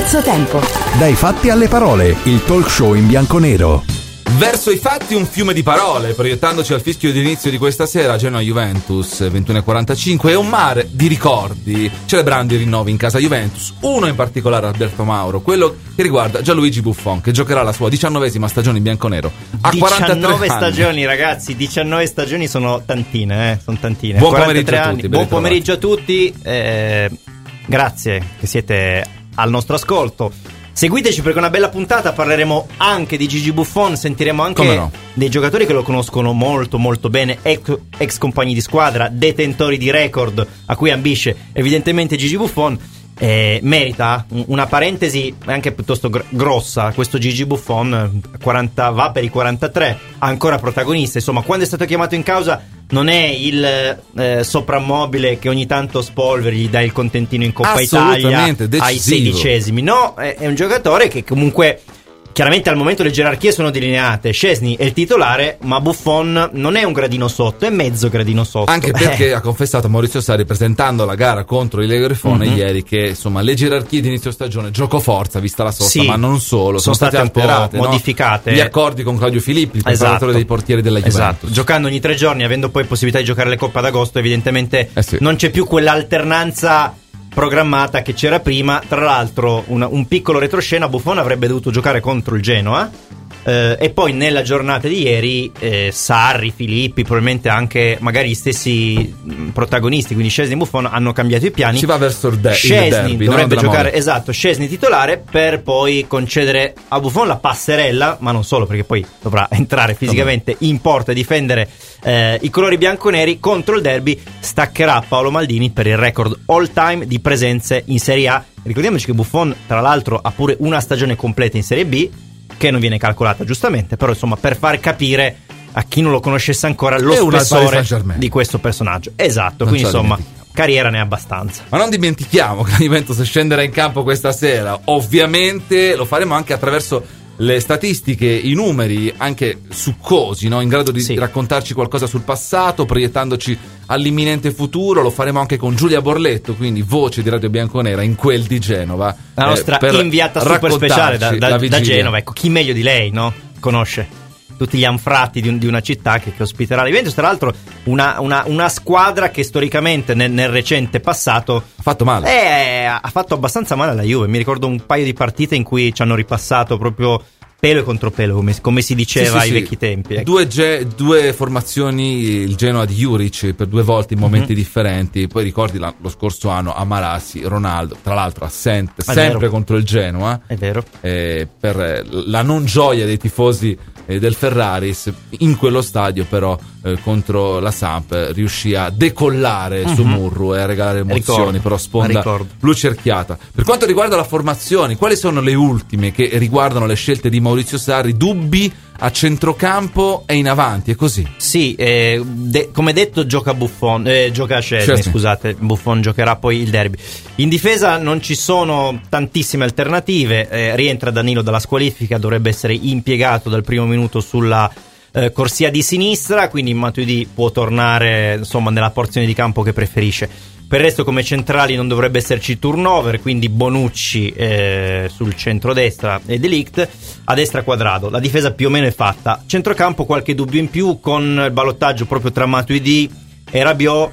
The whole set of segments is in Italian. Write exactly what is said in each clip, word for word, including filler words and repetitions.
Terzo tempo. Dai fatti alle parole, il talk show in bianconero. Verso i fatti un fiume di parole, proiettandoci al fischio di inizio di questa sera, Genoa-Juventus, ventuno e quarantacinque, e un mare di ricordi, celebrando i rinnovi in casa Juventus, uno in particolare Alberto Mauro, quello che riguarda Gianluigi Buffon, che giocherà la sua diciannovesima stagione in bianconero a quarantatré diciannove anni. stagioni, ragazzi, diciannove stagioni sono tantine, eh, sono tantine. Buon pomeriggio a tutti. Buon pomeriggio a tutti, eh, grazie che siete al nostro ascolto. Seguiteci perché una bella puntata, parleremo anche di Gigi Buffon, sentiremo anche no? dei giocatori che lo conoscono molto molto bene, ex, ex compagni di squadra, detentori di record a cui ambisce evidentemente Gigi Buffon. Eh, merita una parentesi anche piuttosto gr- grossa questo Gigi Buffon, quaranta, va per i quarantatré, ancora protagonista, insomma quando è stato chiamato in causa non è il eh, soprammobile che ogni tanto spolveri, gli dà il contentino in Coppa Italia decisivo. Ai sedicesimi, no, è, è un giocatore che comunque chiaramente al momento le gerarchie sono delineate. Szczesny è il titolare, ma Buffon non è un gradino sotto, è mezzo gradino sotto. Anche perché eh. ha confessato Maurizio Sarri, presentando la gara contro il Lega Grifone mm-hmm. ieri, che insomma le gerarchie di inizio stagione, gioco forza vista la sosta, sì, ma non solo, sono, sono state, state alterate, un po' no? modificate. Gli accordi con Claudio Filippi, il preparatore esatto. dei portieri della Juventus. Esatto. Giocando ogni tre giorni, avendo poi possibilità di giocare le Coppe ad agosto, evidentemente eh sì. non c'è più quell'alternanza programmata che c'era prima. Tra l'altro una, un piccolo retroscena: Buffon avrebbe dovuto giocare contro il Genoa eh, e poi nella giornata di ieri eh, Sarri, Filippi, probabilmente anche magari gli stessi mh, protagonisti, quindi Szczesny e Buffon, hanno cambiato i piani. Si va verso il, de- Szczesny il derby, dovrebbe no? giocare, esatto, Szczesny titolare, per poi concedere a Buffon la passerella, ma non solo, perché poi dovrà entrare fisicamente in porta e difendere eh, i colori bianconeri. Contro il derby staccherà Paolo Maldini per il record all time di presenze in Serie A. Ricordiamoci che Buffon tra l'altro ha pure una stagione completa in Serie B, che non viene calcolata giustamente, però insomma per far capire a chi non lo conoscesse ancora lo spessore di questo personaggio. Esatto, non quindi insomma carriera ne ha abbastanza. Ma non dimentichiamo che la Juventus scenderà in campo questa sera, ovviamente lo faremo anche attraverso le statistiche, i numeri anche succosi, no? In grado di sì. raccontarci qualcosa sul passato, proiettandoci all'imminente futuro. Lo faremo anche con Giulia Borletto, quindi voce di Radio Bianconera in quel di Genova, la nostra eh, inviata super speciale da, da, da Genova. Ecco, chi meglio di lei, no? Conosce tutti gli anfratti di, un, di una città che, che ospiterà la Juventus. Tra l'altro una, una, una squadra che storicamente nel, nel recente passato ha fatto male, eh, ha fatto abbastanza male alla Juve. Mi ricordo un paio di partite in cui ci hanno ripassato proprio pelo e contropelo, come, come si diceva sì, sì, ai sì. vecchi tempi, ecco. due, ge- due formazioni, il Genoa di Juric per due volte in momenti mm-hmm. differenti. Poi ricordi la, lo scorso anno Amarassi, Ronaldo, tra l'altro assente, è sempre vero. Contro il Genoa, è vero, eh, per la non gioia dei tifosi eh, del Ferraris. In quello stadio però eh, contro la Samp riuscì a decollare mm-hmm. su Murru e a regalare emozioni, ricordo. Però sponda lucerchiata. Per quanto riguarda la formazione, quali sono le ultime che riguardano le scelte di Maurizio Sarri? Dubbi a centrocampo e in avanti, è così? Sì, eh, de- come detto gioca Buffon, eh, gioca Szczesny, scusate, Buffon giocherà poi il derby. In difesa non ci sono tantissime alternative, eh, rientra Danilo dalla squalifica, dovrebbe essere impiegato dal primo minuto sulla eh, corsia di sinistra, quindi Matuidi può tornare insomma nella porzione di campo che preferisce. Per il resto come centrali non dovrebbe esserci turnover, quindi Bonucci eh, sul centrodestra e De Ligt, a destra Quadrado. La difesa più o meno è fatta. Centrocampo qualche dubbio in più con il ballottaggio proprio tra Matuidi e Rabiot.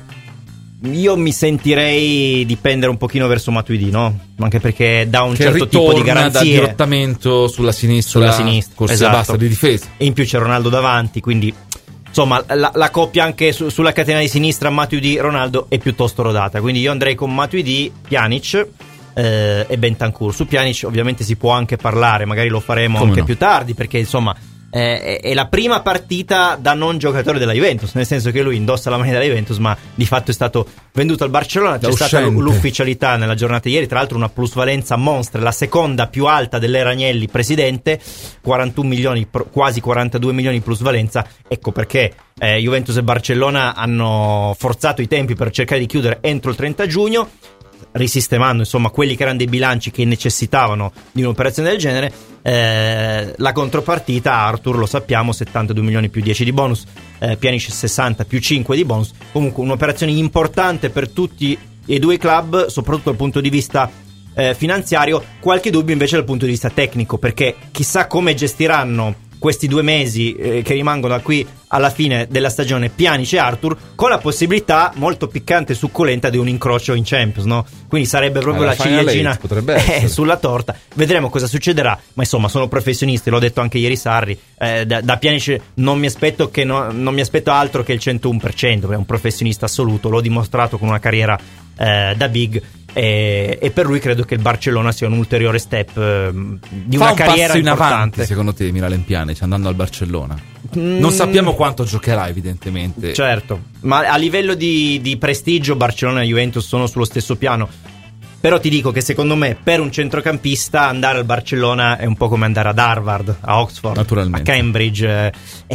Io mi sentirei di pendere un pochino verso Matuidi, no? Anche perché dà un che certo tipo di garanzie. Da dirottamento sulla sinistra, sulla sinistra, corsia esatto. bassa di difesa. E in più c'è Ronaldo davanti, quindi insomma la, la coppia anche su, sulla catena di sinistra Matuidi-Ronaldo è piuttosto rodata, quindi io andrei con Matuidi, Pjanic eh, e Bentancur. Su Pjanic ovviamente si può anche parlare, magari lo faremo Come anche no? più tardi, perché insomma eh, è la prima partita da non giocatore della Juventus, nel senso che lui indossa la maglia della Juventus ma di fatto è stato venduto al Barcellona. C'è stata l'ufficialità nella giornata di ieri, tra l'altro una plusvalenza monstra, la seconda più alta dell'era Agnelli presidente, quarantuno milioni, quasi quarantadue milioni plusvalenza. Ecco perché eh, Juventus e Barcellona hanno forzato i tempi per cercare di chiudere entro il trenta giugno, risistemando insomma quelli che erano dei bilanci che necessitavano di un'operazione del genere. Eh, la contropartita, Arthur, lo sappiamo, settantadue milioni più dieci di bonus, eh, Pjanic sessanta più cinque di bonus. Comunque un'operazione importante per tutti e due i club, soprattutto dal punto di vista eh, finanziario, qualche dubbio invece dal punto di vista tecnico, perché chissà come gestiranno questi due mesi eh, che rimangono da qui alla fine della stagione Pjanic e Arthur, con la possibilità molto piccante e succulenta di un incrocio in Champions, no? Quindi sarebbe proprio eh, la, la ciliegina eh, sulla torta. Vedremo cosa succederà, ma insomma sono professionisti, l'ho detto anche ieri Sarri, eh, da, da Pjanic non mi aspetto che no, non mi aspetto altro che il centouno per cento, è un professionista assoluto, l'ho dimostrato con una carriera eh, da big. E, e per lui credo che il Barcellona sia un ulteriore step eh, di Fa una un carriera passo in importante. avanti, secondo te, Miralem Pjanic andando al Barcellona? Mm. Non sappiamo quanto giocherà, evidentemente. Certo, ma a livello di, di prestigio Barcellona e Juventus sono sullo stesso piano. Però ti dico che secondo me per un centrocampista andare al Barcellona è un po' come andare ad Harvard, a Oxford, a Cambridge,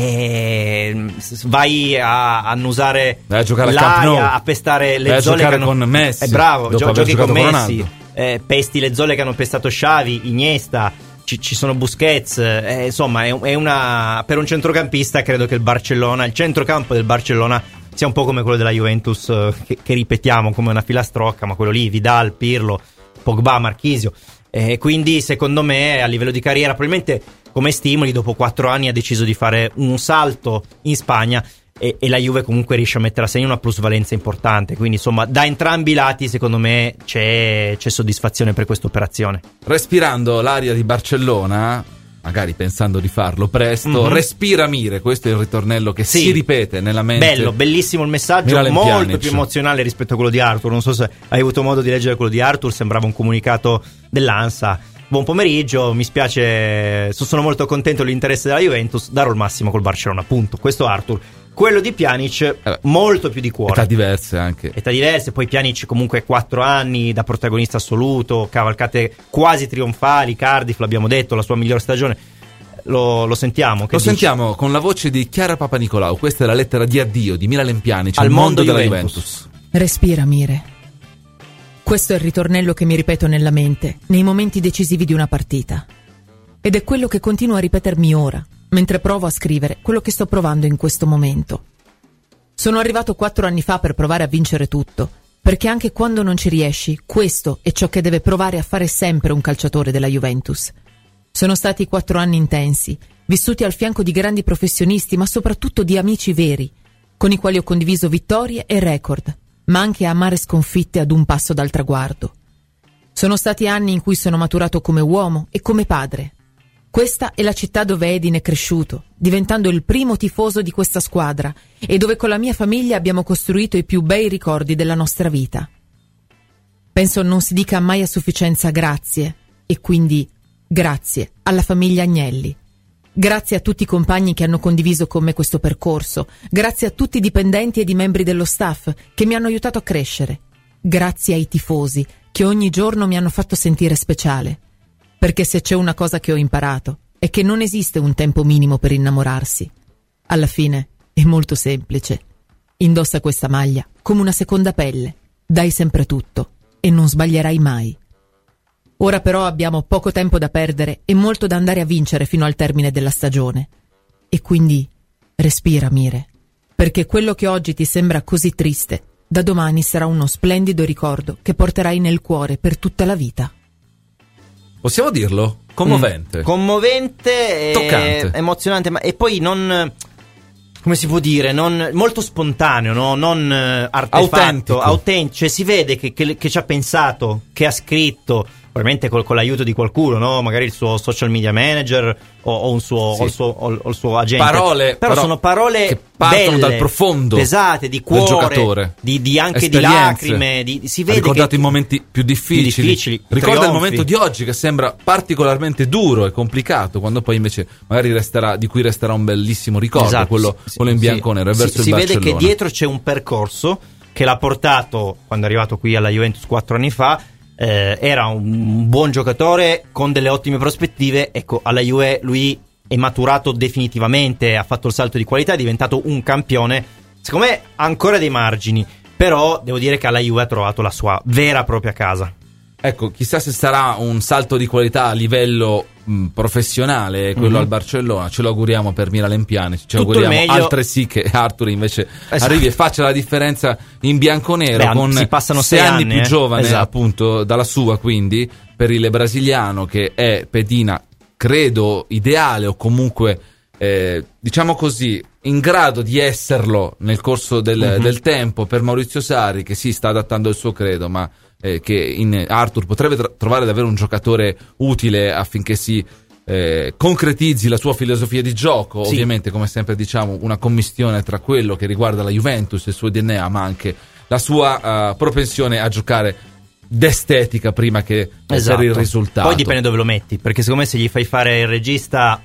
e vai a annusare vai a giocare l'aria, al Camp Nou, a pestare le vai zolle a giocare che hanno... con Messi, è bravo, gio- giochi con Messi, con eh, pesti le zolle che hanno pestato Xavi, Iniesta, ci, ci sono Busquets, eh, insomma è, è una, per un centrocampista credo che il Barcellona, il centrocampo del Barcellona sia un po' come quello della Juventus, eh, che, che ripetiamo come una filastrocca, ma quello lì, Vidal, Pirlo, Pogba, Marchisio, e eh, quindi secondo me a livello di carriera probabilmente come stimoli dopo quattro anni ha deciso di fare un salto in Spagna e, e la Juve comunque riesce a mettere a segno una plusvalenza importante, quindi insomma da entrambi i lati secondo me c'è, c'è soddisfazione per questa operazione. Respirando l'aria di Barcellona, magari pensando di farlo presto, mm-hmm. respira Mire, questo è il ritornello che sì. si ripete nella mente. Bello, bellissimo il messaggio, Miralem molto Pjanic. più emozionale rispetto a quello di Arthur. Non so se hai avuto modo di leggere quello di Arthur, sembrava un comunicato dell'ANSA. Buon pomeriggio, mi spiace, sono molto contento dell'interesse della Juventus, darò il massimo col Barcellona, punto. Questo Arthur. Quello di Pjanic, eh, molto più di cuore. Età diverse anche. Età diverse, poi Pjanic comunque quattro anni da protagonista assoluto, cavalcate quasi trionfali, Cardiff, l'abbiamo detto, la sua miglior stagione. Lo, lo sentiamo. Che lo dici? sentiamo con la voce di Chiara Papanicolau. Questa è la lettera di addio di Miralem Pjanic al, al mondo, mondo della Juventus. Juventus. Respira, Mire. Questo è il ritornello che mi ripeto nella mente nei momenti decisivi di una partita. Ed è quello che continuo a ripetermi ora, mentre provo a scrivere quello che sto provando in questo momento. Sono arrivato quattro anni fa per provare a vincere tutto, perché anche quando non ci riesci, questo è ciò che deve provare a fare sempre un calciatore della Juventus. Sono stati quattro anni intensi, vissuti al fianco di grandi professionisti, ma soprattutto di amici veri, con i quali ho condiviso vittorie e record, ma anche amare sconfitte ad un passo dal traguardo. Sono stati anni in cui sono maturato come uomo e come padre. Questa è la città dove Edin è cresciuto, diventando il primo tifoso di questa squadra e dove con la mia famiglia abbiamo costruito i più bei ricordi della nostra vita. Penso non si dica mai a sufficienza grazie, e quindi grazie alla famiglia Agnelli. Grazie a tutti i compagni che hanno condiviso con me questo percorso, grazie a tutti i dipendenti ed i membri dello staff che mi hanno aiutato a crescere, grazie ai tifosi che ogni giorno mi hanno fatto sentire speciale. Perché se c'è una cosa che ho imparato è che non esiste un tempo minimo per innamorarsi. Alla fine è molto semplice. Indossa questa maglia come una seconda pelle, dai sempre tutto e non sbaglierai mai. Ora però abbiamo poco tempo da perdere e molto da andare a vincere fino al termine della stagione. E quindi respira, Mire, perché quello che oggi ti sembra così triste, da domani sarà uno splendido ricordo che porterai nel cuore per tutta la vita. Possiamo dirlo? Commovente. Mm. Commovente, toccante, emozionante, ma e poi non, come si può dire, non molto spontaneo, no? Non artefatto, autentico. autentico, cioè si vede che, che, che ci ha pensato, che ha scritto, probabilmente col, con l'aiuto di qualcuno, no? Magari il suo social media manager o, o un suo, sì. o il suo, o, o il suo agente. Parole, però, però sono parole che partono belle, dal profondo, pesate, di cuore, del giocatore, di, di anche di lacrime, di, si vede ha ricordato che i momenti più difficili, più difficili ricorda trionfi. Il momento di oggi che sembra particolarmente duro e complicato, quando poi invece magari resterà, di cui resterà un bellissimo ricordo, esatto. quello, sì, quello in bianco-nero, sì, verso sì, il si Barcellona. vede che dietro c'è un percorso che l'ha portato, quando è arrivato qui alla Juventus quattro anni fa. Eh, era un buon giocatore con delle ottime prospettive. Ecco, alla Juve lui è maturato definitivamente, ha fatto il salto di qualità, è diventato un campione. Secondo me ha ancora dei margini, però devo dire che alla Juve ha trovato la sua vera e propria casa. ecco, chissà se sarà un salto di qualità a livello mh, professionale quello mm-hmm. al Barcellona. Ce lo auguriamo per Miralem Pjanic, ci Tutto auguriamo altresì che Arthur invece esatto. arrivi e faccia la differenza in bianconero. Beh, con si passano sei anni, anni più eh? giovane esatto. appunto dalla sua, quindi per il brasiliano che è pedina credo ideale o comunque eh, diciamo così in grado di esserlo nel corso del, mm-hmm. del tempo per Maurizio Sarri, che si sta adattando il suo credo, ma eh, che in Arthur potrebbe tr- trovare davvero un giocatore utile affinché si eh, concretizzi la sua filosofia di gioco. Sì. Ovviamente, come sempre diciamo, una commistione tra quello che riguarda la Juventus e il suo D N A, ma anche la sua uh, propensione a giocare d'estetica prima che esatto. per il risultato. Poi dipende dove lo metti, perché secondo me se gli fai fare il regista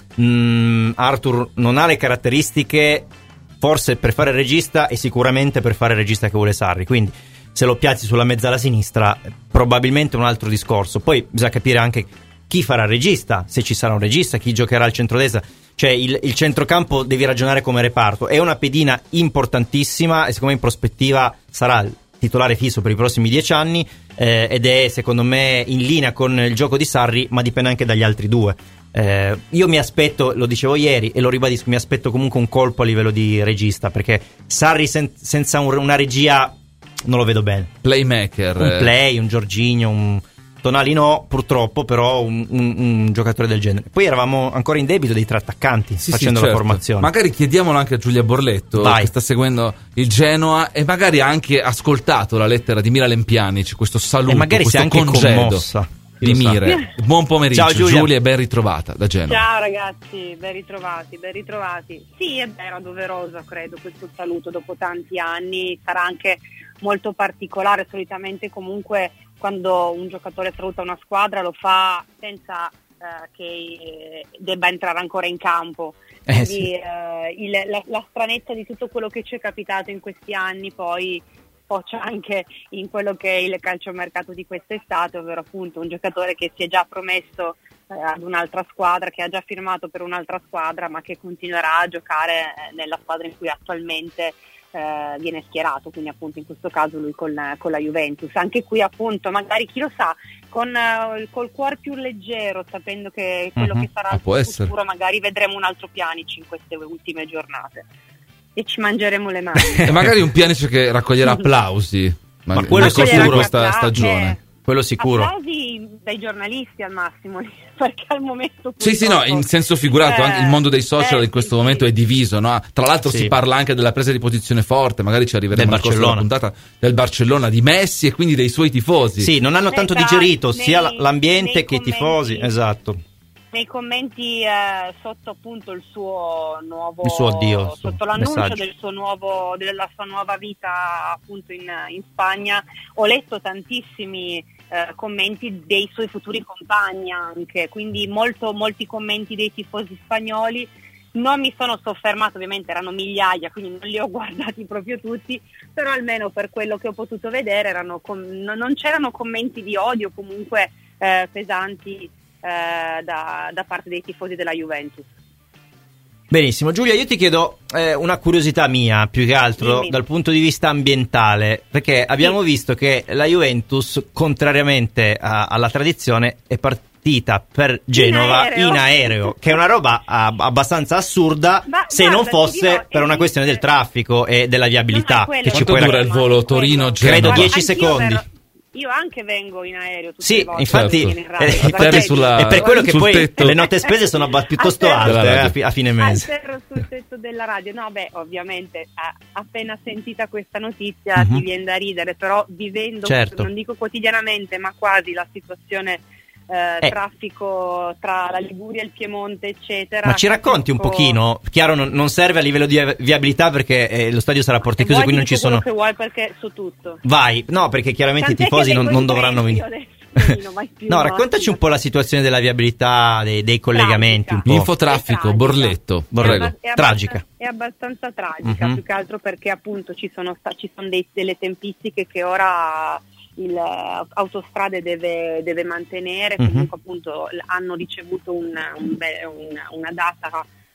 mh, Arthur non ha le caratteristiche forse per fare il regista e sicuramente per fare il regista che vuole Sarri, quindi se lo piazzi sulla mezzala sinistra probabilmente un altro discorso. Poi bisogna capire anche chi farà il regista, se ci sarà un regista, chi giocherà al centrodestra, cioè il, il centrocampo devi ragionare come reparto. È una pedina importantissima e secondo me in prospettiva sarà il titolare fisso per i prossimi dieci anni eh, ed è secondo me in linea con il gioco di Sarri, ma dipende anche dagli altri due. Eh, io mi aspetto, lo dicevo ieri e lo ribadisco, mi aspetto comunque un colpo a livello di regista, perché Sarri sen- senza un, una regia non lo vedo bene. Playmaker, un play, un Jorginho, un Tonali no purtroppo, però un, un, un giocatore del genere. Poi eravamo ancora in debito dei tre attaccanti sì, facendo sì, certo. la formazione. Magari chiediamolo anche a Giulia Borletto, Vai. che sta seguendo il Genoa e magari ha anche ascoltato la lettera di Miralem Pjanic, questo saluto, e magari questo si è anche congedo commossa di Mire. Buon pomeriggio. Ciao Giulia. Giulia, ben ritrovata da Genova. Ciao ragazzi, ben ritrovati, ben ritrovati. Sì, è vero, doveroso credo questo saluto dopo tanti anni, sarà anche molto particolare. Solitamente comunque quando un giocatore saluta una squadra lo fa senza eh, che debba entrare ancora in campo. Eh, Quindi sì. eh, il, la, la stranezza di tutto quello che ci è capitato in questi anni poi sfocia anche in quello che è il calciomercato di quest'estate, ovvero appunto un giocatore che si è già promesso eh, ad un'altra squadra, che ha già firmato per un'altra squadra, ma che continuerà a giocare eh, nella squadra in cui attualmente eh, viene schierato, quindi appunto in questo caso lui con, con la Juventus. Anche qui appunto magari chi lo sa, con eh, col cuore più leggero, sapendo che quello uh-huh. che sarà ah, il può suo essere. futuro, magari vedremo un altro Pjanic in queste ultime giornate e ci mangeremo le mani. E magari un Pjanic che raccoglierà applausi, ma ma quello è sicuro questa stagione. Quello sicuro. Applausi dai giornalisti al massimo, perché al momento sì sì no, in senso figurato, eh, anche il mondo dei social eh, in questo sì, momento sì. è diviso, no? Tra l'altro sì. si parla anche della presa di posizione forte, magari ci arriveremo nel corso della puntata, del Barcellona, di Messi e quindi dei suoi tifosi. Sì, non hanno tanto Nei, digerito nei, sia l'ambiente che i commenti, tifosi, esatto. Nei commenti eh, sotto appunto il suo nuovo il suo addio, sotto suo l'annuncio messaggio. del suo nuovo della sua nuova vita appunto in, in Spagna, ho letto tantissimi eh, commenti dei suoi futuri compagni anche, quindi molto, molti commenti dei tifosi spagnoli. Non mi sono soffermato, ovviamente erano migliaia, quindi non li ho guardati proprio tutti, però almeno per quello che ho potuto vedere erano com- non c'erano commenti di odio comunque eh, pesanti eh, da, da parte dei tifosi della Juventus. Benissimo, Giulia, io ti chiedo eh, una curiosità mia, più che altro Dimmi. dal punto di vista ambientale, perché abbiamo sì. visto che la Juventus, contrariamente a, alla tradizione, è partita per Genova in aereo, in aereo che è una roba a, abbastanza assurda, ma, se guarda, non fosse dirò, per una questione del traffico e della viabilità. Che ci può dura il volo Torino-Genova? Credo dieci secondi. Vero. Io anche vengo in aereo tutte sì, le volte, infatti, certo. eh, sulla, è per quello che poi tetto. le note spese sono piuttosto alte eh, a, fi- a fine mese. Atterro sul tetto della radio. No, beh, ovviamente a, appena sentita questa notizia uh-huh. ti viene da ridere, però vivendo, certo. non dico quotidianamente, ma quasi la situazione eh, eh. traffico tra la Liguria e il Piemonte, eccetera. Ma ci racconti un pochino? Chiaro, non, non serve a livello di viabilità perché eh, lo stadio sarà a porte chiuse, quindi non ci sono. Che vuoi, perché so tutto. Vai, no, perché chiaramente Tant'è i tifosi non, non dovranno venire. No, raccontaci un po' la situazione della viabilità, dei, dei collegamenti. Un po'. Infotraffico, Borletto, Borrego. È, è tragica. È abbastanza tragica, uh-huh. più che altro perché appunto ci sono, sta- ci sono dei, delle tempistiche che ora il uh, autostrade deve, deve mantenere, uh-huh. comunque appunto hanno ricevuto un, un, un, una data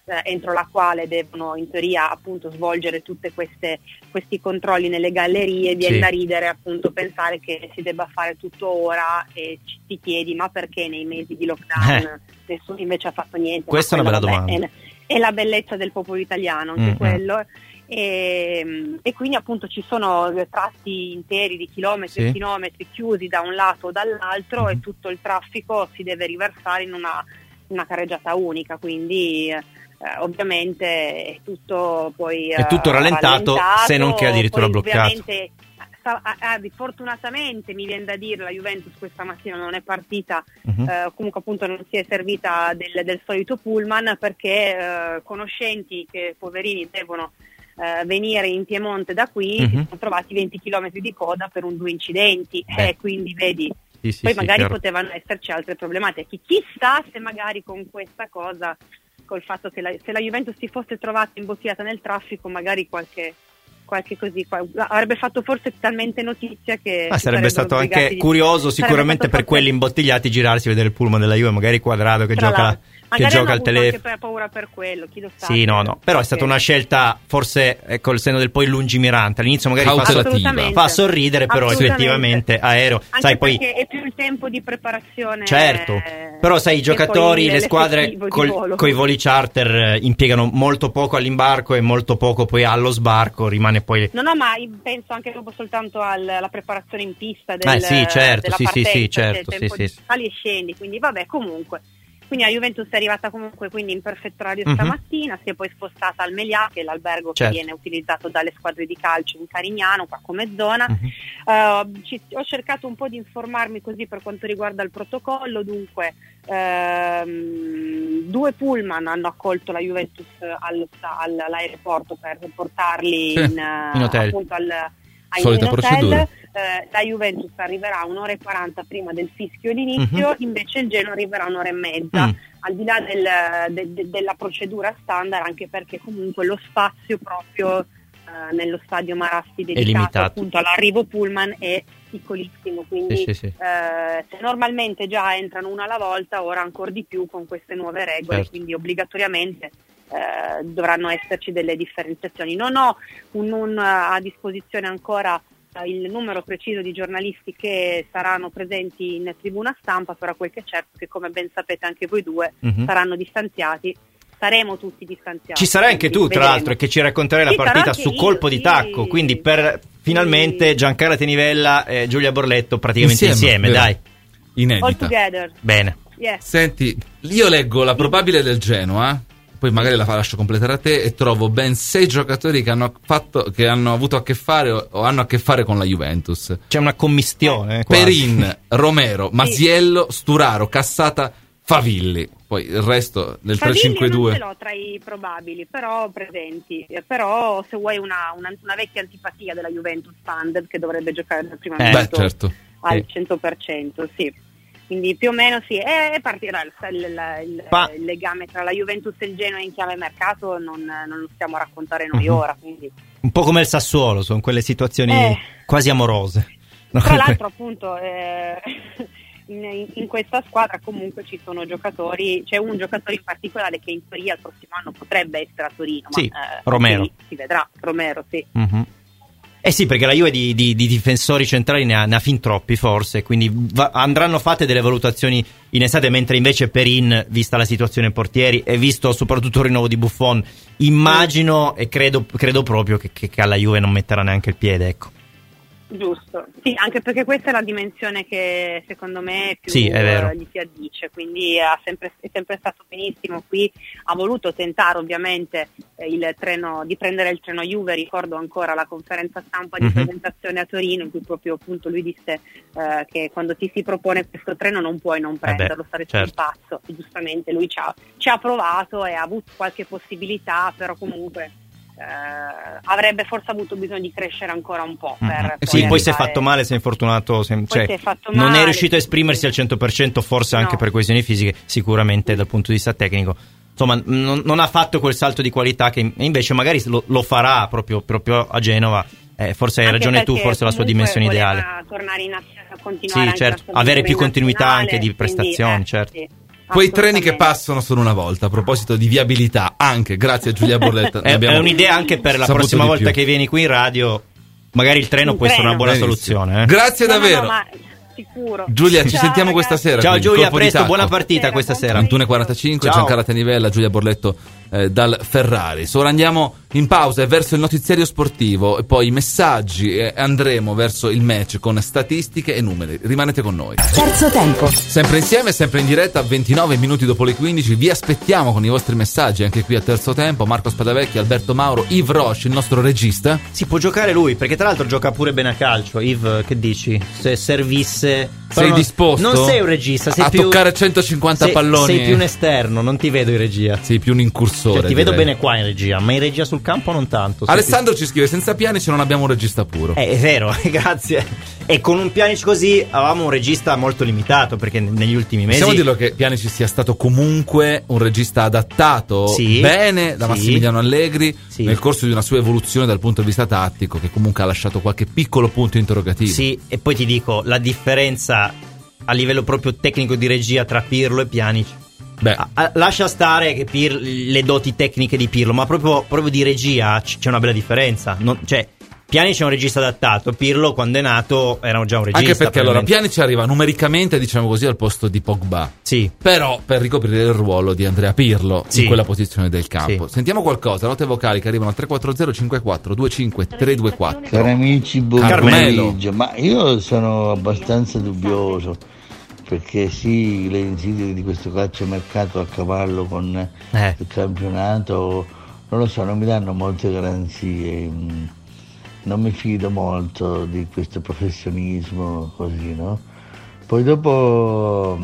eh, entro la quale devono in teoria appunto svolgere tutte queste questi controlli nelle gallerie. Viene sì. da ridere appunto pensare che si debba fare tutto ora e ci ti chiedi ma perché nei mesi di lockdown eh. nessuno invece ha fatto niente. Questa è una bella vabbè, domanda. È, è la bellezza del popolo italiano anche mm-hmm. quello. E, e quindi appunto ci sono tratti interi di chilometri sì. e chilometri chiusi da un lato o dall'altro e tutto il traffico si deve riversare in una, una carreggiata unica, quindi eh, ovviamente è tutto poi è tutto eh, rallentato, rallentato, se non che addirittura poi, bloccato. Ah, fortunatamente mi viene da dire la Juventus questa mattina non è partita, uh-huh. eh, comunque appunto non si è servita del, del solito pullman perché eh, conoscenti che poverini devono Uh, venire in Piemonte da qui uh-huh. si sono trovati venti chilometri di coda per un due incidenti e eh, quindi vedi sì, sì, poi sì, magari chiaro. potevano esserci altre problematiche. Chissà se magari con questa cosa, col fatto che la, se la Juventus si fosse trovata imbottigliata nel traffico, magari qualche qualche così avrebbe fatto forse talmente notizia che ah, sarebbe stato anche di... curioso sicuramente per quelli imbottigliati girarsi e vedere il pullman della Juve, magari Quadrado che Tra gioca la... che magari gioca al telefono. Anche per paura per quello, chi lo sa. Sì, no, no, però è stata una scelta forse ecco il senno del poi lungimirante. All'inizio magari fa, fa sorridere, però effettivamente aereo. Anche sai poi è più il tempo di preparazione. Certo. Però sai i giocatori, le squadre col, coi voli charter impiegano molto poco all'imbarco e molto poco poi allo sbarco, rimane poi No, no, ma penso anche proprio soltanto alla, alla preparazione in pista del, eh sì, certo, della sì, partenza, sì, sì, certo, cioè, il tempo sì, di sì. sali e scendi, quindi vabbè, comunque. Quindi la Juventus è arrivata comunque quindi in perfetto orario uh-huh. stamattina, si è poi spostata al Melià, che è l'albergo certo. che viene utilizzato dalle squadre di calcio in Carignano, qua come zona. Uh-huh. Uh, ci, ho cercato un po' di informarmi così per quanto riguarda il protocollo, dunque ehm, due pullman hanno accolto la Juventus al, al, all'aeroporto per portarli sì, in, in hotel. appunto al Solita procedura. Eh, la Juventus arriverà un'ora e quaranta prima del fischio d'inizio, uh-huh. invece il Genoa arriverà un'ora e mezza, uh-huh. al di là del, de, de, della procedura standard, anche perché comunque lo spazio proprio eh, nello stadio Marassi dedicato appunto all'arrivo pullman è piccolissimo, quindi sì, sì, sì. Eh, se normalmente già entrano una alla volta, ora ancora di più con queste nuove regole, certo. quindi obbligatoriamente eh, dovranno esserci delle differenziazioni. Non ho un, un, a disposizione ancora il numero preciso di giornalisti che saranno presenti in tribuna stampa, però quel che è certo che, come ben sapete anche voi due, uh-huh. saranno distanziati, saremo tutti distanziati. Ci sarai anche tu, tra l'altro, che ci racconterai sì, la partita su io, colpo sì, di tacco, quindi per finalmente sì. Giancarlo Tenivella e Giulia Borletto praticamente insieme, insieme dai. Inedita. All together. Bene. Yes. Senti, io leggo la probabile del Genoa, poi magari la lascio completare a te, e trovo ben sei giocatori che hanno fatto, che hanno avuto a che fare o, o hanno a che fare con la Juventus. C'è una commistione. Eh, Perin, Romero, Masiello, Sturaro, Cassata, Favilli. Poi il resto del tre cinque due. Non ce l'ho tra i probabili, però presenti. Però se vuoi una, una, una vecchia antipatia della Juventus standard che dovrebbe giocare dal primo eh, minuto beh, certo. al sì. cento per cento, sì. Quindi più o meno sì, e partirà il, il, il, pa- il legame tra la Juventus e il Genoa in chiave mercato, non, non lo stiamo a raccontare noi uh-huh. ora. Quindi. Un po' come il Sassuolo, sono quelle situazioni eh. quasi amorose. No? Tra l'altro appunto eh, in, in questa squadra comunque ci sono giocatori, c'è un giocatore in particolare che in teoria il prossimo anno potrebbe essere a Torino, sì, ma eh, Romero. Si, si vedrà, Romero sì. Uh-huh. Eh sì, perché la Juve di, di, di difensori centrali ne ha, ne ha fin troppi forse, quindi va, andranno fatte delle valutazioni in estate, mentre invece Perin, vista la situazione portieri e visto soprattutto il rinnovo di Buffon, immagino e credo, credo proprio che, che, che alla Juve non metterà neanche il piede, ecco. Giusto, sì, anche perché questa è la dimensione che secondo me più sì, è vero. Uh, gli si addice, quindi ha sempre, è sempre stato benissimo qui, ha voluto tentare ovviamente eh, il treno, di prendere il treno Juve, ricordo ancora la conferenza stampa di mm-hmm. presentazione a Torino in cui proprio appunto lui disse uh, che quando ti si propone questo treno non puoi non prenderlo, saresti certo. un pazzo, e giustamente lui ci ha, ci ha provato e ha avuto qualche possibilità, però comunque Uh, avrebbe forse avuto bisogno di crescere ancora un po' per mm-hmm. poi sì, poi si è arrivare... fatto male, si è infortunato, si è... Cioè, si è fatto non male, è riuscito a sì, esprimersi sì. al cento per cento, forse no. anche per questioni fisiche, sicuramente dal punto di vista tecnico, insomma non, non ha fatto quel salto di qualità che invece magari lo, lo farà proprio, proprio a Genova. Eh, forse hai anche ragione tu, forse è la sua dimensione ideale. Tornare in a continuare sì, certo, avere più continuità anche di prestazioni, quindi, eh, certo. Sì. Quei treni che passano solo una volta. A proposito di viabilità, anche grazie a Giulia Borletta. è, è un'idea anche per la prossima volta più. Che vieni qui in radio. Magari il treno un può treno. essere una buona Benissimo. soluzione. Eh? Grazie no, davvero. No, no, ma... Sicuro. Giulia, ci Ciao, sentiamo ragazzi. questa sera. Ciao Giulia, a presto, buona partita partita questa sera. ventuno e quarantacinque, Giancarlo Tanivella, Giulia Borletto eh, dal Ferrari. Ora andiamo in pausa e verso il notiziario sportivo e poi i messaggi e andremo verso il match con statistiche e numeri. Rimanete con noi. Terzo tempo. Sempre insieme, sempre in diretta, ventinove minuti dopo le quindici. Vi aspettiamo con i vostri messaggi anche qui a Terzo Tempo. Marco Spadavecchi, Alberto Mauro, Yves Roche, il nostro regista. Si può giocare lui, perché tra l'altro gioca pure bene a calcio. Yves, che dici? Se servisse... Sei non, disposto? Non sei un regista, sei a più, toccare centocinquanta sei, palloni. Sei più un esterno, non ti vedo in regia. Sei più un incursore. Cioè, ti direi. vedo bene qua in regia, ma in regia sul campo non tanto. Alessandro ci scrive: senza Pjanic non abbiamo un regista puro. Eh, è vero, grazie. E con un Pjanic così avevamo un regista molto limitato, perché negli ultimi mesi... Possiamo dirlo che Pjanic sia stato comunque un regista adattato sì, bene da sì, Massimiliano Allegri sì. nel corso di una sua evoluzione dal punto di vista tattico, che comunque ha lasciato qualche piccolo punto interrogativo. Sì, e poi ti dico, la differenza a livello proprio tecnico di regia tra Pirlo e Pjanic. Beh, a, a, lascia stare che Pir, le doti tecniche di Pirlo, ma proprio, proprio di regia c- c'è una bella differenza. Non, cioè, Pjanic è un regista adattato, Pirlo quando è nato era già un regista. Anche perché allora Pjanic arriva numericamente, diciamo così, al posto di Pogba. Sì. Però per ricoprire il ruolo di Andrea Pirlo sì. in quella posizione del campo. Sì. Sentiamo qualcosa, note vocali che arrivano al tre quattro zero cinque quattro due cinque tre due quattro. Cari amici, buon Carmelo. pomeriggio. Ma io sono abbastanza dubbioso, perché sì, le insidie di questo calciomercato a cavallo con eh. il campionato, non lo so, non mi danno molte garanzie. Non mi fido molto di questo professionismo così, no? Poi dopo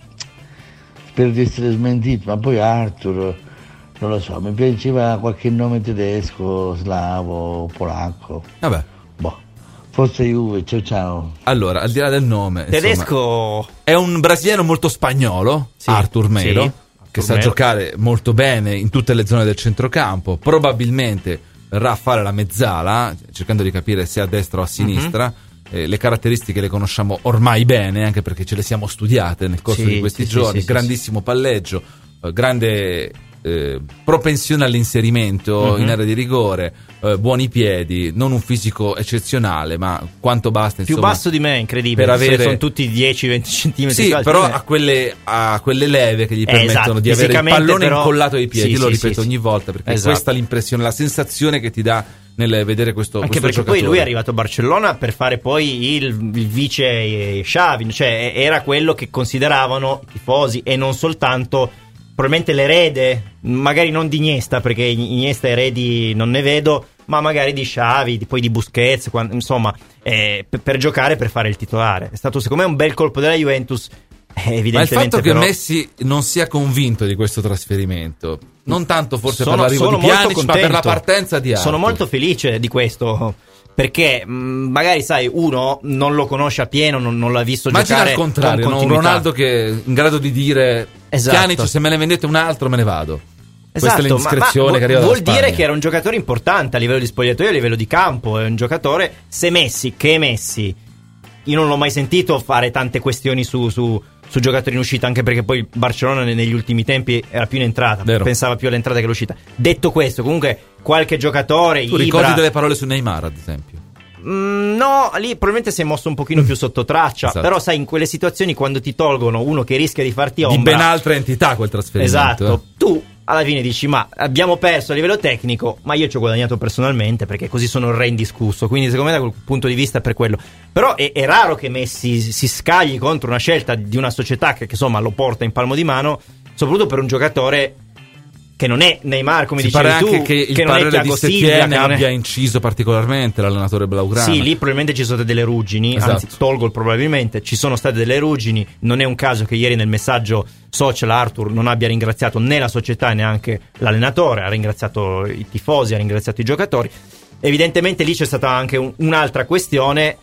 spero di essere smentito, ma poi Arthur, non lo so, mi piaceva qualche nome tedesco, slavo, polacco. Vabbè. Boh. Forse Juve, ciao ciao. Allora, al di là del nome, tedesco insomma, è un brasiliano molto spagnolo, sì, Arthur Melo, sì, che sa Melo. giocare molto bene in tutte le zone del centrocampo. Probabilmente verrà a fare la mezzala, cercando di capire se a destra o a sinistra. Mm-hmm. Eh, le caratteristiche le conosciamo ormai bene, anche perché ce le siamo studiate nel corso sì, di questi sì, giorni. Sì, grandissimo sì. palleggio, eh, grande eh, propensione all'inserimento mm-hmm. in area di rigore, eh, buoni piedi, non un fisico eccezionale, ma quanto basta, insomma, più basso di me, incredibile, per avere... sono tutti dieci venti centimetri. Sì, però ha quelle, ha quelle leve che gli permettono eh, esatto. di avere il pallone però... incollato ai piedi. Sì, lo sì, ripeto sì, ogni sì. volta, perché esatto. questa è l'impressione, la sensazione che ti dà nel vedere questo, anche questo perché giocatore. Poi lui è arrivato a Barcellona per fare poi il, il vice Xavi, cioè era quello che consideravano i tifosi, e non soltanto, probabilmente l'erede, magari non di Iniesta, perché Iniesta eredi non ne vedo, ma magari di Xavi, di, poi di Busquets, quando, insomma, eh, per, per giocare, per fare il titolare. È stato secondo me un bel colpo della Juventus. Eh, ma il fatto che però... Messi non sia convinto di questo trasferimento, non tanto forse sono, per l'arrivo di Pjanic, ma per la partenza di Arthur. Sono molto felice di questo, perché mh, magari sai, uno non lo conosce a pieno, non, non l'ha visto Immagina giocare. Immagina al contrario, no? Un Ronaldo che è in grado di dire esatto. Pjanic, se me ne vendete un altro me ne vado. Esatto, questa è l'indiscrezione ma, ma che arriva vuol dalla dire Spagna. che era un giocatore importante a livello di spogliatoio, a livello di campo. È un giocatore, se Messi, che è Messi, io non l'ho mai sentito fare tante questioni su, su, su giocatori in uscita, anche perché poi Barcellona negli ultimi tempi era più in entrata, Vero. pensava più all'entrata che all'uscita. Detto questo, comunque qualche giocatore, tu Ibra... ricordi delle parole su Neymar, ad esempio? Mm, no, lì probabilmente si è mosso un pochino più sotto traccia. Esatto. Però sai, in quelle situazioni, quando ti tolgono uno che rischia di farti ombra, di ben altra entità quel trasferimento. Esatto, eh. tu alla fine dici: ma abbiamo perso a livello tecnico, ma io ci ho guadagnato personalmente, perché così sono il re indiscusso. Quindi secondo me da quel punto di vista è per quello. Però è, è raro che Messi si scagli contro una scelta di una società che, che insomma lo porta in palmo di mano, soprattutto per un giocatore che non è Neymar, come si dicevi pare tu, anche che il che non parere è di Silva, Setien abbia è... inciso particolarmente l'allenatore blaugrana. Sì, lì probabilmente ci sono state delle ruggini, esatto. anzi tolgo il probabilmente, ci sono state delle ruggini. Non è un caso che ieri nel messaggio social Arthur non abbia ringraziato né la società né neanche l'allenatore, ha ringraziato i tifosi, ha ringraziato i giocatori. Evidentemente lì c'è stata anche un, un'altra questione,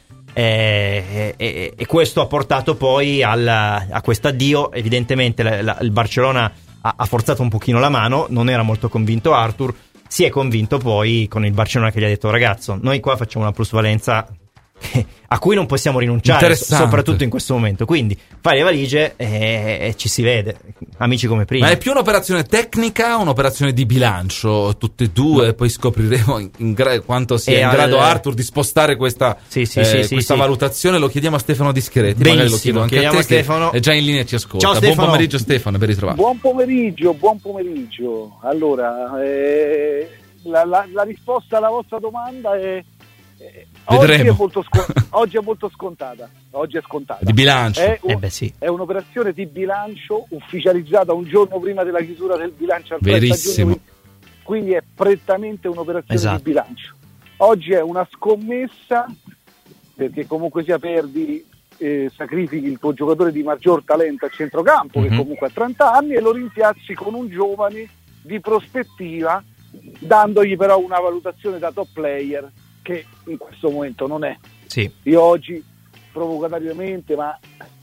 e, e, e questo ha portato poi al, a questo addio. Evidentemente la, la, il Barcellona ha forzato un pochino la mano, non era molto convinto Arthur, si è convinto poi con il Barcellona che gli ha detto: ragazzo, noi qua facciamo una plusvalenza a cui non possiamo rinunciare, soprattutto in questo momento. Quindi fai le valigie e, e ci si vede, amici come prima. Ma è più un'operazione tecnica o un'operazione di bilancio? Tutte e due, no. Poi scopriremo in, in gra- quanto sia e in al... grado Arthur di spostare questa, sì, sì, eh, sì, questa sì, valutazione. Lo chiediamo a Stefano Discheretti. Benissimo, magari lo chiedo anche a te, Stefano. È già in linea e ci ascolta. Ciao, buon Stefano. pomeriggio Stefano, ben ritrovato. Buon pomeriggio, buon pomeriggio. Allora, eh, la, la, la risposta alla vostra domanda è eh, oggi, è molto scont- oggi è molto scontata. Oggi è scontata. Di bilancio. È, un, eh beh, sì. è un'operazione di bilancio ufficializzata un giorno prima della chiusura del bilancio al Verissimo. giugno, quindi è prettamente un'operazione esatto. di bilancio. Oggi è una scommessa, perché comunque sia perdi, eh, sacrifichi il tuo giocatore di maggior talento a centrocampo, mm-hmm. che comunque ha trenta anni, e lo rimpiazzi con un giovane di prospettiva, dandogli però una valutazione da top player che in questo momento non è. Sì. Io oggi provocatoriamente, ma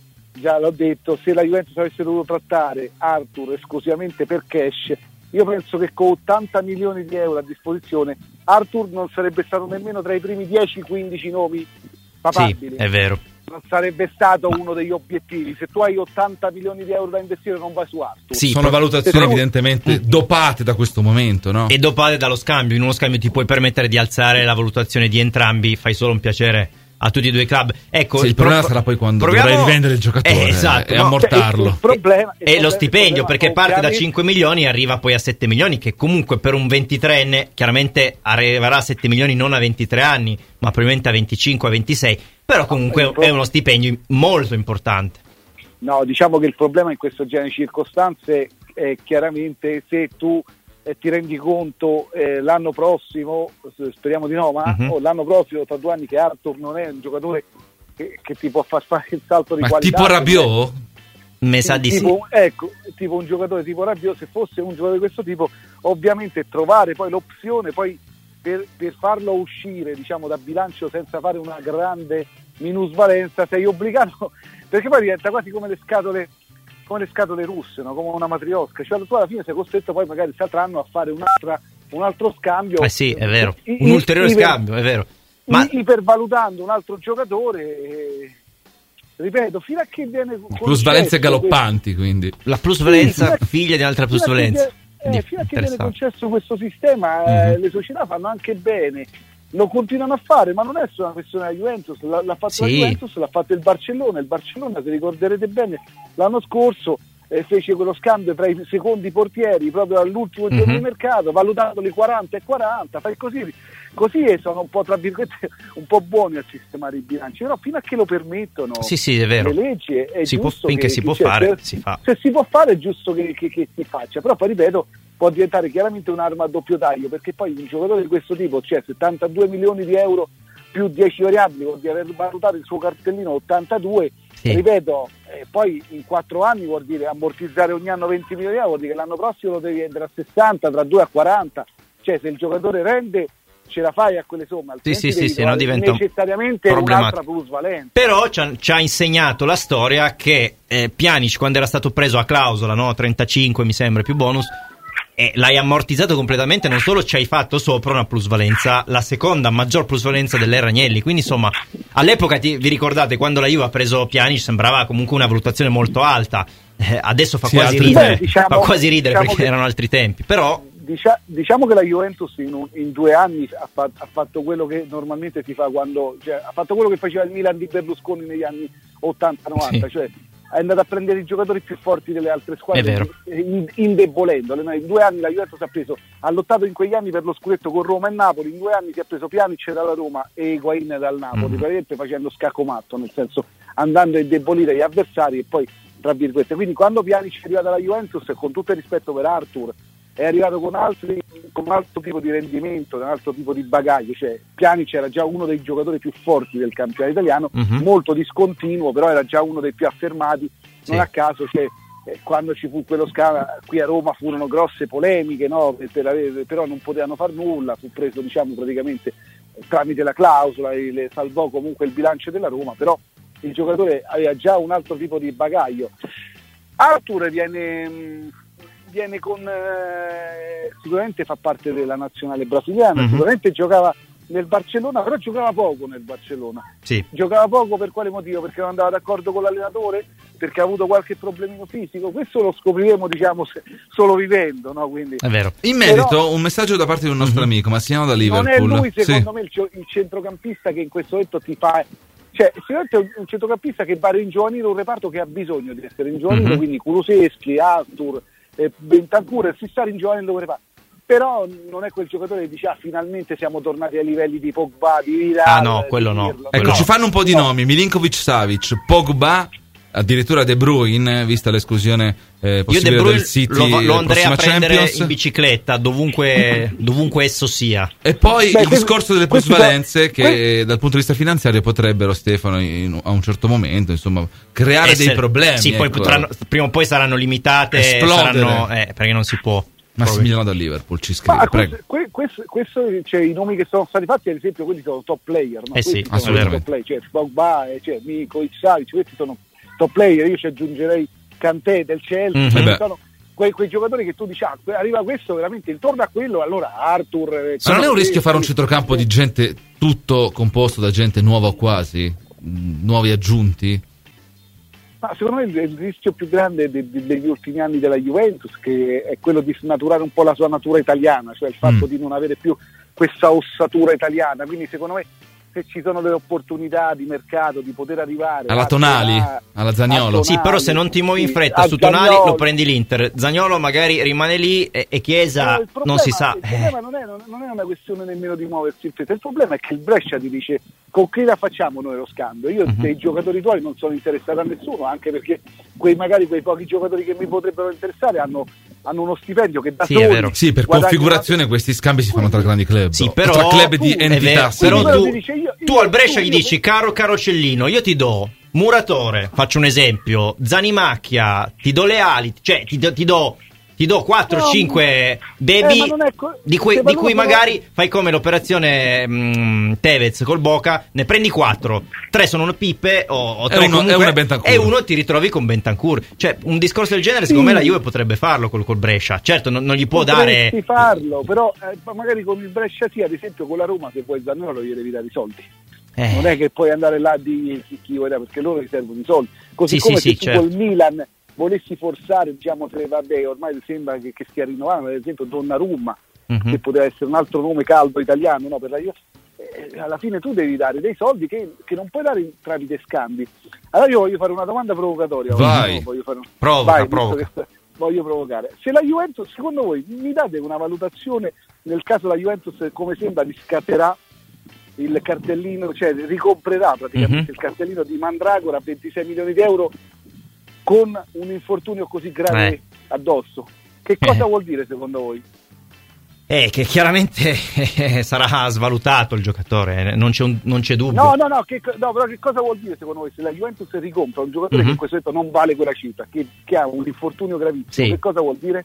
già l'ho detto, se la Juventus avesse dovuto trattare Arthur esclusivamente per cash, io penso che con ottanta milioni di euro a disposizione Arthur non sarebbe stato nemmeno tra i primi dieci quindici nomi papabili. Sì, è vero. Non sarebbe stato Ma... uno degli obiettivi. Se tu hai ottanta milioni di euro da investire, non vai su Arthur. Sì, sono valutazioni tu... evidentemente dopate da questo momento, no? E dopate dallo scambio. In uno scambio ti puoi permettere di alzare la valutazione di entrambi, fai solo un piacere a tutti e due i club. Ecco, sì, il problema pro- sarà poi quando proviamo... dovrai rivendere il giocatore eh, esatto, e no, ammortarlo. Il problema, il e problema, lo stipendio, perché parte ovviamente... da cinque milioni e arriva poi a sette milioni, che comunque per un ventitreenne chiaramente arriverà a sette milioni non a ventitré anni, ma probabilmente a venticinque, a ventisei, però comunque no, è uno stipendio molto importante. No, diciamo che il problema in questo genere di circostanze è chiaramente se tu eh, ti rendi conto eh, l'anno prossimo, speriamo di no, ma uh-huh. oh, l'anno prossimo, tra due anni, che Arthur non è un giocatore che, che ti può far fare il salto di ma qualità. Tipo Rabiot? Me sa di tipo, sì. Ecco, tipo un giocatore tipo Rabiot, se fosse un giocatore di questo tipo, ovviamente trovare poi l'opzione poi per, per farlo uscire, diciamo, da bilancio senza fare una grande minusvalenza, sei obbligato, perché poi diventa quasi come le scatole come le scatole russe, no? Come una matriosca, cioè tu alla fine sei costretto poi magari salteranno a fare un'altra, un altro scambio. Eh sì, è vero, I, un ulteriore iper, scambio, è vero. Ma ipervalutando un altro giocatore, eh, ripeto, fino a che viene plusvalenze galoppanti, quindi la plusvalenza sì, figlia di un'altra plusvalenza. Eh, fino a che viene concesso questo sistema, eh, mm-hmm. le società fanno anche bene, lo continuano a fare, ma non è solo una questione della Juventus, l'ha, l'ha fatto sì. la Juventus, l'ha fatto il Barcellona. Il Barcellona, se ricorderete bene, l'anno scorso eh, fece quello scambio tra i secondi portieri proprio all'ultimo giorno mm-hmm. di mercato, valutandoli quaranta e quaranta, fai così, così sono un po', tra virgolette, un po' buoni a sistemare i bilanci, però fino a che lo permettono sì, sì, è vero. le leggi è si giusto può, finché che, si che può fare se, si fa. Se si può fare è giusto che, che, che si faccia, però poi ripeto può diventare chiaramente un'arma a doppio taglio, perché poi un giocatore di questo tipo, cioè settantadue milioni di euro più dieci variabili, vuol dire aver valutato il suo cartellino ottantadue, sì. ripeto, eh, poi in quattro anni vuol dire ammortizzare ogni anno venti milioni di euro, vuol dire che l'anno prossimo lo devi vendere a sessanta, tra due a quaranta, cioè se il giocatore rende ce la fai a quelle somme, altrimenti sì, sì, sì, no, diventa necessariamente un'altra plusvalenza. Però ci ha, ci ha insegnato la storia che eh, Pjanic, quando era stato preso a clausola, no, trentacinque mi sembra più bonus, e l'hai ammortizzato completamente, non solo ci hai fatto sopra una plusvalenza, la seconda maggior plusvalenza dell'era Agnelli, quindi insomma all'epoca ti, vi ricordate quando la Juve ha preso Pjanic sembrava comunque una valutazione molto alta, eh, adesso fa, sì, quasi ridere, beh, diciamo, fa quasi ridere diciamo perché che, erano altri tempi, però dicia, diciamo che la Juventus in, un, in due anni ha, fa, ha fatto quello che normalmente si fa quando, cioè, ha fatto quello che faceva il Milan di Berlusconi negli anni ottanta novanta, sì. cioè è andato a prendere i giocatori più forti delle altre squadre indebolendole. In due anni la Juventus ha preso, ha lottato in quegli anni per lo scudetto con Roma e Napoli, in due anni si è preso Pjanic dalla Roma e Higuain dal Napoli, mm. praticamente facendo scacco matto, nel senso andando a indebolire gli avversari e poi tra virgolette, quindi quando Pjanic è arrivato alla Juventus, con tutto il rispetto per Arthur, è arrivato con altri con un altro tipo di rendimento, con un altro tipo di bagaglio, cioè Pjanic era già uno dei giocatori più forti del campionato italiano, uh-huh. molto discontinuo, però era già uno dei più affermati, sì. non a caso cioè, eh, quando ci fu quello scambio qui a Roma furono grosse polemiche, no? per, per avere, però non potevano far nulla, fu preso diciamo praticamente tramite la clausola e le salvò comunque il bilancio della Roma, però il giocatore aveva già un altro tipo di bagaglio. Arthur viene mh, viene con eh, sicuramente fa parte della nazionale brasiliana, uh-huh. sicuramente giocava nel Barcellona, però giocava poco nel Barcellona. Sì. Giocava poco per quale motivo? Perché non andava d'accordo con l'allenatore? Perché ha avuto qualche problemino fisico? Questo lo scopriremo, diciamo, se, solo vivendo, no? Quindi, è vero. In merito, però, un messaggio da parte di un nostro mm-hmm. amico, Massimo da Liverpool. Non è lui, secondo sì. me, il, il centrocampista che in questo momento ti fa... Cioè, sicuramente è un centrocampista che va a ringiovanire un reparto che ha bisogno di essere ringiovanito, mm-hmm. quindi Kulusevski, Arthur, eh, Bentancur, si sta ringiovanendo un reparto. Però non è quel giocatore che dice ah, finalmente siamo tornati ai livelli di Pogba, di Vidal. Ah no, quello no. Pirlo. Ecco, no. ci fanno un po' di no. nomi: Milinkovic-Savic, Pogba, addirittura De Bruyne, vista l'esclusione eh, possibile Io De Bruyne del City. lo, lo andrei a prendere Champions. in bicicletta dovunque, dovunque esso sia. E poi Beh, il questo, discorso delle questo plusvalenze so, che questo, dal punto di vista finanziario potrebbero, Stefano, in, a un certo momento, insomma, creare essere, dei problemi. Sì, poi ecco. potranno, prima o poi saranno limitate, Esplodere. saranno, eh, perché non si può. Massimiliano da Liverpool ci scrive, ma prego. questo, questo, questo, cioè, i nomi che sono stati fatti, ad esempio, quelli sono top player, no? Eh sì, questi sono top player, cioè Pogba, cioè Milinkovic, Savic, questi sono top player. Io ci aggiungerei Kanté del Chelsea, Mm-hmm. sono quei, quei giocatori che tu dici ah, arriva questo veramente intorno a quello, allora Arthur. Eh, Ma non è un questi, rischio fare un centrocampo di gente tutto composto da gente nuova o quasi, mh, nuovi aggiunti? Ma secondo me il rischio più grande de- de- degli ultimi anni della Juventus che è quello di snaturare un po' la sua natura italiana, cioè il fatto mm. di non avere più questa ossatura italiana, quindi secondo me se ci sono delle opportunità di mercato di poter arrivare alla Tonali, Tonali alla Zaniolo. Tonali, Sì, però se non ti muovi in sì, fretta su Zaniolo. Tonali lo prendi l'Inter. Zaniolo magari rimane lì e, e Chiesa eh, problema, non si sa. Il problema non è, non è una questione nemmeno di muoversi in fretta, il problema è che il Brescia ti dice con chi la facciamo noi lo scambio? Io uh-huh. dei giocatori tuoi non sono interessato a nessuno, anche perché quei magari quei pochi giocatori che mi potrebbero interessare hanno, hanno uno stipendio che da sì, soli è vero. Sì, per configurazione questi scambi si fanno tra grandi club, sì, però, tra club di tu, entità. Però però tu, ti dice, io, io, tu al Brescia tu, gli io, dici caro caro Cellino, io ti do Muratore, faccio un esempio, Zanimacchia, ti do le ali, cioè ti do, ti do Ti do quattro cinque baby eh, co- di cui, di cui però... magari fai come l'operazione mh, Tevez col Boca, ne prendi quattro, tre sono una pippe o, o tre uno, comunque, uno e uno ti ritrovi con Bentancur. Cioè un discorso del genere sì. secondo me la Juve potrebbe farlo col, col Brescia. Certo non, non gli può Potresti dare farlo, però eh, magari con il Brescia sì, ad esempio con la Roma se vuoi Zaniolo gli devi dare i soldi. Eh. Non è che puoi andare là di chi, chi vuoi dare, perché loro gli servono i soldi. Così sì, come sì, se sì, tu certo. col Milan volessi forzare, diciamo, se vabbè, ormai sembra che, che stia rinnovando, ad esempio Donnarumma, uh-huh. che poteva essere un altro nome caldo italiano, no, per la Juve. Eh, alla fine tu devi dare dei soldi che, che non puoi dare tramite scambi. Allora io voglio fare una domanda provocatoria. Vai, no? voglio fare un... provoca, Vai, provoca. Che... voglio provocare. Se la Juventus, secondo voi, mi date una valutazione nel caso la Juventus, come sembra, riscatterà il cartellino, cioè ricomprerà praticamente uh-huh. il cartellino di Mandragora a ventisei milioni di euro con un infortunio così grave eh. addosso. Che cosa eh. vuol dire secondo voi? Eh, che chiaramente sarà svalutato il giocatore, non c'è, un, non c'è dubbio. No, no, no, che, no, però che cosa vuol dire secondo voi se la Juventus ricompra un giocatore uh-huh. che in questo momento non vale quella cifra, che, che ha un infortunio gravissimo, sì. Che cosa vuol dire?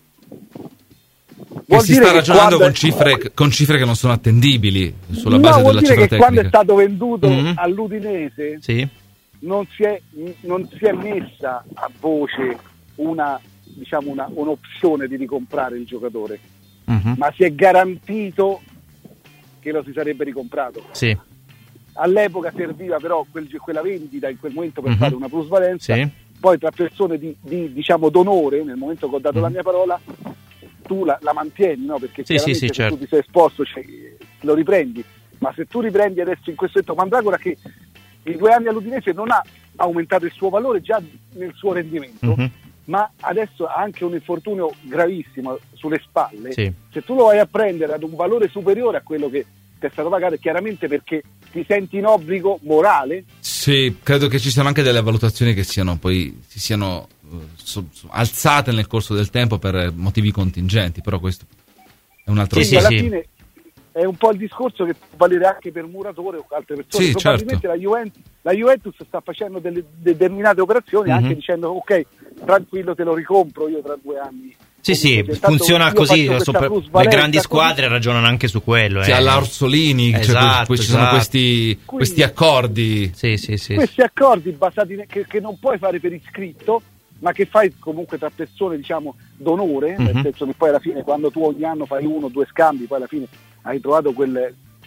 Vuol che si sta ragionando con cifre, è... con cifre che non sono attendibili sulla base no, della cifra dire che tecnica. Quando è stato venduto uh-huh. all'Udinese sì. non, si è, non si è messa a voce una, diciamo una, un'opzione di ricomprare il giocatore, uh-huh. ma si è garantito che lo si sarebbe ricomprato. Sì. All'epoca serviva però quel, quella vendita in quel momento per uh-huh. fare una plusvalenza, sì. poi tra persone di, di diciamo d'onore, nel momento che ho dato uh-huh. la mia parola, tu la, la mantieni, no? Perché sì, chiaramente sì, sì, se certo. tu ti sei esposto, cioè, lo riprendi, ma se tu riprendi adesso in questo momento Mandragora che in due anni all'Udinese non ha aumentato il suo valore già nel suo rendimento, uh-huh. ma adesso ha anche un infortunio gravissimo sulle spalle, sì. se tu lo vai a prendere ad un valore superiore a quello che ti è stato pagato, chiaramente perché ti senti in obbligo morale. Sì, credo che ci siano anche delle valutazioni che siano poi si siano uh, so, so, alzate nel corso del tempo per motivi contingenti, però questo è un altro sì, sì, alla sì. fine è un po' il discorso che può valere anche per Muratore o altre persone. Sì, probabilmente certo. la, Juventus, la Juventus sta facendo delle determinate operazioni uh-huh. anche dicendo ok, tranquillo, te lo ricompro io tra due anni. Sì, sì, funziona così, sopra, le grandi squadre così. Ragionano anche su quello. Sì, eh. alla Orsolini, esatto, cioè, ci esatto. sono questi, questi accordi. Sì, sì, sì. Questi accordi basati ne- che, che non puoi fare per iscritto, ma che fai comunque tra persone, diciamo, d'onore, uh-huh. nel senso che poi alla fine quando tu ogni anno fai uno o due scambi, poi alla fine hai trovato quel,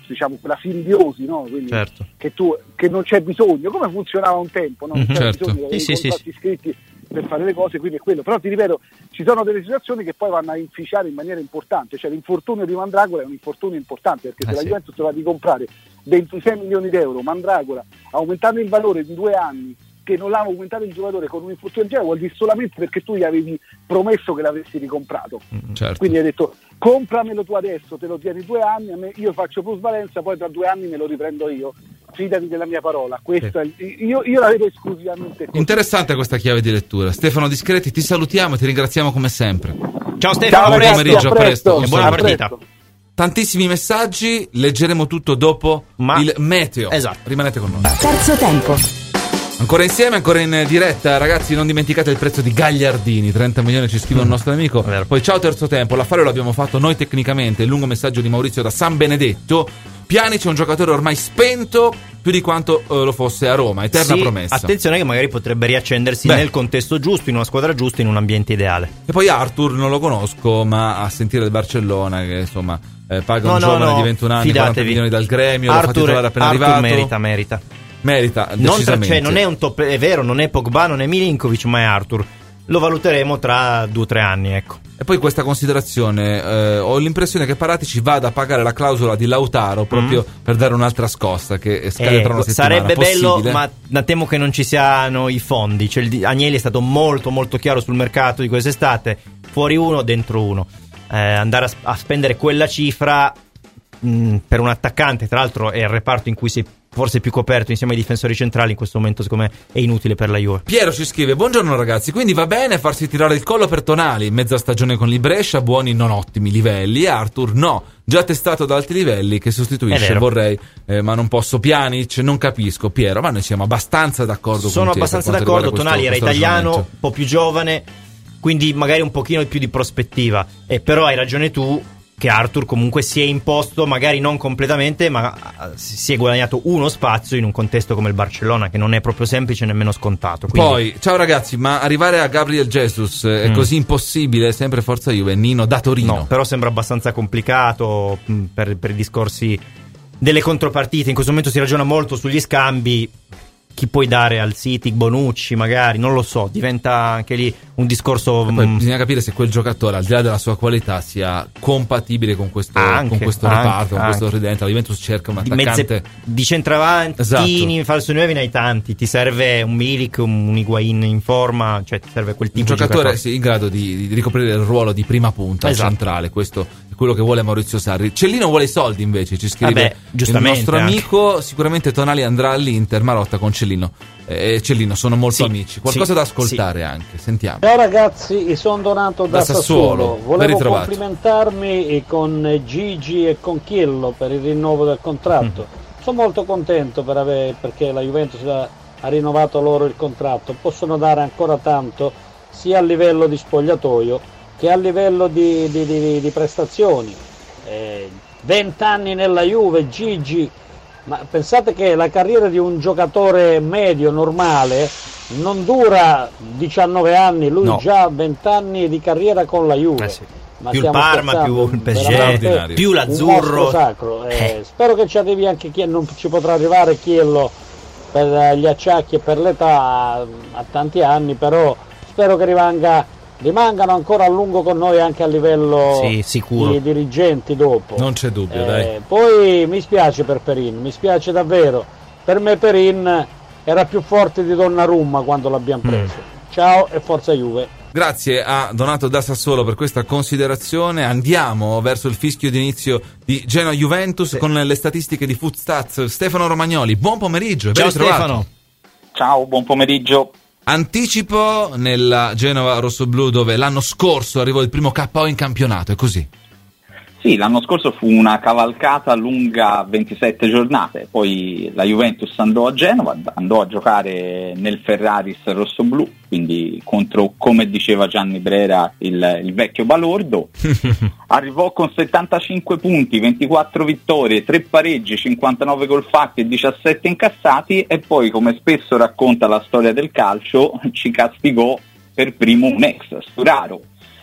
diciamo quella simbiosi, no? Quindi certo. che tu che non c'è bisogno, come funzionava un tempo, no? Non Mm-hmm. c'era Certo. bisogno dei Sì, sì, contratti sì. scritti per fare le cose, quindi è quello. Però ti ripeto, ci sono delle situazioni che poi vanno a inficiare in maniera importante, cioè l'infortunio di Mandragora è un infortunio importante, perché se Eh, la sì. Juventus va di comprare ventisei milioni d'euro, Mandragora, aumentando il valore di due anni, che non l'hanno aumentato il giocatore con un infortunio del genere, vuol dire solamente perché tu gli avevi promesso che l'avresti ricomprato. Certo. Quindi hai detto compramelo tu adesso, te lo tieni due anni, a me, io faccio plusvalenza, poi tra due anni me lo riprendo io. Fidati della mia parola. Questa Sì. è il- io, io la vedo esclusivamente così. Interessante questa chiave di lettura. Stefano Discreti, ti salutiamo e ti ringraziamo come sempre. Ciao Stefano, Ciao buon ragazzi, pomeriggio, a a presto. E buona A partita. presto. Tantissimi messaggi, leggeremo tutto dopo Ma- il meteo. Esatto. Rimanete con noi. Terzo tempo. Ancora insieme, ancora in diretta, ragazzi, non dimenticate il prezzo di Gagliardini, trenta milioni ci scrive un nostro amico. Vero. Poi ciao terzo tempo, l'affare lo abbiamo fatto noi tecnicamente, il lungo messaggio di Maurizio da San Benedetto. Pjanic è un giocatore ormai spento più di quanto eh, lo fosse a Roma, eterna Sì, promessa. attenzione che magari potrebbe riaccendersi Beh. nel contesto giusto, in una squadra giusta, in un ambiente ideale. E poi Arthur non lo conosco, ma a sentire il Barcellona che insomma eh, paga No, un no, giovane no, di ventuno anni, quaranta fidatevi. milioni dal gremio, lo fa Arthur, titolare appena Arthur arrivato. merita, merita. Merita, Non, tra, decisamente. cioè, non è un top, è vero, non è Pogba, non è Milinkovic, ma è Arthur. Lo valuteremo tra due o tre anni, ecco. E poi questa considerazione, eh, ho l'impressione che Paratici vada a pagare la clausola di Lautaro proprio per dare un'altra scossa che scade tra una Eh, settimana. sarebbe bello, Possibile? ma ma temo che non ci siano i fondi. Cioè, il di- Agnelli è stato molto molto chiaro sul mercato di quest'estate, fuori uno, dentro uno. Eh, andare a, a spendere quella cifra mh, per un attaccante, tra l'altro è il reparto in cui sei forse più coperto insieme ai difensori centrali, in questo momento secondo me è inutile per la Juve. Piero ci scrive: buongiorno ragazzi, quindi va bene farsi tirare il collo per Tonali, mezza stagione con il Brescia, buoni non ottimi livelli, e Arthur no, già testato ad alti livelli, che È sostituisce, vero. vorrei, eh, ma non posso. Pjanic, non capisco. Piero, ma noi siamo abbastanza d'accordo Sono con te abbastanza per quanto d'accordo. riguarda Tonali era questo- questo italiano, ragionamento. un po' più giovane, quindi magari un pochino più di prospettiva. Eh, però hai ragione tu che Arthur comunque si è imposto, magari non completamente, ma eh, si è guadagnato uno spazio in un contesto come il Barcellona, che non è proprio semplice nemmeno scontato. Quindi, Poi, ciao ragazzi, ma arrivare a Gabriel Jesus è Mm. così impossibile? Sempre Forza Juve, Nino da Torino. no, però sembra abbastanza complicato mh, per, per i discorsi delle contropartite. In questo momento si ragiona molto sugli scambi. Chi puoi dare al City? Bonucci magari, non lo so, diventa anche lì un discorso E poi mh, bisogna capire se quel giocatore, al di là della sua qualità, sia compatibile con questo, Anche, con questo anche, reparto, con questo anche. ridente. La Juventus cerca un di, attaccante. mezze, di centravanti, Esatto. falso nuovi ne hai tanti. Ti serve un Milik, un, un Higuain in forma, cioè ti serve quel Un tipo di giocatore giocatore. sì, in grado di, di ricoprire il ruolo di prima punta Esatto. centrale. Questo è quello che vuole Maurizio Sarri. Cellino vuole i soldi invece, ci scrive Vabbè, il giustamente nostro anche. amico. Sicuramente Tonali andrà all'Inter, Marotta con Cellino. E Cellino sono molto Sì, amici. Qualcosa sì, da ascoltare anche. Sentiamo. Ciao ragazzi, sono Donato da, Da Sassuolo. Sassuolo. Ben Volevo ritrovato. complimentarmi con Gigi e con Chiello per il rinnovo del contratto. Mm. Sono molto contento per aver- perché la Juventus ha, ha rinnovato loro il contratto. Possono dare ancora tanto sia a livello di spogliatoio che a livello di, di- di- di prestazioni. Eh, venti anni nella Juve, Gigi. Ma pensate che la carriera di un giocatore medio, normale, non dura diciannove anni, lui No. già ha venti anni di carriera con la Juve. Eh sì. Ma Più il stiamo Parma, scherzando? più il P S G, Veramente più un l'azzurro. mostro sacro. Eh, Eh. Spero che ci arrivi anche chi non ci potrà arrivare Chiello per gli acciacchi e per l'età a, a tanti anni, però spero che rimanga, rimangano ancora a lungo con noi anche a livello Sì, sicuro. di dirigenti dopo. Non c'è dubbio, Eh, dai. Poi mi spiace per Perin, mi spiace davvero. Per me Perin era più forte di Donnarumma quando l'abbiamo preso. Ciao e forza Juve. Grazie a Donato da Sassuolo per questa considerazione. Andiamo verso il fischio d'inizio di Genoa-Juventus con le statistiche di Footstats. Stefano Romagnoli, buon pomeriggio e ben Ciao ritrovato. Stefano. Ciao, buon pomeriggio. Anticipo nella Genova rossoblù, dove l'anno scorso arrivò il primo K O in campionato, è così. Sì, l'anno scorso fu una cavalcata lunga ventisette giornate, poi la Juventus andò a Genova, andò a giocare nel Ferraris rossoblù, quindi contro, come diceva Gianni Brera, il, il vecchio balordo. Arrivò con settantacinque punti, ventiquattro vittorie, tre pareggi, cinquantanove gol fatti e diciassette incassati, e poi, come spesso racconta la storia del calcio, ci castigò per primo un ex, Sturaro.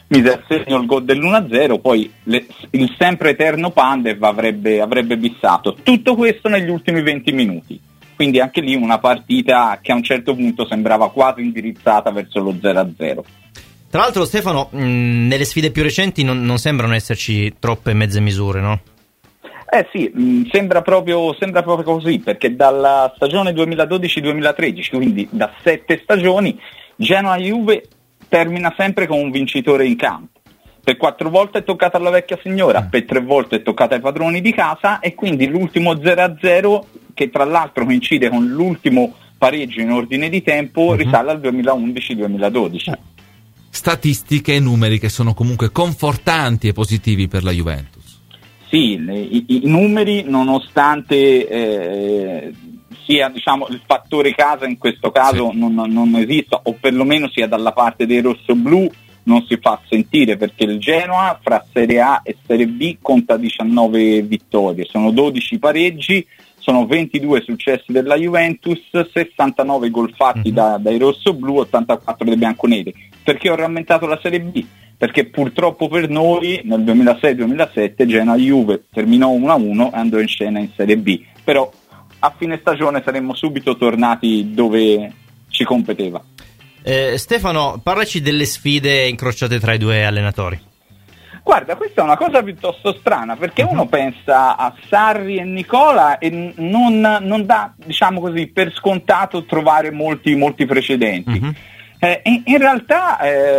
mise a segno il gol dell'uno a zero, poi le, il sempre eterno Pandev avrebbe, avrebbe bissato. Tutto questo negli ultimi venti minuti. Quindi anche lì una partita che a un certo punto sembrava quasi indirizzata verso lo zero a zero. Tra l'altro, Stefano, mh, nelle sfide più recenti non, non sembrano esserci troppe mezze misure, no? Eh sì, mh, sembra proprio, sembra proprio così, perché dalla stagione duemiladodici duemilatredici, quindi da sette stagioni, Genoa-Juve termina sempre con un vincitore in campo. Per quattro volte è toccata alla vecchia signora, per tre volte è toccata ai padroni di casa, e quindi l'ultimo zero a zero, che tra l'altro coincide con l'ultimo pareggio in ordine di tempo, uh-huh. risale al duemilaundici duemiladodici. Statistiche e numeri che sono comunque confortanti e positivi per la Juventus. Sì, i, i numeri, nonostante eh, sia, diciamo, il fattore casa in questo caso sì. non, non esista, o perlomeno sia dalla parte dei rossoblù, non si fa sentire, perché il Genoa fra Serie A e Serie B conta diciannove vittorie, sono dodici pareggi, sono ventidue successi della Juventus, sessantanove gol fatti mm-hmm. da, dai rossoblù, ottantaquattro dei bianconeri. Perché ho rammentato la Serie B? Perché purtroppo per noi nel duemilasei duemilasette Genoa-Juve terminò uno a uno e andò in scena in Serie B, però a fine stagione saremmo subito tornati dove ci competeva. Eh, Stefano, parlaci delle sfide incrociate tra i due allenatori. Guarda, questa è una cosa piuttosto strana, perché uh-huh. uno pensa a Sarri e Nicola e non, non dà, diciamo così, per scontato trovare molti, molti precedenti. Uh-huh. Eh, in, in realtà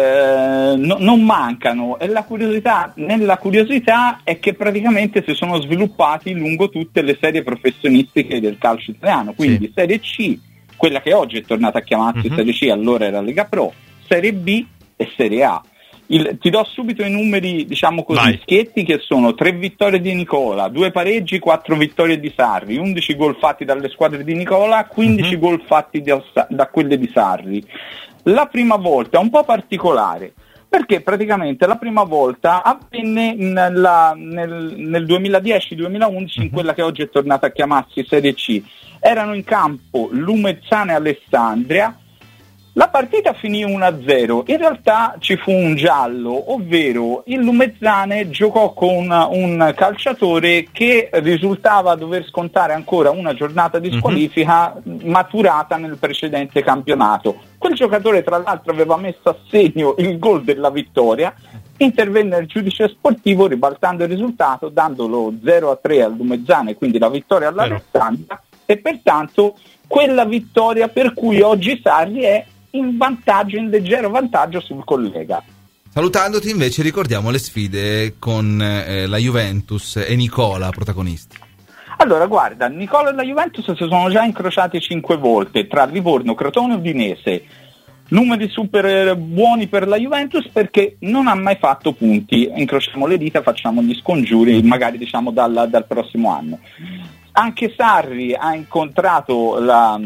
eh, no, non mancano, e la curiosità, nella curiosità è che praticamente si sono sviluppati lungo tutte le serie professionistiche del calcio italiano, quindi sì. Serie C, quella che oggi è tornata a chiamarsi uh-huh. Serie C, allora era Lega Pro, Serie B e Serie A. Il, ti do subito i numeri, diciamo così, Vai. schietti, che sono tre vittorie di Nicola, due pareggi, quattro vittorie di Sarri, undici gol fatti dalle squadre di Nicola, quindici uh-huh. gol fatti da, da quelle di Sarri. La prima volta è un po' particolare, perché praticamente la prima volta avvenne nella, nel, nel duemiladieci duemilaundici, uh-huh. in quella che oggi è tornata a chiamarsi Serie C. Erano in campo Lumezzane e Alessandria. La partita finì uno a zero, in realtà ci fu un giallo, ovvero il Lumezzane giocò con un calciatore che risultava dover scontare ancora una giornata di squalifica mm-hmm. maturata nel precedente campionato. Quel giocatore tra l'altro aveva messo a segno il gol della vittoria, intervenne il giudice sportivo ribaltando il risultato, dandolo zero a tre al Lumezzane, quindi la vittoria all'Alessandria, e pertanto quella vittoria per cui oggi Sarri è in vantaggio, in leggero vantaggio sul collega. Salutandoti invece ricordiamo le sfide con eh, la Juventus e Nicola protagonisti. Allora guarda, Nicola e la Juventus si sono già incrociati cinque volte tra Livorno, Crotone e Udinese. Numeri super buoni per la Juventus perché non ha mai fatto punti. Incrociamo le dita, facciamo gli scongiuri, magari diciamo dal, dal prossimo anno. Anche Sarri ha incontrato la,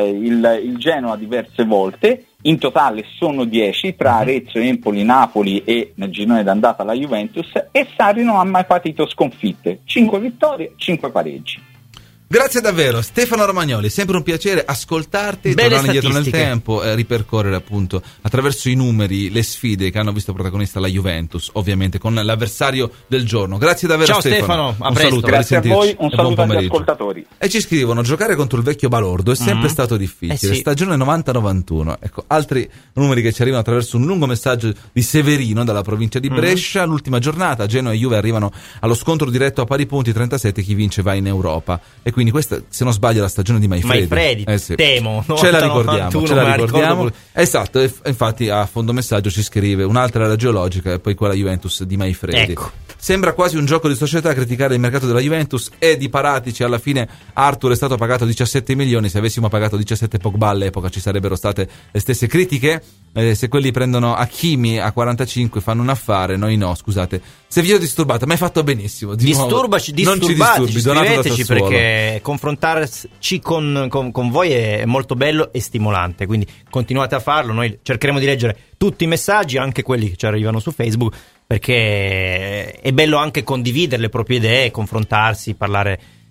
il, il Genoa diverse volte, in totale sono dieci tra Arezzo, Empoli, Napoli e nel girone d'andata la Juventus, e Sarri non ha mai patito sconfitte, cinque vittorie, cinque pareggi. Grazie davvero Stefano Romagnoli, sempre un piacere ascoltarti, Belle tornare indietro nel statistiche. tempo e ripercorrere appunto attraverso i numeri le sfide che hanno visto protagonista la Juventus, ovviamente con l'avversario del giorno. Grazie davvero. Ciao Stefano, Stefano, a un presto. saluto, Grazie a voi, un saluto agli pomeriggio. ascoltatori. E ci scrivono: giocare contro il vecchio balordo è sempre Mm. stato difficile. Eh sì. Stagione novanta novantuno. Ecco, altri numeri che ci arrivano attraverso un lungo messaggio di Severino dalla provincia di Brescia. Mm. L'ultima giornata Genoa e Juve arrivano allo scontro diretto a pari punti trentasette, chi vince va in Europa. E quindi questa, se non sbaglio, la stagione di Maifredi. Maifredi, eh sì. temo. Ce la ricordiamo, ce la ricordiamo. Ricordo... Esatto, e infatti a fondo messaggio ci scrive un'altra era geologica e poi quella Juventus di Maifredi. Ecco. Sembra quasi un gioco di società criticare il mercato della Juventus e di Paratici. Alla fine Arthur è stato pagato diciassette milioni, se avessimo pagato diciassette Pogba all'epoca ci sarebbero state le stesse critiche. Eh, se quelli prendono Hakimi a quarantacinque fanno un affare, noi no, scusate. Se vi ho disturbato, ma hai fatto benissimo. Di Disturbaci, nuovo, non ci disturbi, scriveteci, perché confrontarci con, con, con voi è molto bello e stimolante, quindi continuate a farlo. Noi cercheremo di leggere tutti i messaggi, anche quelli che ci arrivano su Facebook, perché è bello anche condividere le proprie idee, confrontarsi, parlare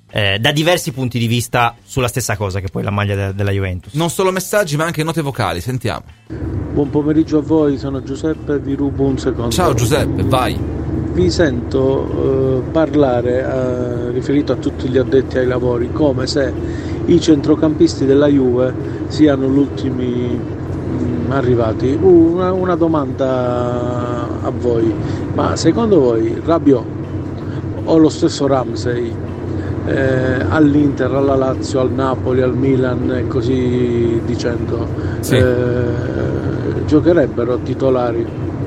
eh, da diversi punti di vista sulla stessa cosa che poi la maglia de- della Juventus. Non solo messaggi ma anche note vocali, sentiamo. Buon pomeriggio a voi, sono Giuseppe, vi rubo un secondo. Ciao Giuseppe, vai. Vi sento eh, parlare eh, riferito a tutti gli addetti ai lavori come se i centrocampisti della Juve siano gli ultimi mh, arrivati. Una, una domanda a voi, ma secondo voi Rabiot o lo stesso Ramsey eh, all'Inter, alla Lazio, al Napoli, al Milan e così dicendo sì. eh, giocherebbero titolari?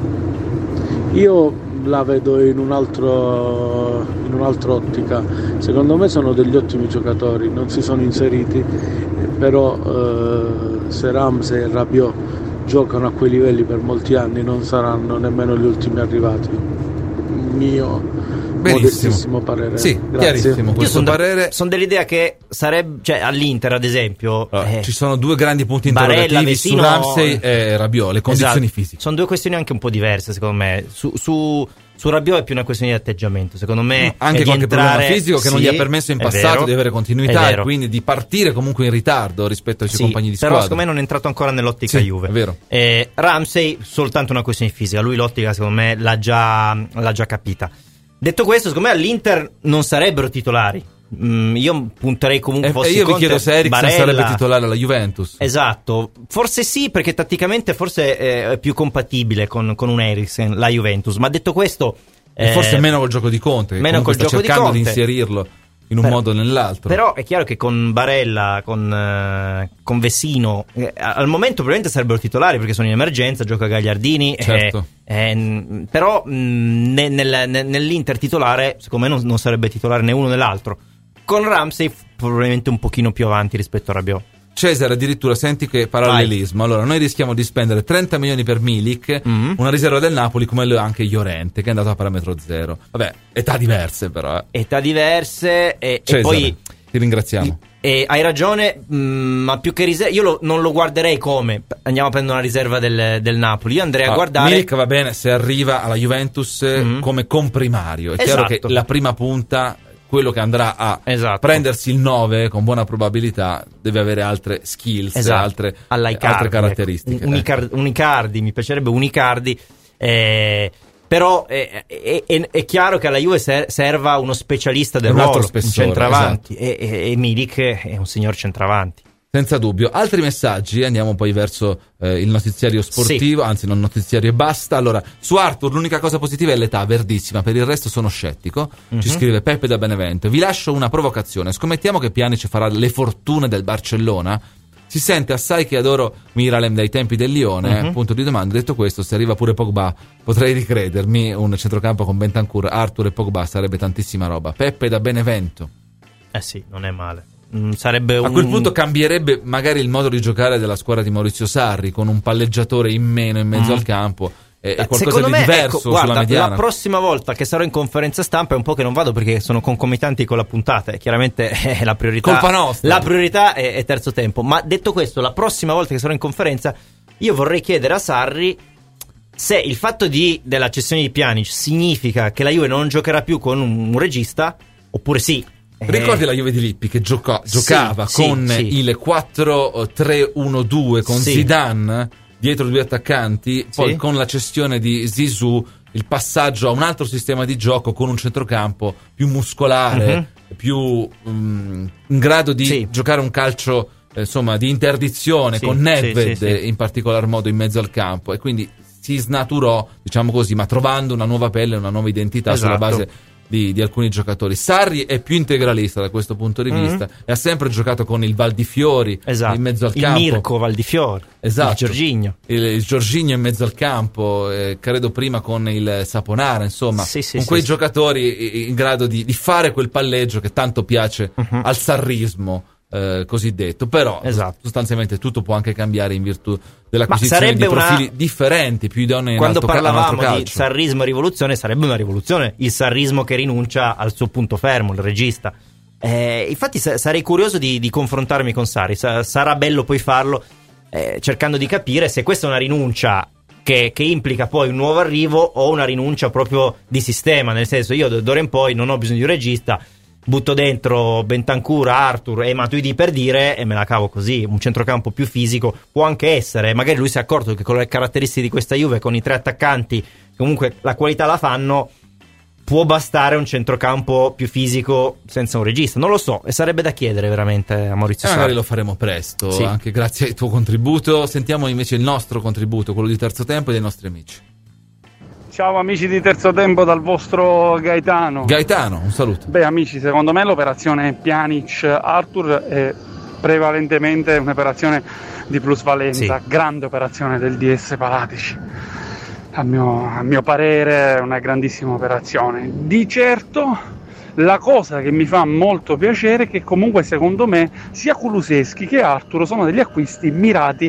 Io la vedo in un altro in un'altra ottica. Secondo me sono degli ottimi giocatori, non si sono inseriti, però eh, se Ramsey e Rabiot giocano a quei livelli per molti anni non saranno nemmeno gli ultimi arrivati. Mio modestissimo parere. Sì, grazie. Chiarissimo questo sono parere. Sono dell'idea che sarebbe, cioè all'Inter ad esempio allora, eh, ci sono due grandi punti Barella, interrogativi Vecino, su Ramsey e Rabiot, le condizioni esatto. fisiche. Sono due questioni anche un po' diverse secondo me. Su, su, su Rabiot è più una questione di atteggiamento, secondo me. No, anche è qualche entrare, problema fisico che sì, non gli ha permesso in passato vero, di avere continuità e quindi di partire comunque in ritardo rispetto ai suoi sì, compagni di però squadra. secondo me non è entrato ancora nell'ottica sì, Juve. È vero. Eh, Ramsey soltanto una questione fisica, lui l'ottica secondo me l'ha già, l'ha già capita. Detto questo, secondo me all'Inter non sarebbero titolari. Mm, io punterei comunque e, fossi e io Conte, vi chiedo se Eriksen Barella. sarebbe titolare alla Juventus. Esatto, forse sì, perché tatticamente forse è più compatibile con, con un Eriksen la Juventus, ma detto questo e eh, forse meno col gioco di Conte, che meno col sta gioco cercando di, di inserirlo in un però, modo o nell'altro. Però è chiaro che con Barella, con, eh, con Vecino, eh, al momento probabilmente sarebbero titolari perché sono in emergenza, gioca Gagliardini. Certo. Eh, eh, però mh, ne, nel, ne, nell'Inter titolare, secondo me non, non sarebbe titolare né uno né l'altro. Con Ramsey probabilmente un pochino più avanti rispetto a Rabiot. Cesare addirittura, senti che parallelismo. Vai. Allora, noi rischiamo di spendere trenta milioni per Milik, mm-hmm. una riserva del Napoli come lo è anche Llorente, che è andato a parametro zero. Vabbè, età diverse però. Eh. Età diverse e, Cesare, e poi ti ringraziamo. E hai ragione, mh, ma più che riserva, io lo, non lo guarderei come andiamo a prendere una riserva del, del Napoli. Io andrei ah, a guardare. Milik va bene se arriva alla Juventus mm-hmm. come comprimario. È esatto. chiaro che la prima punta, quello che andrà a esatto. prendersi il nove con buona probabilità, deve avere altre skills, esatto. altre, Icardi, altre caratteristiche. Ecco. Un, Icardi, un Icardi, mi piacerebbe un Icardi. Eh, però è, è, è, è chiaro che alla Juve ser- serva uno specialista del un ruolo, altro spessore, un centravanti. Esatto. E, e, e Milik è un signor centravanti. Senza dubbio. Altri messaggi, andiamo poi verso eh, il notiziario sportivo, sì. anzi non notiziario e basta. Allora, su Arthur l'unica cosa positiva è l'età, verdissima, per il resto sono scettico. Mm-hmm. Ci scrive Peppe da Benevento. Vi lascio una provocazione, scommettiamo che Pjanic farà le fortune del Barcellona? Si sente assai che adoro Miralem dai tempi del Lione, mm-hmm. punto di domanda. Detto questo, se arriva pure Pogba, potrei ricredermi, un centrocampo con Bentancur, Arthur e Pogba sarebbe tantissima roba. Peppe da Benevento. Eh sì, non è male. Sarebbe un... A quel punto cambierebbe magari il modo di giocare della squadra di Maurizio Sarri, con un palleggiatore in meno in mezzo mm. al campo e, e qualcosa Secondo di me, diverso ecco, guarda, sulla mediana. La prossima volta che sarò in conferenza stampa è un po' che non vado perché sono concomitanti con la puntata e chiaramente è la priorità. Colpa nostra. La priorità è, è terzo tempo. Ma detto questo, la prossima volta che sarò in conferenza io vorrei chiedere a Sarri se il fatto di, della cessione di Pjanic significa che la Juve non giocherà più con un, un regista oppure sì. Ricordi la Juve di Lippi che giocò, giocava sì, con sì, il quattro tre uno due con sì. Zidane dietro due attaccanti, poi sì. con la cessione di Zizou il passaggio a un altro sistema di gioco con un centrocampo più muscolare, mm-hmm. più um, in grado di sì. giocare un calcio eh, insomma di interdizione sì, con Nedved sì, sì, sì. in particolar modo in mezzo al campo, e quindi si snaturò, diciamo così, ma trovando una nuova pelle, una nuova identità esatto. sulla base Di, di alcuni giocatori. Sarri è più integralista da questo punto di vista mm-hmm. e ha sempre giocato con il Valdifiori esatto. in mezzo al il campo, il Mirko Valdifiori, esatto. il Jorginho il, il Jorginho in mezzo al campo, eh, credo prima con il Saponara, insomma sì, sì, con sì, quei sì. giocatori in grado di, di fare quel palleggio che tanto piace uh-huh. al sarrismo eh, cosiddetto, però esatto. sostanzialmente tutto può anche cambiare in virtù dell'acquisizione di profili una... differenti, più idonei. Quando in alto parlavamo ca- di sarrismo e rivoluzione, sarebbe una rivoluzione il sarrismo che rinuncia al suo punto fermo, il regista. Eh, infatti sa- sarei curioso di, di confrontarmi con Sarri, sa- sarà bello poi farlo eh, cercando di capire se questa è una rinuncia che, che implica poi un nuovo arrivo o una rinuncia proprio di sistema, nel senso io d'ora in poi non ho bisogno di un regista, butto dentro Bentancur, Arthur e Matuidi per dire e me la cavo così. Un centrocampo più fisico può anche essere, magari lui si è accorto che con le caratteristiche di questa Juve, con i tre attaccanti comunque la qualità la fanno, può bastare un centrocampo più fisico senza un regista, non lo so, e sarebbe da chiedere veramente a Maurizio Sarri. Magari lo faremo presto, sì. Anche grazie al tuo contributo. Sentiamo invece il nostro contributo, quello di Terzo Tempo e dei nostri amici. Ciao amici di Terzo Tempo dal vostro Gaetano. Gaetano, un saluto. Beh amici, secondo me l'operazione Pjanic-Arthur è prevalentemente un'operazione di plusvalenza, sì. Grande operazione del D S Palatici. A mio, a mio parere è una grandissima operazione. Di certo la cosa che mi fa molto piacere è che comunque secondo me sia Kulusevski che Arthur sono degli acquisti mirati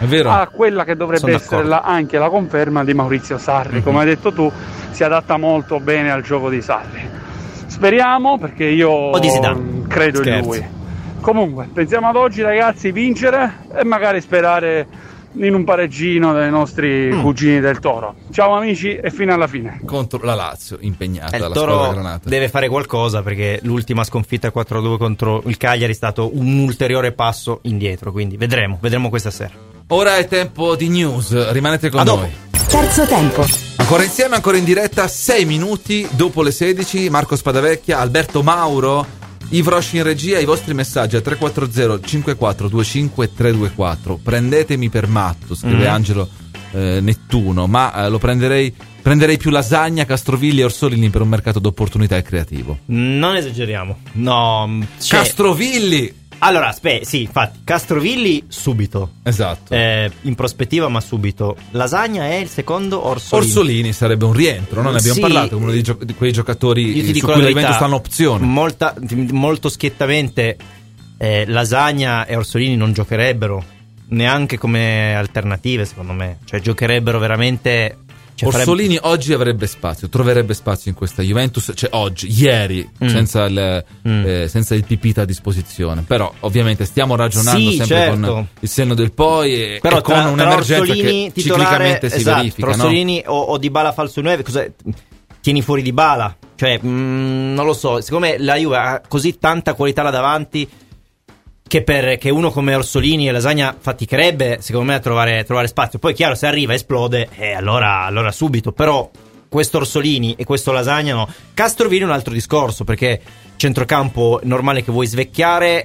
a quella che dovrebbe sono essere la, anche la conferma di Maurizio Sarri. Mm-hmm. Come hai detto tu, si adatta molto bene al gioco di Sarri. Speriamo, perché io credo Scherzo. in lui. Comunque pensiamo ad oggi ragazzi, vincere e magari sperare in un pareggino dei nostri mm. cugini del Toro. Ciao amici e fino alla fine. Contro la Lazio, impegnata eh, la Toro squadra granata. Deve fare qualcosa, perché l'ultima sconfitta quattro a due contro il Cagliari è stato un ulteriore passo indietro, quindi vedremo, vedremo questa sera. Ora è tempo di news, rimanete con a noi. Dopo. Terzo Tempo. Ancora insieme, ancora in diretta, sei minuti dopo le sedici. Marco Spadavecchia, Alberto Mauro, Ivrosh in regia. I vostri messaggi a tre quattro zero cinque quattro due cinque tre due quattro. Prendetemi per matto, scrive mm. Angelo eh, Nettuno, ma eh, lo prenderei prenderei più lasagna, Castrovilli e Orsolini per un mercato d'opportunità e creativo. Non esageriamo. No, cioè... Castrovilli. Allora, aspetta, sì, infatti, Castrovilli subito. Esatto. Eh, in prospettiva, ma subito. Lasagna è il secondo, Orsolini. Orsolini sarebbe un rientro, no? Ne abbiamo sì, parlato, uno dei gio- di quei giocatori su cui la Juventus stanno opzione. Molta, molto schiettamente eh, Lasagna e Orsolini non giocherebbero neanche come alternative, secondo me. Cioè, giocherebbero veramente... Cioè, Orsolini farebbe... oggi avrebbe spazio, troverebbe spazio in questa Juventus, cioè oggi, ieri, mm. senza, il, mm. eh, senza il Pipita a disposizione. Però ovviamente stiamo ragionando sì, sempre certo. con il senno del poi e, però e con tra, un'emergenza tra che titolare, ciclicamente si esatto, verifica. Tra Orsolini no? o, o Dybala falso nove, cosa tieni fuori Dybala? Cioè, mh, non lo so, secondo me la Juve ha così tanta qualità là davanti che per che uno come Orsolini e Lasagna faticherebbe secondo me a trovare, trovare spazio. Poi chiaro, se arriva esplode e eh, allora, allora subito. Però questo Orsolini e questo Lasagna no. Castrovilli è un altro discorso, perché centrocampo normale che vuoi svecchiare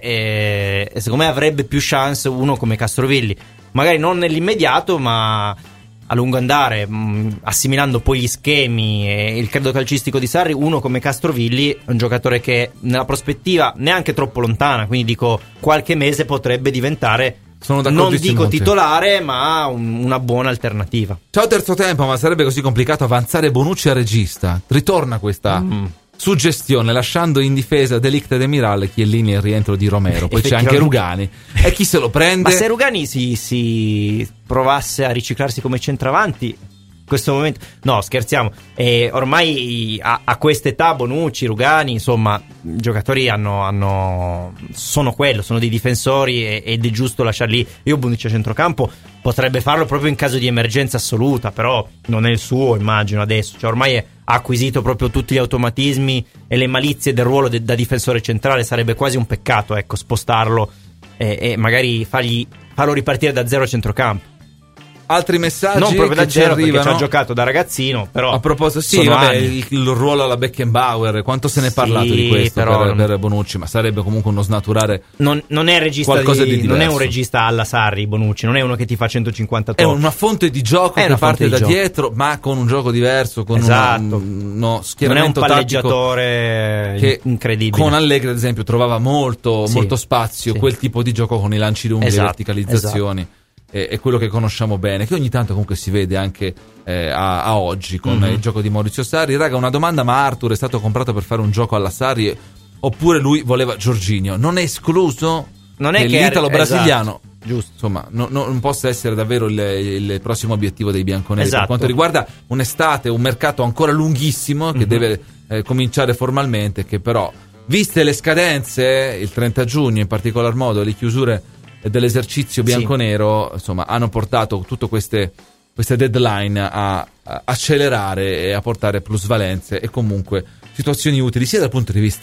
e, e secondo me avrebbe più chance uno come Castrovilli, magari non nell'immediato ma a lungo andare, mh, assimilando poi gli schemi e il credo calcistico di Sarri. Uno come Castrovilli è un giocatore che nella prospettiva neanche troppo lontana, quindi dico qualche mese potrebbe diventare, sono non dico titolare, ma un, una buona alternativa. Ciao Terzo Tempo, ma sarebbe così complicato avanzare Bonucci a regista? Ritorna questa mm. suggestione, lasciando in difesa De Ligt e Demiral, Chiellini e il rientro di Romero. Poi c'è anche Rugani, e chi se lo prende? Ma se Rugani si, si provasse a riciclarsi come centravanti in questo momento, no scherziamo, e ormai a, a quest'età Bonucci, Rugani, insomma giocatori hanno, hanno sono quello, sono dei difensori e, ed è giusto lasciarli. Io Bonucci a centrocampo potrebbe farlo proprio in caso di emergenza assoluta, però non è il suo, immagino adesso, cioè ormai è, ha acquisito proprio tutti gli automatismi e le malizie del ruolo de, da difensore centrale. Sarebbe quasi un peccato, ecco, spostarlo e, e magari fargli, farlo ripartire da zero a centrocampo. Altri messaggi non proprio da che zero, ci arrivano, perché ci ha giocato da ragazzino, però a proposito, sì, vabbè, il, il ruolo alla Beckenbauer, quanto se ne è sì, parlato di questo per, per Bonucci, ma sarebbe comunque uno snaturare. Non, non è regista qualcosa di, di non è un regista alla Sarri Bonucci, non è uno che ti fa centocinquanta top. È una fonte di gioco è che parte da gioco. dietro, ma con un gioco diverso, con esatto. un, no, schieramento non è un palleggiatore che incredibile. Con Allegri ad esempio trovava molto, sì, molto spazio, sì. quel tipo di gioco con i lanci lunghi, esatto, le verticalizzazioni. Esatto. È quello che conosciamo bene, che ogni tanto comunque si vede anche eh, a, a oggi con mm-hmm. il gioco di Maurizio Sarri. Raga, una domanda: ma Arthur è stato comprato per fare un gioco alla Sarri oppure lui voleva Jorginho? Non è escluso non è che, che l'italo è, brasiliano esatto. giusto, insomma, no, no, non possa essere davvero il, il prossimo obiettivo dei bianconeri, esatto. per quanto riguarda un'estate, un mercato ancora lunghissimo che mm-hmm. deve eh, cominciare formalmente, che però, viste le scadenze, il trenta giugno in particolar modo, le chiusure dell'esercizio bianconero, sì. insomma, hanno portato tutte queste, queste deadline a, a accelerare e a portare plusvalenze e comunque situazioni utili sia dal punto di vista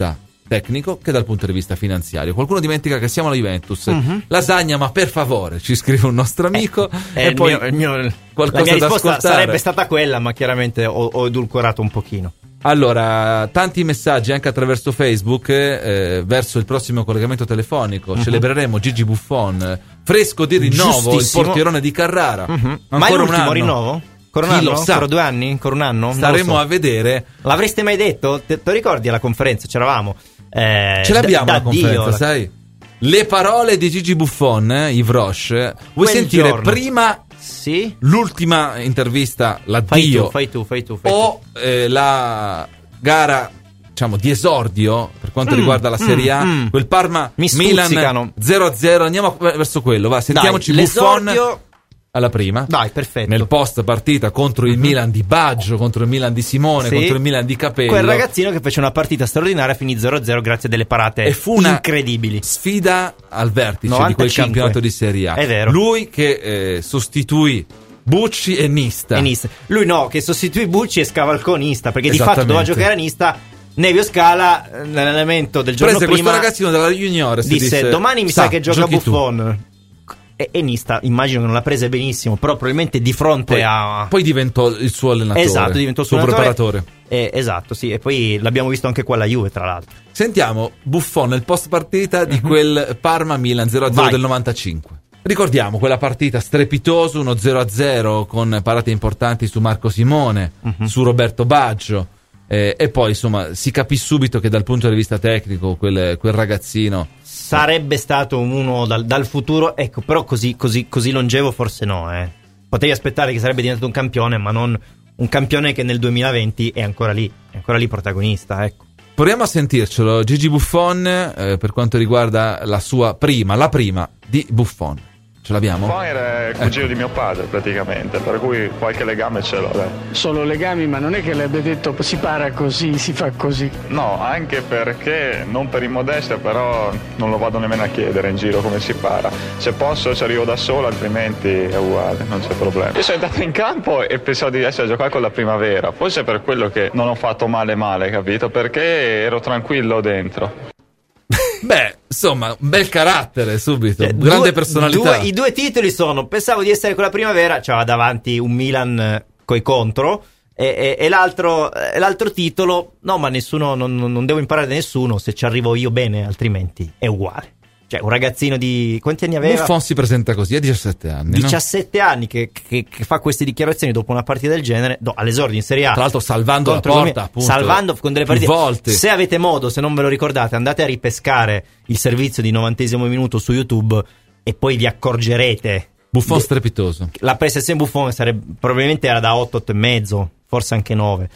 tecnico che dal punto di vista finanziario. Qualcuno dimentica che siamo la Juventus. Uh-huh. Lasagna, ma per favore, ci scrive un nostro amico. Eh, e il poi mio, il mio, qualcosa la mia da risposta ascoltare sarebbe stata quella, ma chiaramente ho, ho edulcorato un pochino. Allora, tanti messaggi anche attraverso Facebook eh, verso il prossimo collegamento telefonico. Uh-huh. Celebreremo Gigi Buffon, fresco di rinnovo, il portierone di Carrara. Uh-huh. Ma è l'ultimo rinnovo? Ancora un Chi anno? lo sa? Ancora due anni? Ancora un anno? Staremo so. a vedere. L'avreste mai detto? Te lo ricordi alla conferenza? C'eravamo. Eh, Ce l'abbiamo da, alla da conferenza, Dio, sai? Le parole di Gigi Buffon, eh, Yves Roche. Vuoi Quel sentire giorno. prima sì? l'ultima intervista, l'addio, fai tu, fai tu, fai tu, fai o eh, la gara, diciamo, di esordio per quanto mm, riguarda la Serie A, mm, quel Parma Mi Milan zero a zero. Andiamo verso quello, va, sentiamoci. Dai, Buffon l'esordio alla prima. Dai, perfetto. Nel post partita contro il uh-huh. Milan di Baggio, contro il Milan di Simone, sì. contro il Milan di Capello. Quel ragazzino che fece una partita straordinaria, finì zero a zero grazie a delle parate e fu una incredibili. Sfida al vertice novantacinque di quel campionato di Serie A. È vero. Lui che eh, sostituì Bucci e Nista. e Nista. Lui no, che sostituì Bucci e scavalcò Nista, perché di fatto doveva giocare a Nista. Nevio Scala, nell'elemento del giorno prese prima, questo ragazzino della Junior, disse, disse domani mi sa, sa che gioca Buffon. E, e Nista, immagino che non l'ha presa benissimo, però probabilmente di fronte poi, a... Poi diventò il suo allenatore. Esatto, diventò il suo, suo preparatore. preparatore. Eh, esatto, sì, e poi l'abbiamo visto anche qua alla Juve, tra l'altro. Sentiamo Buffon nel post partita di quel Parma-Milan zero a zero Vai. del novantacinque. Ricordiamo quella partita strepitosa, uno zero a zero con parate importanti su Marco Simone, uh-huh. su Roberto Baggio. Eh, e poi insomma si capì subito che dal punto di vista tecnico quel, quel ragazzino sarebbe stato uno dal, dal futuro, ecco, però così, così, così longevo forse no, eh. Potevi aspettare che sarebbe diventato un campione, ma non un campione che nel duemilaventi è ancora lì, è ancora lì protagonista, ecco. Proviamo a sentircelo, Gigi Buffon, eh, per quanto riguarda la sua prima, la prima di Buffon. Ce l'abbiamo? Buffon era il cugino ecco. di mio padre praticamente, per cui qualche legame ce l'ho. Dai. Solo legami, ma non è che le abbia detto si para così, si fa così. No, anche perché, non per immodestia, però non lo vado nemmeno a chiedere in giro come si para. Se posso ci arrivo da solo, altrimenti è uguale, non c'è problema. Io sono entrato in campo e pensavo di essere a giocare con la Primavera, forse è per quello che non ho fatto male male, capito? Perché ero tranquillo dentro. Beh, insomma, un bel carattere subito, cioè, grande due, personalità. Due, I due titoli sono: pensavo di essere con la Primavera, c'aveva davanti un Milan coi contro, e, e, e, l'altro, e l'altro titolo, no, ma nessuno, non, non devo imparare da nessuno, se ci arrivo io bene, altrimenti è uguale. Cioè, un ragazzino di... quanti anni aveva? Buffon si presenta così, a diciassette anni, diciassette no? anni che, che, che fa queste dichiarazioni dopo una partita del genere, no, all'esordio in Serie A. Tra l'altro salvando la porta, appunto, salvando con delle partite. Volte. Se avete modo, se non ve lo ricordate, andate a ripescare il servizio di novantesimo minuto su YouTube e poi vi accorgerete. Buffon de- strepitoso. La prestazione Buffon sarebbe, probabilmente era da otto, otto e mezzo, forse anche nove.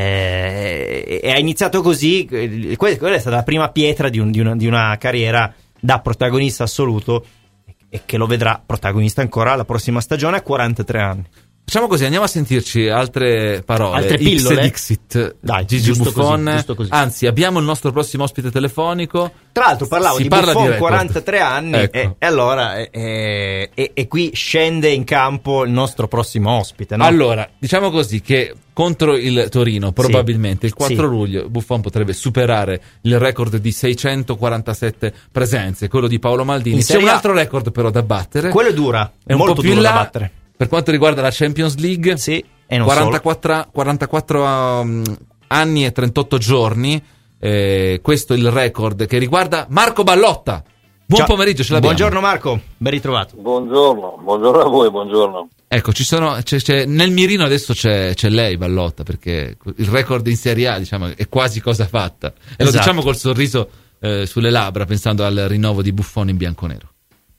Eh, e ha iniziato così, quella è stata la prima pietra di, un, di, una, di una carriera da protagonista assoluto, e che lo vedrà protagonista ancora la prossima stagione a quarantatré anni. Facciamo così, andiamo a sentirci altre parole, altre pillole. Dixit, Dai, Gigi Buffon. Così, giusto così. Anzi, abbiamo il nostro prossimo ospite telefonico. Tra l'altro parlavo si di parla Buffon, di quarantatré anni, ecco. e, e allora e, e, e qui scende in campo il nostro prossimo ospite, no? Allora, diciamo così che contro il Torino probabilmente sì. il quattro sì. luglio Buffon potrebbe superare il record di seicentoquarantasette presenze, quello di Paolo Maldini. C'è un altro record però da battere. Quello è dura, è molto un po' più duro là, da battere. Per quanto riguarda la Champions League, sì, e non quarantaquattro, quarantaquattro um, anni e trentotto giorni. Eh, questo è il record che riguarda Marco Ballotta. Buon Ciao. pomeriggio, ce l'abbiamo. Buongiorno Marco, ben ritrovato. Buongiorno, buongiorno a voi, buongiorno. Ecco, ci sono, c'è, c'è, nel mirino adesso c'è, c'è lei, Ballotta, perché il record in Serie A, diciamo, è quasi cosa fatta. E esatto. Lo diciamo col sorriso eh, sulle labbra, pensando al rinnovo di Buffon in bianconero.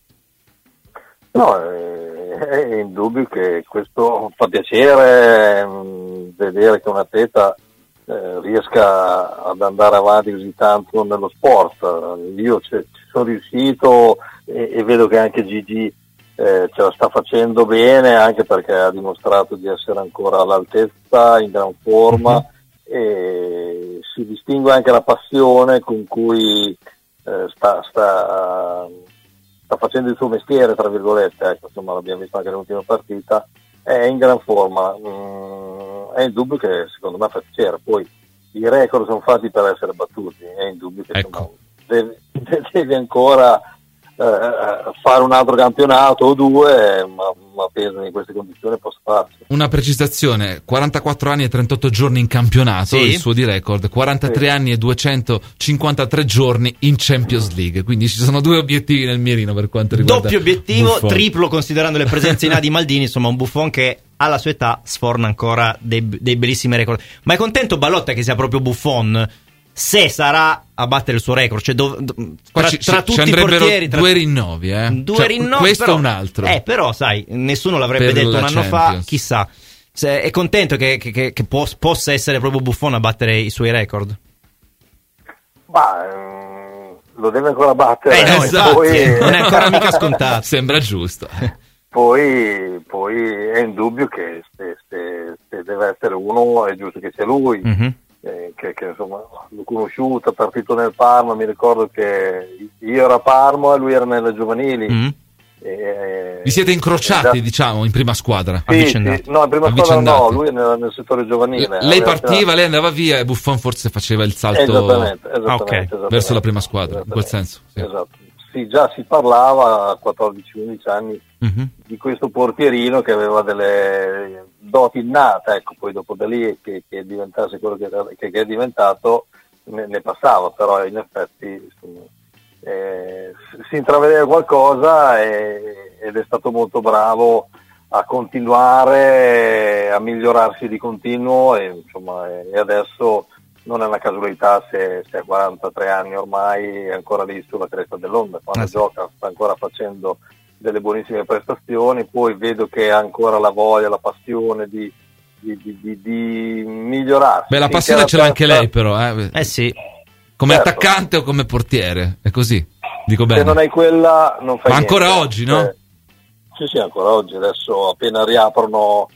No, eh... è indubbio che questo fa piacere mh, vedere che un atleta eh, riesca ad andare avanti così tanto nello sport. Io ci sono riuscito e, e vedo che anche Gigi eh, ce la sta facendo bene, anche perché ha dimostrato di essere ancora all'altezza, in gran forma, mm-hmm. e si distingue anche la passione con cui eh, sta... sta uh, sta facendo il suo mestiere, tra virgolette, ecco, insomma l'abbiamo visto anche nell'ultima partita, è in gran forma, mm, è indubbio che secondo me fa piacere. Poi i record sono fatti per essere battuti, è indubbio che ecco. devi, devi ancora eh, fare un altro campionato o due, ma, ma penso che in queste condizioni possa farsi. Una precisazione: quarantaquattro anni e trentotto giorni in campionato, sì. il suo di record, quarantatré sì. anni e duecentocinquantatré giorni in Champions League, quindi ci sono due obiettivi nel mirino per quanto riguarda doppio obiettivo, Buffon. Triplo considerando le presenze in A di Maldini, insomma un Buffon che alla sua età sforna ancora dei, dei bellissimi record. Ma è contento Ballotta che sia proprio Buffon, se sarà a battere il suo record, cioè dov- tra, ci, tra ci tutti i portieri, tra due rinnovi, eh? due cioè, rinnovi, questo però, è un altro. Eh, però sai, nessuno l'avrebbe Per detto la un anno Champions. fa, chissà. Se è contento che, che, che, che pos- possa essere proprio Buffon a battere i suoi record. Ma ehm, lo deve ancora battere. Eh, no, esatto. Poi, non è ancora mica scontato. Sembra giusto. poi, poi è indubbio che se, se, se deve essere uno è giusto che sia lui. Mm-hmm. Eh, che, che insomma l'ho conosciuto, è partito nel Parma, mi ricordo che io ero a Parma e lui era nelle giovanili. Mm-hmm. E, Vi siete incrociati, da, diciamo, in prima squadra? sì, sì, no, in prima squadra no, lui nel, nel settore giovanile. Lei partiva, lei andava via e Buffon forse faceva il salto esattamente, esattamente, okay. esattamente, verso la prima squadra, in quel senso. Sì. Esatto. Sì, già si parlava a quattordici undici anni Mm-hmm. di questo portierino che aveva delle doti innate, ecco, poi dopo da lì che, che diventasse quello che, che, che è diventato ne, ne passava, però in effetti insomma, eh, si intravedeva qualcosa e, ed è stato molto bravo a continuare a migliorarsi di continuo e, insomma, e adesso non è una casualità se, se a quarantatré anni ormai è ancora lì sulla cresta dell'onda, quando ah, sì. gioca sta ancora facendo delle buonissime prestazioni, poi vedo che ha ancora la voglia, la passione di, di, di, di, di migliorarsi. Beh, la Finché passione ce l'ha anche testa, lei però, eh. Eh sì. Come certo. attaccante o come portiere, è così, dico bene. Se non hai quella non fai Ma niente. ancora oggi, no? Eh, sì, sì, ancora oggi, adesso appena riaprono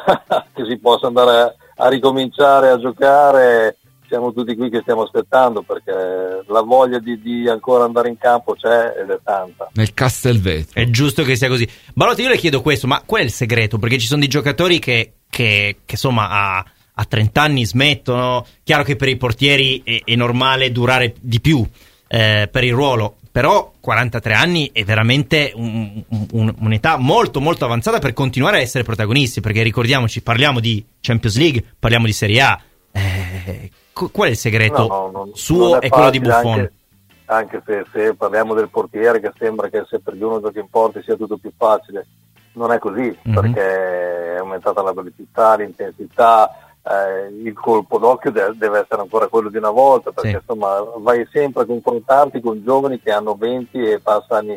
che si possa andare a ricominciare a giocare, siamo tutti qui che stiamo aspettando perché la voglia di, di ancora andare in campo c'è ed è tanta. Nel Castelvetro. È giusto che sia così. Balotti, io le chiedo questo, ma qual è il segreto? Perché ci sono dei giocatori che, che, che insomma a, a trenta anni smettono. Chiaro che per i portieri è, è normale durare di più eh, per il ruolo, però quarantatré anni è veramente un, un, un'età molto molto avanzata per continuare a essere protagonisti, perché ricordiamoci, parliamo di Champions League, parliamo di Serie A. Eh, qual è il segreto no, no, non, suo non e quello di Buffon? Anche, anche se, se parliamo del portiere, che sembra che se per uno gioca in porta sia tutto più facile, non è così, mm-hmm. perché è aumentata la velocità, l'intensità, eh, il colpo d'occhio de- deve essere ancora quello di una volta, perché sì. insomma vai sempre a confrontarti con giovani che hanno venti e passano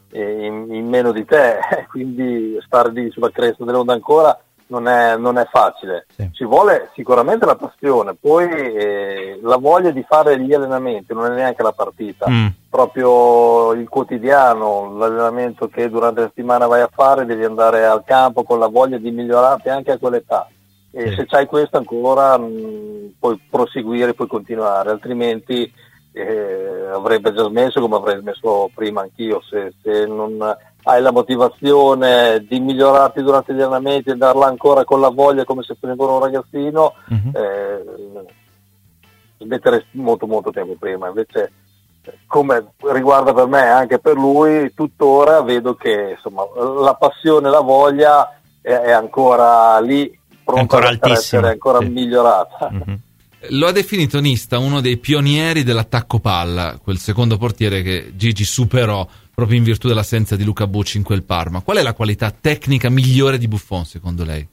in, in meno di te, quindi stare lì sulla cresta dell'onda ancora Non è, non è facile, sì. Ci vuole sicuramente la passione, poi eh, la voglia di fare gli allenamenti, non è neanche la partita, mm. proprio il quotidiano, l'allenamento che durante la settimana vai a fare, devi andare al campo con la voglia di migliorarti anche a quell'età e sì. se c'hai questo ancora mh, puoi proseguire, puoi continuare, altrimenti eh, avrebbe già smesso come avrei smesso prima anch'io, se, se non hai la motivazione di migliorarti durante gli allenamenti e darla ancora con la voglia come se fossi ancora un ragazzino, mm-hmm. eh, smetteresti molto molto tempo prima. Invece, come riguarda per me anche per lui, tuttora vedo che insomma la passione, la voglia è, è ancora lì, pronta a essere ancora sì. migliorata. Mm-hmm. Lo ha definito Nista uno dei pionieri dell'attacco palla, quel secondo portiere che Gigi superò proprio in virtù dell'assenza di Luca Bucci in quel Parma. Qual è la qualità tecnica migliore di Buffon secondo lei?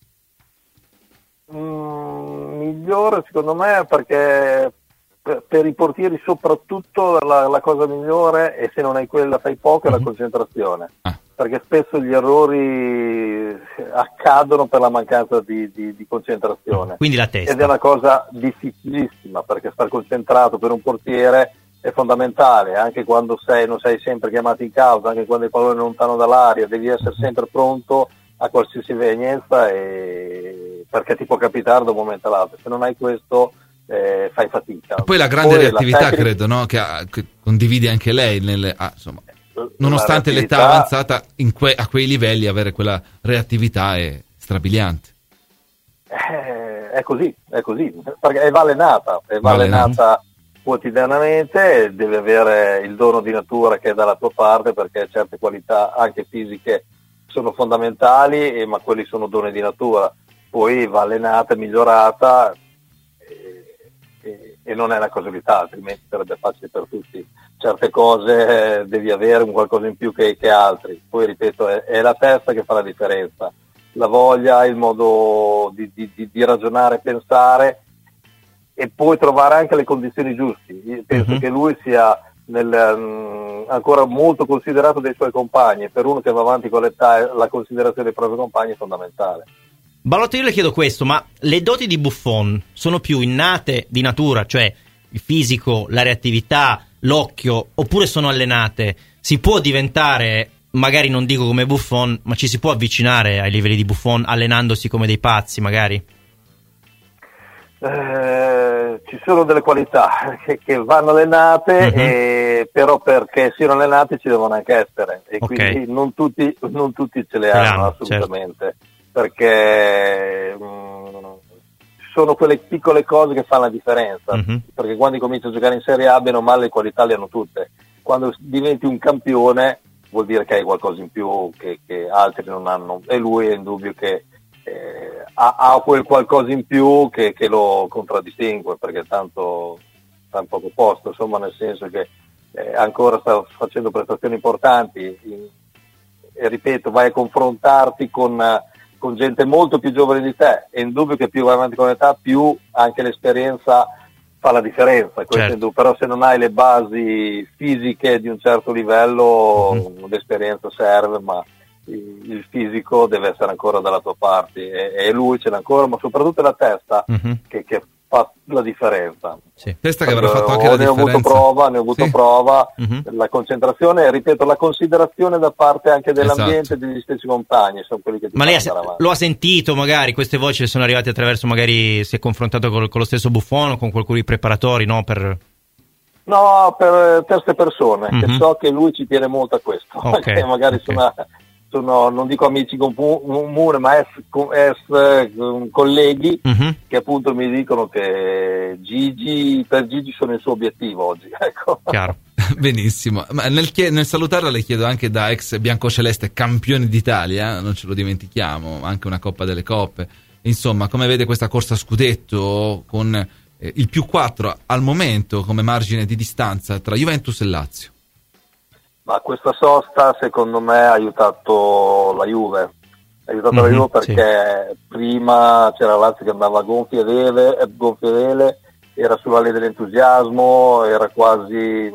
Mm, migliore secondo me perché per, per i portieri soprattutto la, la cosa migliore, e se non hai quella fai poco, è la concentrazione. Ah. Perché spesso gli errori accadono per la mancanza di, di, di concentrazione. Quindi la testa. Ed è una cosa difficilissima, perché star concentrato per un portiere è fondamentale, anche quando sei, non sei sempre chiamato in causa, anche quando il pallone è lontano dall'aria, devi essere sempre pronto a qualsiasi evenienza, e... perché ti può capitare da un momento all'altro. Se non hai questo eh, fai fatica. Poi la grande Poi reattività, la tecnica... credo, no? che, ha, che condivide anche lei, nelle, ah, insomma, nonostante l'età avanzata, in que- a quei livelli avere quella reattività è strabiliante. Eh, è così, è così, perché è allenata, è allenata quotidianamente, deve avere il dono di natura che è dalla tua parte, perché certe qualità anche fisiche sono fondamentali, eh, ma quelli sono doni di natura. Poi va allenata, migliorata e, e, e non è una casualità, altrimenti sarebbe facile per tutti. Certe cose eh, devi avere un qualcosa in più che, che altri. Poi ripeto, è, è la testa che fa la differenza, la voglia, il modo di, di, di, di ragionare, pensare, e poi trovare anche le condizioni giuste. Io penso uh-huh. che lui sia nel, um, ancora molto considerato dai suoi compagni. Per uno che va avanti con l'età, la considerazione dei propri compagni è fondamentale. Ballotta, io le chiedo questo, ma le doti di Buffon sono più innate di natura, cioè il fisico, la reattività, l'occhio, oppure sono allenate? Si può diventare, magari non dico come Buffon, ma ci si può avvicinare ai livelli di Buffon allenandosi come dei pazzi magari? Eh, ci sono delle qualità che, che vanno allenate, uh-huh. e, però perché siano allenate ci devono anche essere, e okay. quindi non tutti, non tutti ce le hanno, hanno assolutamente, certo. perché mh, sono quelle piccole cose che fanno la differenza, uh-huh. perché quando cominci a giocare in Serie A, bene o male le qualità le hanno tutte. Quando diventi un campione vuol dire che hai qualcosa in più che, che altri non hanno, e lui è indubbio che Eh, ha, ha quel qualcosa in più che, che lo contraddistingue, perché tanto sta in poco posto, insomma, nel senso che eh, ancora sta facendo prestazioni importanti, in, e ripeto, vai a confrontarti con, con gente molto più giovane di te, è indubbio che più vai avanti con l'età, più anche l'esperienza fa la differenza, certo. Però se non hai le basi fisiche di un certo livello, mm-hmm. l'esperienza serve, ma il fisico deve essere ancora dalla tua parte, e, e lui ce l'ha ancora, ma soprattutto la testa uh-huh. che, che fa la differenza. Sì. Testa che avrà fatto anche la ne differenza. Ho avuto prova, ne ho avuto sì. prova, uh-huh. la concentrazione, ripeto, la considerazione da parte anche dell'ambiente, esatto. e degli stessi compagni, sono quelli che ti Ma lei fanno andare lo ha sentito magari, queste voci le sono arrivate attraverso, magari si è confrontato con, con lo stesso Buffon o con qualcuno dei preparatori, no? Per... No, per terze persone, uh-huh. che so che lui ci tiene molto a questo, okay. che magari okay. sono... sono, non dico amici comuni, ma ex, ex colleghi uh-huh. che appunto mi dicono che Gigi, per Gigi sono il suo obiettivo oggi, ecco. Chiaro. Benissimo, ma nel, chie- nel salutarla le chiedo anche da ex biancoceleste campione d'Italia, non ce lo dimentichiamo, anche una Coppa delle Coppe, insomma, come vede questa corsa a scudetto con eh, il più quattro al momento come margine di distanza tra Juventus e Lazio? Ma questa sosta secondo me ha aiutato la Juve, ha aiutato mm-hmm, la Juve perché sì. prima c'era Lazio che andava a gonfie vele, gonfie vele, era sulla linea dell'entusiasmo, era quasi eh,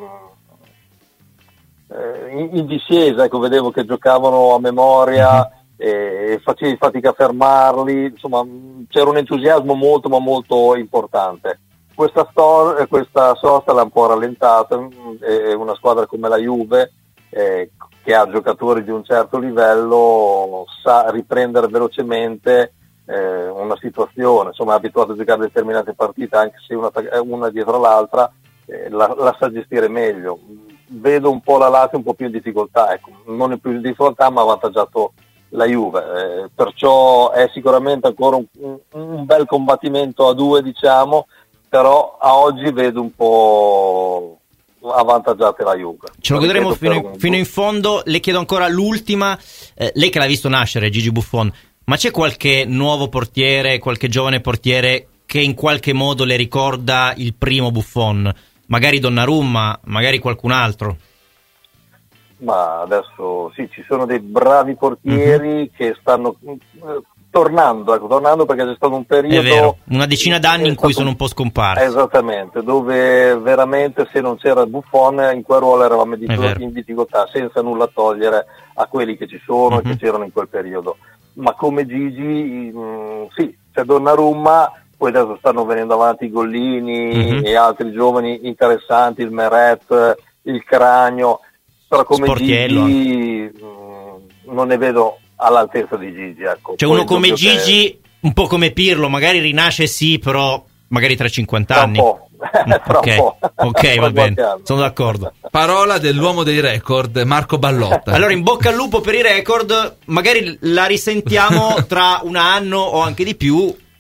in, in discesa, ecco, vedevo che giocavano a memoria mm-hmm. e, e facevi fatica a fermarli, insomma c'era un entusiasmo molto ma molto importante. Questa, stor- questa sosta l'ha un po' rallentata, e una squadra come la Juve, eh, che ha giocatori di un certo livello, sa riprendere velocemente eh, una situazione, insomma è abituato a giocare determinate partite, anche se una, una dietro l'altra, eh, la, la sa gestire meglio. Vedo un po' la Lazio un po' più in difficoltà, ecco, non in più in difficoltà, ma ha avvantaggiato la Juve, eh, perciò è sicuramente ancora un, un, un bel combattimento a due, diciamo, però a oggi vedo un po' avvantaggiate la Juve. Ce lo vedremo fino in, fino in fondo. Le chiedo ancora l'ultima, eh, lei che l'ha visto nascere, Gigi Buffon, ma c'è qualche nuovo portiere, qualche giovane portiere che in qualche modo le ricorda il primo Buffon? Magari Donnarumma, magari qualcun altro? Ma adesso sì, ci sono dei bravi portieri mm-hmm. che stanno eh, tornando, ecco, tornando perché c'è stato un periodo... È vero, una decina d'anni in cui sono un po' scomparsi. Esattamente, dove veramente se non c'era Buffon in quel ruolo eravamo in difficoltà, senza nulla togliere a quelli che ci sono mm-hmm. e che c'erano in quel periodo. Ma come Gigi, mh, sì, c'è Donnarumma, poi adesso stanno venendo avanti i Gollini mm-hmm. e altri giovani interessanti, il Meret, il Cragno, però come Sportiello. Gigi mh, non ne vedo all'altezza di Gigi, ecco. Cioè uno come Gigi, che... un po' come Pirlo, magari rinasce sì, però magari tra cinquanta anni. Un po'. Tra ok, un po'. Ok, va bene, sono d'accordo. Parola dell'uomo dei record, Marco Ballotta. Allora in bocca al lupo per i record, magari la risentiamo tra un anno o anche di più,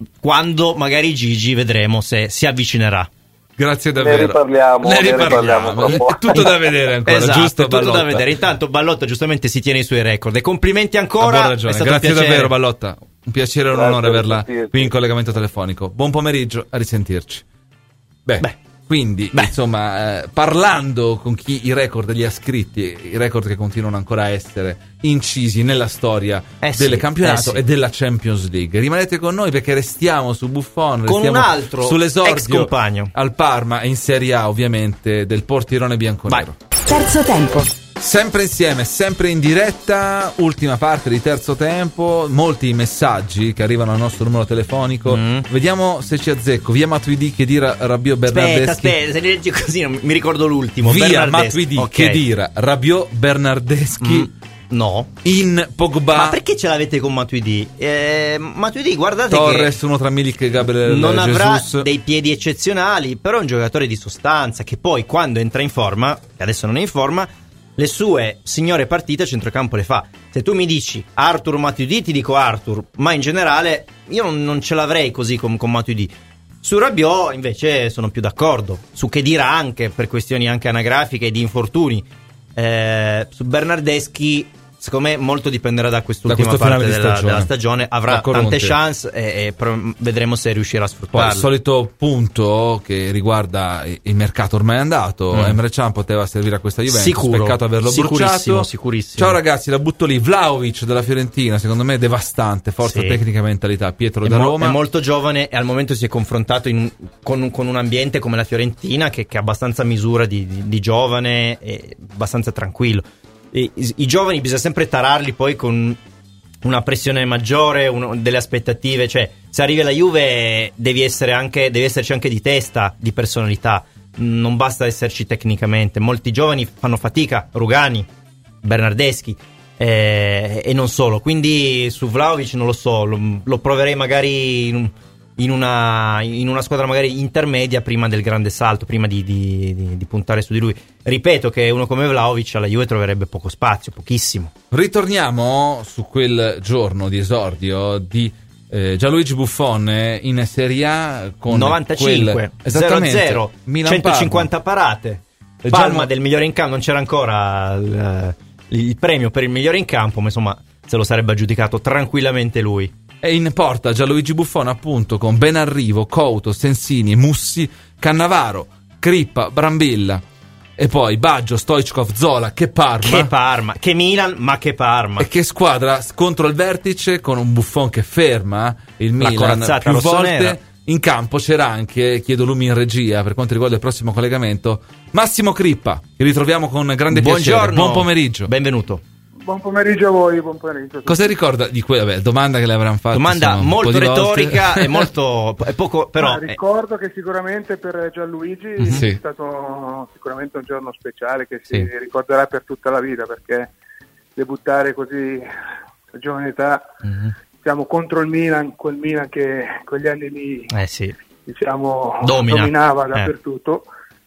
quando magari Gigi vedremo se si avvicinerà. Grazie davvero. Ne riparliamo, ne ne riparliamo. riparliamo È tutto da vedere ancora, esatto, giusto? tutto Ballotta? da vedere. Intanto Ballotta giustamente si tiene i suoi record. E complimenti ancora. Ha buona ragione. È stato Grazie un piacere. davvero, Ballotta. Un piacere e un Grazie, onore averla sentirti. qui in collegamento telefonico. Buon pomeriggio, a risentirci. Beh, Beh. quindi, Beh. insomma, eh, parlando con chi i record li ha scritti, i record che continuano ancora a essere incisi nella storia Eh del sì, campionato eh sì. e della Champions League. Rimanete con noi perché restiamo su Buffon, Con restiamo un altro sull'esordio ex compagno al Parma e in Serie A, ovviamente, del portierone bianconero. Terzo tempo. Sempre insieme, sempre in diretta, ultima parte di terzo tempo, molti messaggi che arrivano al nostro numero telefonico. Mm. Vediamo se ci azzecco. Via Matuidi che dirà Rabiot Bernardeschi. Aspetta, aspetta, se li leggi così non mi ricordo l'ultimo. Via Bernardeschi. Matuidi Ok. che dirà Rabiot Bernardeschi. Mm. No. In Pogba. Ma perché ce l'avete con Matuidi? Eh, Matuidi, guardate Torres, che uno tra Milik e Gabriel non avrà Jesus. dei piedi eccezionali, però è un giocatore di sostanza che poi quando entra in forma, che adesso non è in forma, le sue signore partite a centrocampo le fa. Se tu mi dici Arthur Matuidi, ti dico Arthur, ma in generale io non, non ce l'avrei così con, con Matuidi. Su Rabiot invece sono più d'accordo, su che dirà anche per questioni anche anagrafiche e di infortuni. Eh, su Bernardeschi secondo me molto dipenderà da quest'ultima Da questo parte finale di della, stagione. della stagione. Avrà D'accordo tante con te. chance e, e però vedremo se riuscirà a Poi sfruttarle. il solito punto che riguarda il mercato ormai andato. Mm. Emre Can poteva servire a questa Juventus, Sicuro, peccato averlo sicurissimo, bruciato. sicurissimo. Ciao ragazzi, la butto lì. Vlahovic della Fiorentina, secondo me devastante, forza Sì. tecnica e mentalità. Pietro È, da mo- Roma. è molto giovane e al momento si è confrontato in- con, un- con un ambiente come la Fiorentina che, che ha abbastanza misura di, di- di giovane e abbastanza tranquillo. E, i, I giovani bisogna sempre tararli poi con una pressione maggiore, uno- delle aspettative, cioè se arrivi alla Juve devi essere anche, devi esserci anche di testa, di personalità, non basta esserci tecnicamente. Molti giovani fanno fatica, Rugani, Bernardeschi eh, e non solo, quindi su Vlahovic non lo so, lo, lo proverei magari in, un- in, una, in una squadra magari intermedia prima del grande salto, prima di, di, di, di puntare su di lui. Ripeto che uno come Vlahovic alla Juve troverebbe poco spazio, pochissimo. Ritorniamo su quel giorno di esordio di eh, Gianluigi Buffon in Serie A con novantacinque, quel, esattamente, zero zero, Milan centocinquanta parate. Leggiamo- Palma del migliore in campo, non c'era ancora il, il premio per il migliore in campo, ma insomma se lo sarebbe aggiudicato tranquillamente lui. E in porta Gianluigi Buffon appunto con Benarrivo, Couto, Sensini, Mussi, Cannavaro, Crippa, Brambilla e poi Baggio, Stoichkov, Zola, che Parma. Che Parma, che Milan, ma che Parma. E che squadra contro il vertice con un Buffon che ferma il La Milan corazzata più rossonera. volte. In campo c'era anche, chiedo lumi in regia per quanto riguarda il prossimo collegamento, Massimo Crippa, che ritroviamo con grande Buongiorno. piacere. Buon pomeriggio. Benvenuto. Buon pomeriggio a voi, buon pomeriggio. Cosa ricorda di quella vabbè, domanda che le avranno fatto? Domanda insomma, un po' molto di volte. retorica e molto è poco però Ma ricordo che sicuramente per Gianluigi Mhm. Sì. è stato sicuramente un giorno speciale che si Sì. ricorderà per tutta la vita, perché debuttare così a giovane età, Mhm. diciamo, contro il Milan, quel Milan che quegli anni lì eh sì. diciamo, Domina. dominava Eh. dappertutto,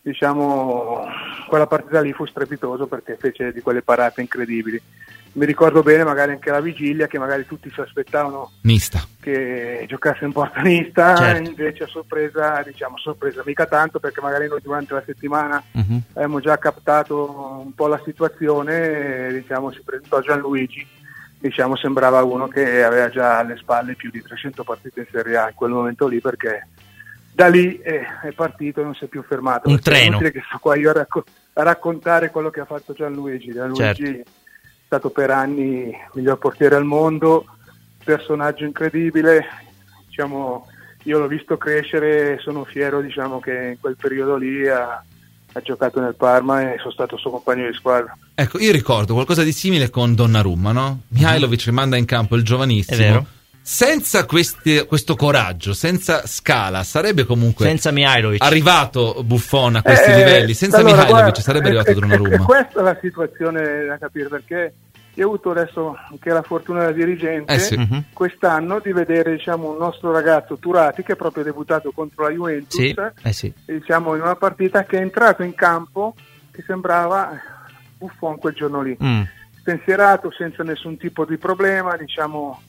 diciamo, quella partita lì fu strepitoso perché fece di quelle parate incredibili. Mi ricordo bene magari anche la vigilia, che magari tutti si aspettavano Nista. che giocasse in portanista, Certo. invece a sorpresa, diciamo sorpresa mica tanto, perché magari noi durante la settimana Mhm. abbiamo già captato un po' la situazione, e, diciamo si presentò Gianluigi, diciamo sembrava uno che aveva già alle spalle più di trecento partite in Serie A in quel momento lì, perché da lì è, è partito e non si è più fermato. Un Perché è treno. inutile che sto qua io a, racco- a raccontare quello che ha fatto Gianluigi. Gianluigi Certo. è stato per anni il miglior portiere al mondo, personaggio incredibile, diciamo, io l'ho visto crescere, sono fiero, diciamo, che in quel periodo lì ha, ha giocato nel Parma e sono stato suo compagno di squadra. Ecco, io ricordo qualcosa di simile con Donnarumma, no? Mihajlovic manda in campo il giovanissimo. È vero. Senza questi, questo coraggio, senza Scala, sarebbe comunque Senza Mihajlovic. arrivato Buffon a questi Eh, livelli. Senza allora, Mihajlovic guarda, sarebbe è- arrivato è- Donnarumma. è questa la situazione da capire, perché io ho avuto adesso anche la fortuna da dirigente Eh sì. Mhm. quest'anno di vedere, diciamo, un nostro ragazzo Turati, che è proprio debuttato contro la Juventus, Sì, eh sì. diciamo, in una partita che è entrato in campo che sembrava Buffon quel giorno lì, Mm. spensierato, senza nessun tipo di problema, diciamo,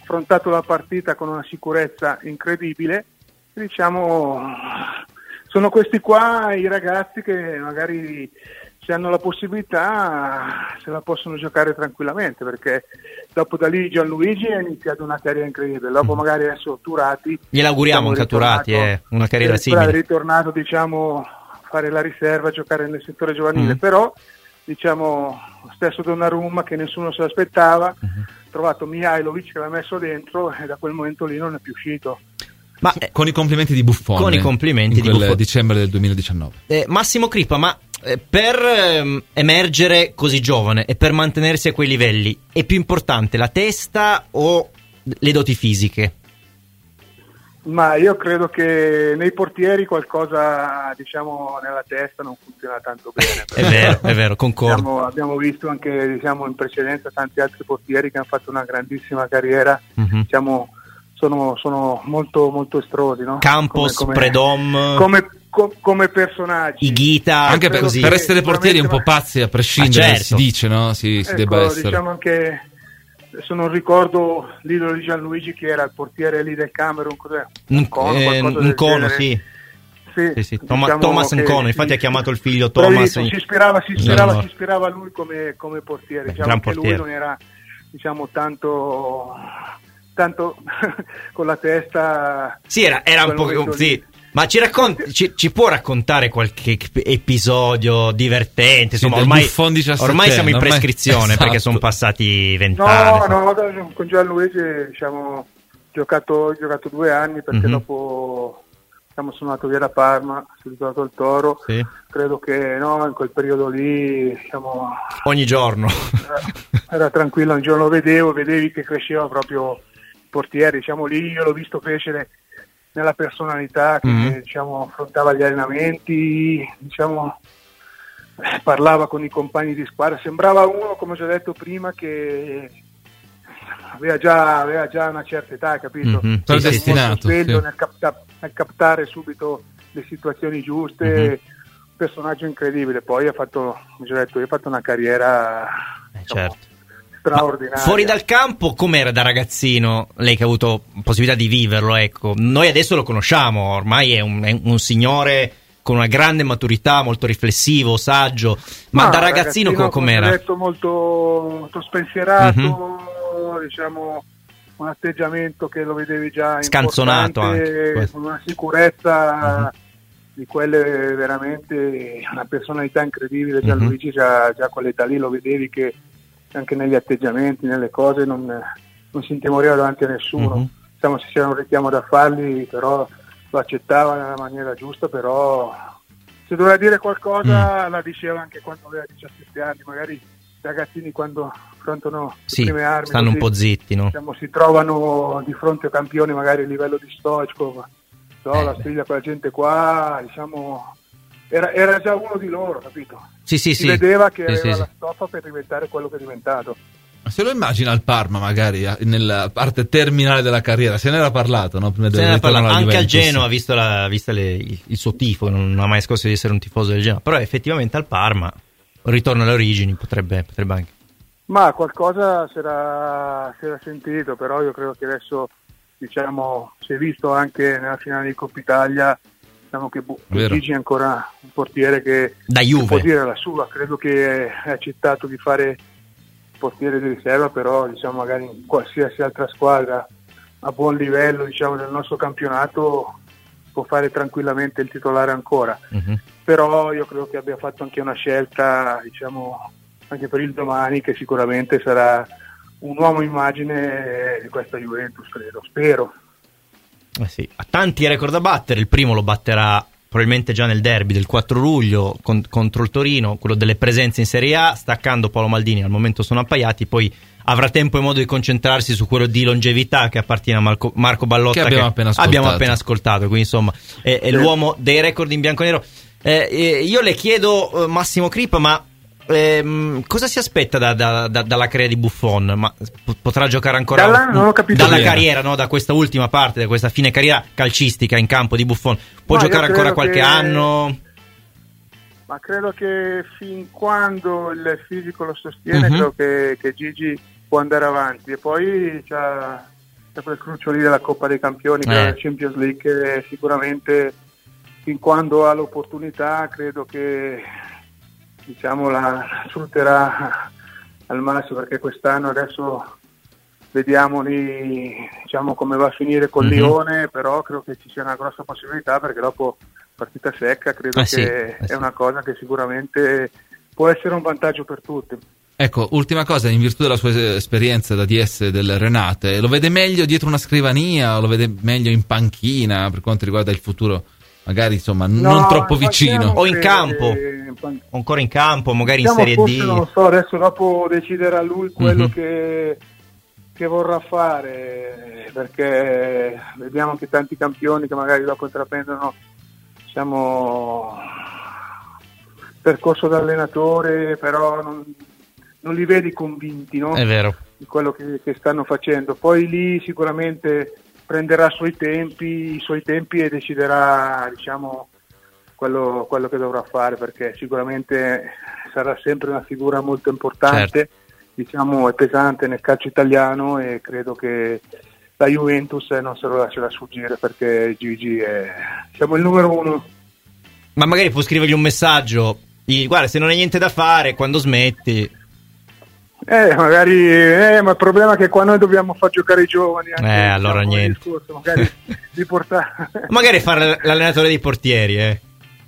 affrontato la partita con una sicurezza incredibile. Diciamo, sono questi qua i ragazzi che magari, se hanno la possibilità, se la possono giocare tranquillamente, perché dopo da lì Gianluigi è iniziato una carriera incredibile, dopo magari adesso Turati, gliel'auguriamo anche a Turati, è una carriera simile, è ritornato, diciamo, a fare la riserva, a giocare nel settore giovanile, mm. però diciamo stesso Donnarumma, che nessuno se l'aspettava, mm-hmm. ha trovato Mihajlovic che l'ha messo dentro e da quel momento lì non è più uscito. Ma eh, con i complimenti di Buffon, con i complimenti in di quel Buffon. dicembre del duemiladiciannove. Eh, Massimo Crippa, ma eh, per ehm, emergere così giovane e per mantenersi a quei livelli è più importante la testa o le doti fisiche? Ma io credo che nei portieri qualcosa, diciamo, nella testa non funziona tanto bene. È vero, è vero, concordo. Abbiamo, abbiamo visto anche, diciamo, in precedenza tanti altri portieri che hanno fatto una grandissima carriera, mm-hmm. diciamo, sono, sono molto molto estrosi, no? Campos, come, come, Predom, come, com, come personaggi. Ighita, anche per, per essere portieri un po' pazzi a prescindere, ah, certo. si dice, no? Si, si ecco, debba essere. Diciamo anche, adesso non ricordo l'idolo di Gianluigi, che era il portiere lì del Camerun, cos'è? Nkono, eh, Nkono, sì. Sì, sì, sì. Toma, diciamo Thomas Nkono, infatti ha chiamato il figlio Thomas. Si ispirava, si ispirava, si ispirava a lui come, come portiere, diciamo che portiere. Lui non era, diciamo, tanto tanto con la testa. Sì, era, era un po'. Sì. Ma ci, racconti, ci, ci può raccontare qualche episodio divertente? Insomma, sì, ormai, ormai siamo in prescrizione, esatto. perché sono passati vent'anni. No, no, con Gianluigi, diciamo, ho giocato, giocato due anni, perché mm-hmm. dopo, diciamo, sono andato via da Parma, sono ritornato al Toro. Sì. Credo che no, in quel periodo lì, diciamo, ogni giorno era, era tranquillo, un giorno lo vedevo, vedevi che cresceva proprio il portiere, diciamo, lì io l'ho visto crescere nella personalità, che mm-hmm. diciamo affrontava gli allenamenti, diciamo parlava con i compagni di squadra, sembrava uno, come ho già detto prima, che aveva già, aveva già una certa età, capito? Mm-hmm. Sì, destinato, sveglio sì. nel, capta- nel captare subito le situazioni giuste, mm-hmm. un personaggio incredibile. Poi ha fatto, come già detto, io ho fatto una carriera eh, diciamo, certo. straordinaria. Ma fuori dal campo, com'era da ragazzino? Lei che ha avuto possibilità di viverlo, ecco. Noi adesso lo conosciamo, ormai è un, è un signore con una grande maturità, molto riflessivo, saggio. Ma no, da ragazzino, ragazzino com'era? Come detto, molto, molto spensierato, mm-hmm. diciamo, un atteggiamento che lo vedevi già scanzonato anche, con una sicurezza mm-hmm. di quelle veramente, una personalità incredibile. Gianluigi mm-hmm. già, già a quell'età lì lo vedevi che anche negli atteggiamenti, nelle cose non, non si intimoriva davanti a nessuno. Mm-hmm. Diciamo, se c'era un richiamo da fargli, però lo accettava nella maniera giusta, però se doveva dire qualcosa mm. la diceva anche quando aveva diciassette anni. Magari i ragazzini, quando affrontano sì, le prime armi, stanno così, un po' zitti, no? Diciamo, si trovano di fronte a campioni magari a livello di Stoichkov, no, eh, la sfida quella gente qua, diciamo, era, era già uno di loro, capito? Sì, sì, si sì. vedeva che sì, aveva sì, la stoffa per diventare quello che è diventato. Se lo immagina al Parma, magari nella parte terminale della carriera, se ne era parlato, no? Prima se ne era parlato anche al Genoa, visto, la, visto le, il, il suo tifo, non ha mai scosso di essere un tifoso del Genoa, però effettivamente al Parma un ritorno alle origini potrebbe, potrebbe anche. Ma qualcosa si era, si era sentito, però io credo che adesso, diciamo, si è visto anche nella finale di Coppa Italia, diciamo che Gigi è ancora un portiere che, da Juve. che può dire la sua. Credo che è accettato di fare portiere di riserva, però diciamo magari in qualsiasi altra squadra a buon livello, diciamo, del nostro campionato può fare tranquillamente il titolare ancora. Uh-huh. Però io credo che abbia fatto anche una scelta, diciamo, anche per il domani, che sicuramente sarà un uomo immagine di questa Juventus, credo, spero. Eh sì, ha tanti record da battere. Il primo lo batterà probabilmente già nel derby del quattro luglio con, contro il Torino, quello delle presenze in Serie A, staccando Paolo Maldini. Al momento sono appaiati, poi avrà tempo e modo di concentrarsi su quello di longevità che appartiene a Marco, Marco Ballotta, che abbiamo, che appena, ascoltato. abbiamo appena ascoltato. Quindi insomma è, è l'uomo dei record in bianconero. Eh, eh, io le chiedo, eh, Massimo Crippa, ma ehm, cosa si aspetta da, da, da, dalla carriera di Buffon? Ma potrà giocare ancora dalla, non ho capito dalla bene. carriera, no? Da questa ultima parte, da questa fine carriera calcistica in campo di Buffon? Può Ma giocare ancora qualche che... anno? Ma credo che fin quando il fisico lo sostiene, uh-huh. credo che, che Gigi può andare avanti. E poi c'ha, quel cruccio lì della Coppa dei Campioni, Eh. della Champions League, che sicuramente fin quando ha l'opportunità credo che diciamo la sfrutterà al massimo, perché quest'anno adesso vediamo lì, diciamo, come va a finire con Mhm. Lione, però credo che ci sia una grossa possibilità, perché dopo partita secca credo Eh che sì, eh è sì. una cosa che sicuramente può essere un vantaggio per tutti. Ecco, ultima cosa, in virtù della sua esperienza da D S del Renate, lo vede meglio dietro una scrivania o lo vede meglio in panchina per quanto riguarda il futuro? Magari, insomma, non troppo vicino. O in campo, o ancora in campo, magari in Diciamo, Serie forse D. non lo so, adesso dopo deciderà lui quello Mhm. che, che vorrà fare, perché vediamo che tanti campioni che magari dopo intraprendono, diciamo, percorso da allenatore, però non, non li vedi convinti, no? È vero. Di quello che, che stanno facendo. Poi lì sicuramente prenderà i suoi tempi, i suoi tempi e deciderà, diciamo, quello, quello che dovrà fare, perché sicuramente sarà sempre una figura molto importante, Certo. diciamo, è pesante nel calcio italiano, e credo che la Juventus non se lo lascerà sfuggire, perché Gigi è, siamo il numero uno. Ma magari può scrivergli un messaggio, gli, guarda, se non hai niente da fare, quando smetti. Eh, magari, eh, ma il problema è che qua noi dobbiamo far giocare i giovani. Anche, Eh, allora diciamo, il niente. discorso, magari di portare. Magari fare l'allenatore dei portieri, eh.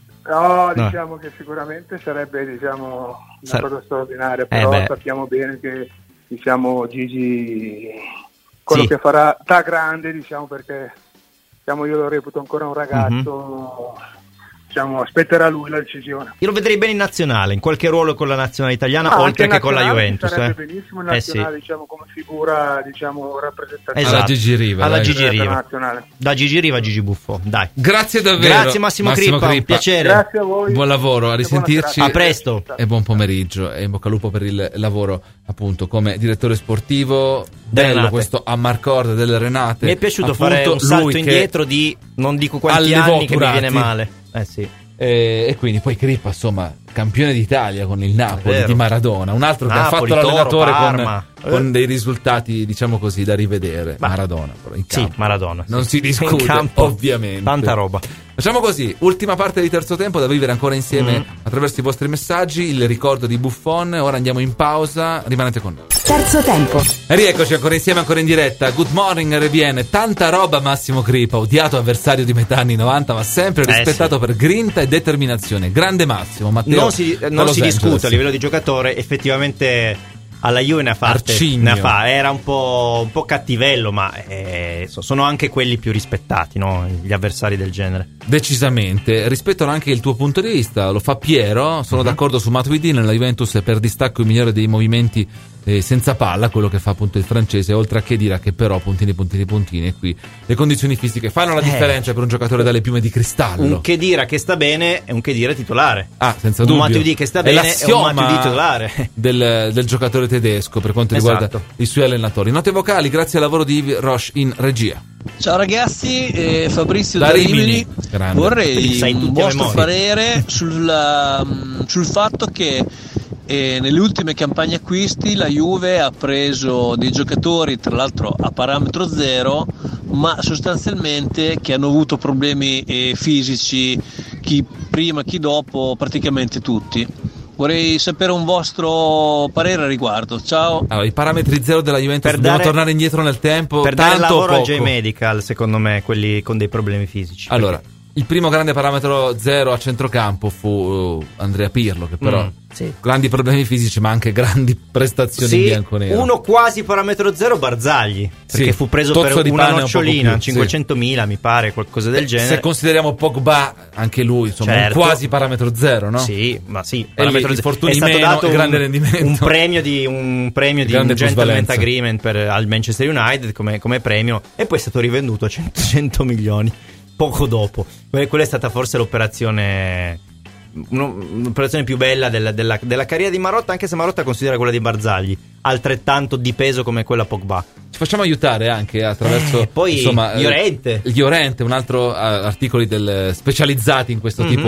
No, No. diciamo che sicuramente sarebbe, diciamo, una Sar- cosa straordinaria, però beh. sappiamo bene che, diciamo, Gigi quello Sì. che farà da grande, diciamo, perché, diciamo, io lo reputo ancora un ragazzo, diciamo, aspetterà lui la decisione. Io lo vedrei bene in nazionale, in qualche ruolo con la nazionale italiana, Ah, oltre anche che con la nazionale Juventus. sarebbe Eh. benissimo in Eh sì. nazionale, diciamo, come figura, diciamo, rappresentativa. Esatto. Alla Gigi Riva, Alla dai. Gigi Per la Riva. nazionale. Da Gigi Riva a Gigi Buffon, dai. Grazie davvero. Grazie Massimo, Crippa, un piacere. Grazie a voi. Buon lavoro, a risentirci. A presto. E buon pomeriggio e in bocca al lupo per il lavoro, appunto, come direttore sportivo. Bello Renate. questo a Marcord del Renate. Mi è piaciuto Appunto, fare un salto lui che indietro di non dico quanti allevò anni che mi Turati. viene male. Eh sì. E, e quindi poi Crippa, insomma, campione d'Italia con il Napoli vero. di Maradona, un altro Napoli, che ha fatto l'allenatore Toro, con, Parma. con Eh. dei risultati, diciamo così, da rivedere. Ma- Maradona, però in Sì, campo. Maradona. Non sì. si discute, In campo, ovviamente. Tanta roba. Facciamo così, ultima parte di terzo tempo da vivere ancora insieme Mm. attraverso i vostri messaggi, il ricordo di Buffon. Ora andiamo in pausa, rimanete con noi. Terzo tempo. E rieccoci ancora insieme, ancora in diretta. Good morning R B N, tanta roba Massimo Crippa, odiato avversario di metà anni novanta, ma sempre Eh, rispettato per grinta e determinazione. Grande Massimo, Matteo. Non si, da non Los si Angeles. discute a livello di giocatore, effettivamente alla Juve ne ha fatte, Arcigno. ne ha fa- era un po', un po' cattivello, ma eh, so- sono anche quelli più rispettati, no? Gli avversari del genere. Decisamente, rispettano anche il tuo punto di vista, lo fa Piero, sono Mhm. d'accordo su Matuidi, nella Juventus è per distacco il migliore dei movimenti eh, senza palla, quello che fa appunto il francese, oltre a che dire che però puntini puntini puntini e qui le condizioni fisiche fanno la Eh. differenza per un giocatore dalle piume di cristallo. Un Khedira che sta bene è un Khedira titolare. Ah, senza un dubbio. Matuidi che sta È bene è un l'assioma Matuidi titolare. del, del giocatore tedesco per quanto Esatto. riguarda i suoi allenatori. Note vocali grazie al lavoro di Yves Roche in regia. Ciao ragazzi, eh, Fabrizio Da da Rimini. Rimini. Grande. Vorrei Sai tutti un a vostro memoria. parere sul, um, sul fatto che eh, nelle ultime campagne acquisti la Juve ha preso dei giocatori, tra l'altro a parametro zero, ma sostanzialmente che hanno avuto problemi eh, fisici, chi prima chi dopo, praticamente tutti. Vorrei sapere un vostro parere a riguardo. Ciao. Allora, i parametri zero della Juventus Per dobbiamo dare- tornare indietro nel tempo. Per dare tanto o lavoro a poco? J-Medical, secondo me, quelli con dei problemi fisici. Allora, Perché- il primo grande parametro zero a centrocampo fu uh, Andrea Pirlo, che però Mm, sì. grandi problemi fisici, ma anche grandi prestazioni in Sì, bianconero. uno quasi parametro zero Barzagli, perché Sì, fu preso tozzo per di una pane un nocciolina, poco più, cinquecentomila mi pare, qualcosa del Eh, genere. Se consideriamo Pogba, anche lui, insomma, Certo. un quasi parametro zero, no? Sì, ma sì, E parametro gli zero. infortuni È stato meno dato e grande un, rendimento. un premio di un premio di Grande un gentleman plusvalenza. agreement per, al Manchester United come, come premio, e poi è stato rivenduto a cento, cento milioni poco dopo. Que- Quella è stata forse l'operazione uno- un'operazione più bella della, della, della carriera di Marotta, anche se Marotta considera quella di Barzagli altrettanto di peso come quella Pogba. Ci facciamo aiutare anche attraverso Eh, poi insomma, eh, Llorente. Llorente, un altro uh, articoli del, specializzati in questo Mhm. tipo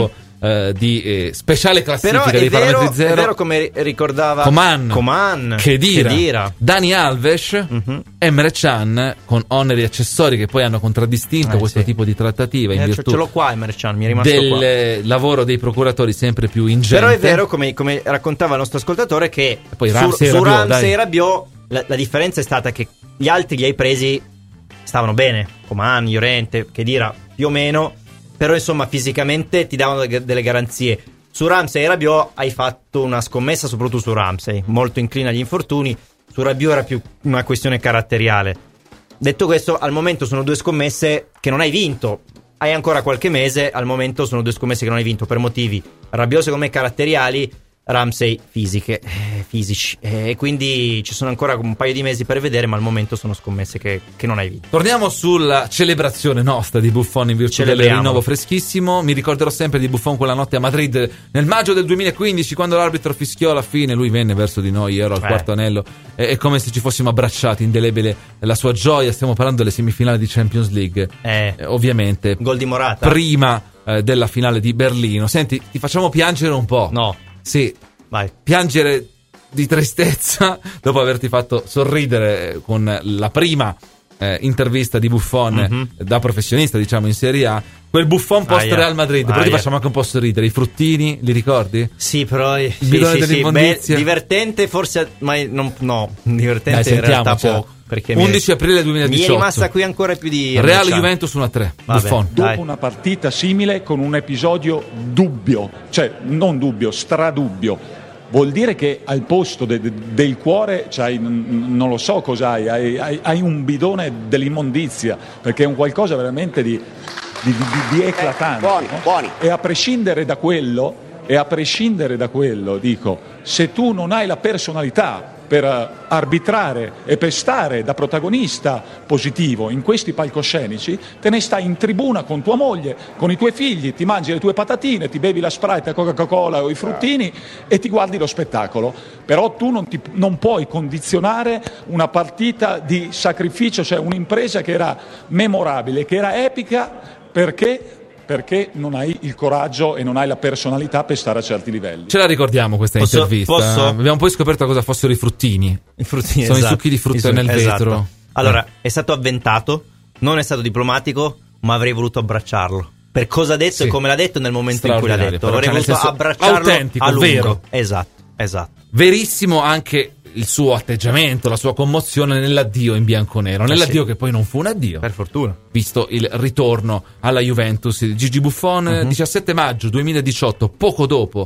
eh, di eh, speciale classifica Però dei è vero, parametri zero. è vero come ricordava Coman, Coman Khedira, Khedira. Dani Alves, mm-hmm. Emre Can, con oneri accessori che poi hanno contraddistinto eh, questo sì. tipo di trattativa in eh, virtù ce l'ho qua Emre Can, mi è rimasto del qua. eh, lavoro dei procuratori sempre più ingente. Però è vero, come, come raccontava il nostro ascoltatore, che poi su Ramsey su e Rabiot, Ramsey dai. e Rabiot la, la differenza è stata che gli altri li hai presi, stavano bene, Coman, Llorente, Khedira più o meno, però insomma fisicamente ti davano de- delle garanzie. Su Ramsey e Rabiot hai fatto una scommessa, soprattutto su Ramsey, molto inclina agli infortuni. Su Rabiot era più una questione caratteriale. Detto questo, al momento sono due scommesse che non hai vinto. Hai ancora qualche mese, al momento sono due scommesse che non hai vinto per motivi Rabiot secondo me caratteriali, Ramsey fisiche, eh, fisici, e eh, quindi ci sono ancora un paio di mesi per vedere, ma al momento sono scommesse che, che non hai vinto. Torniamo sulla celebrazione nostra di Buffon in virtù del rinnovo freschissimo. Mi ricorderò sempre di Buffon quella notte a Madrid nel maggio del duemilaquindici, quando l'arbitro fischiò alla fine, lui venne verso di noi, io ero al eh. quarto anello, è, è come se ci fossimo abbracciati, indelebile la sua gioia. Stiamo parlando delle semifinali di Champions League, eh. Eh, ovviamente gol di Morata prima eh, della finale di Berlino. Senti, ti facciamo piangere un po'. No. Sì, vai. Piangere di tristezza dopo averti fatto sorridere con la prima eh, intervista di Buffon, mm-hmm. da professionista, diciamo, in Serie A. Quel Buffon post Aia. Real Madrid, però Aia. ti facciamo anche un po' sorridere. I fruttini, li ricordi? Sì, però il sì, bidone sì, dell'immondizia. Beh, divertente forse, ma non, no, divertente Dai, in realtà cioè, poco. Perché undici aprile duemiladiciotto. Mi è rimasta qui ancora più di Real Juventus uno a tre. Vabbè, Buffon. Dopo dai. Una partita simile con un episodio dubbio, cioè non dubbio, stradubbio, vuol dire che al posto de- de- del cuore c'hai, n- non lo so cos'hai, hai, hai, hai un bidone dell'immondizia, perché è un qualcosa veramente di, di, di, di eclatante. Eh, buoni, no? buoni. E a prescindere da quello, e a prescindere da quello, dico, se tu non hai la personalità per arbitrare e per stare da protagonista positivo in questi palcoscenici, te ne stai in tribuna con tua moglie, con i tuoi figli, ti mangi le tue patatine, ti bevi la Sprite, la Coca-Cola o i fruttini e ti guardi lo spettacolo. Però tu non, ti, non puoi condizionare una partita di sacrificio, cioè un'impresa che era memorabile, che era epica, perché... perché non hai il coraggio e non hai la personalità per stare a certi livelli. Ce la ricordiamo questa posso, intervista? Posso? Abbiamo poi scoperto cosa fossero i fruttini. I fruttini, sono esatto. i succhi di frutta I nel esatto. vetro. Allora, è stato avventato, non è stato diplomatico, ma avrei voluto abbracciarlo. Per cosa ha detto sì. e come l'ha detto nel momento in cui l'ha detto. Avrei voluto abbracciarlo autentico, a lungo. Vero. Esatto, esatto. Verissimo anche il suo atteggiamento, la sua commozione nell'addio in bianconero, nell'addio eh sì. che poi non fu un addio, per fortuna, visto il ritorno alla Juventus di Gigi Buffon. uh-huh. diciassette maggio duemiladiciotto, poco dopo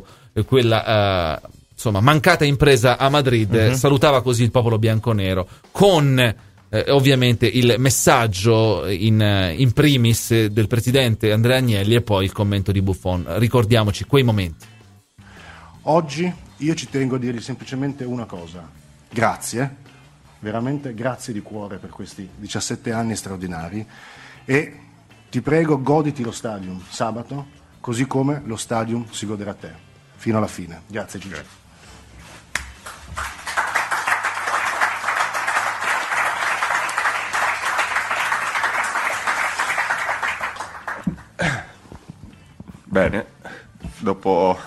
quella uh, insomma mancata impresa a Madrid, uh-huh. salutava così il popolo bianconero con eh, ovviamente il messaggio in, in primis del presidente Andrea Agnelli e poi il commento di Buffon. Ricordiamoci quei momenti. Oggi io ci tengo a dirgli semplicemente una cosa: grazie, veramente grazie di cuore per questi diciassette anni straordinari, e ti prego, goditi lo stadium sabato così come lo stadium si goderà te fino alla fine. Grazie Gigi. Bene, dopo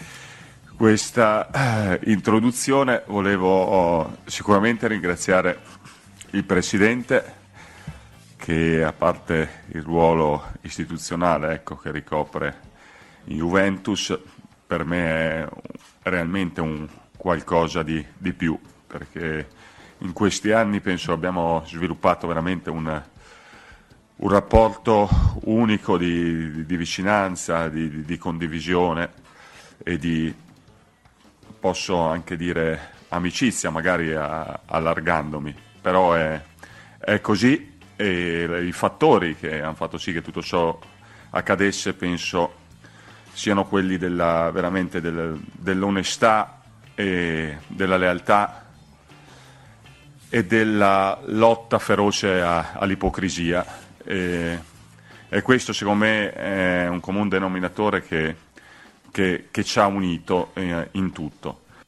questa eh, introduzione volevo oh, sicuramente ringraziare il Presidente, che a parte il ruolo istituzionale ecco, che ricopre in Juventus, per me è realmente un qualcosa di, di più, perché in questi anni penso abbiamo sviluppato veramente un, un rapporto unico di, di, di vicinanza, di, di condivisione e di, posso anche dire, amicizia, magari a, allargandomi, però è, è così, e i fattori che hanno fatto sì che tutto ciò accadesse penso siano quelli della, veramente del, dell'onestà e della lealtà e della lotta feroce a, all'ipocrisia, e, e questo secondo me è un comune denominatore che, che, che ci ha unito eh, in tutto.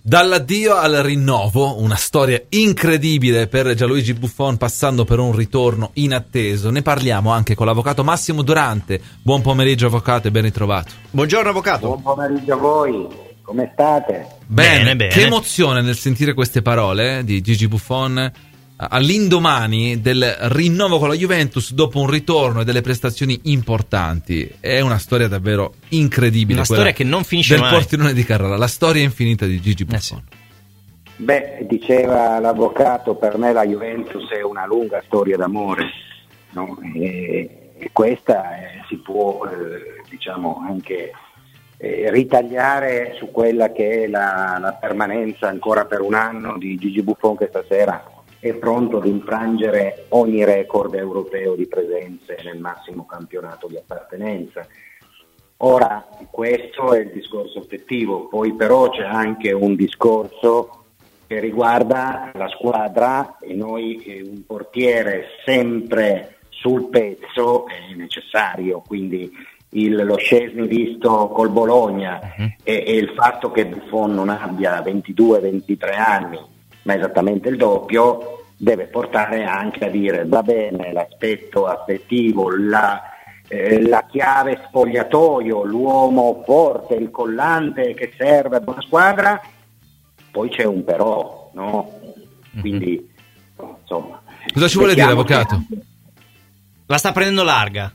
Dall'addio al rinnovo, una storia incredibile per Gianluigi Buffon, passando per un ritorno inatteso. Ne parliamo anche con l'avvocato Massimo Durante. Buon pomeriggio avvocato e ben ritrovato. Buongiorno avvocato. Buon pomeriggio a voi, come state? Bene, Bene, bene. Che emozione nel sentire queste parole di Gigi Buffon all'indomani del rinnovo con la Juventus dopo un ritorno e delle prestazioni importanti. È una storia davvero incredibile, una storia che non finisce del mai. Portellone di Carrara, la storia infinita di Gigi Buffon. Eh sì. Beh, diceva l'avvocato, per me la Juventus è una lunga storia d'amore, no? e, e questa eh, si può eh, diciamo anche eh, ritagliare su quella che è la, la permanenza ancora per un anno di Gigi Buffon, che stasera è pronto ad infrangere ogni record europeo di presenze nel massimo campionato di appartenenza. Ora, questo è il discorso effettivo, poi però c'è anche un discorso che riguarda la squadra, e noi eh, un portiere sempre sul pezzo è necessario, quindi il, lo Szczesny visto col Bologna uh-huh. e, e il fatto che Buffon non abbia ventidue ventitré anni, ma esattamente il doppio, deve portare anche a dire va bene l'aspetto affettivo, la, eh, la chiave spogliatoio, l'uomo forte, il collante che serve ad una squadra, poi c'è un però, no? Quindi insomma. Cosa ci vuole dire avvocato? Che... La sta prendendo larga.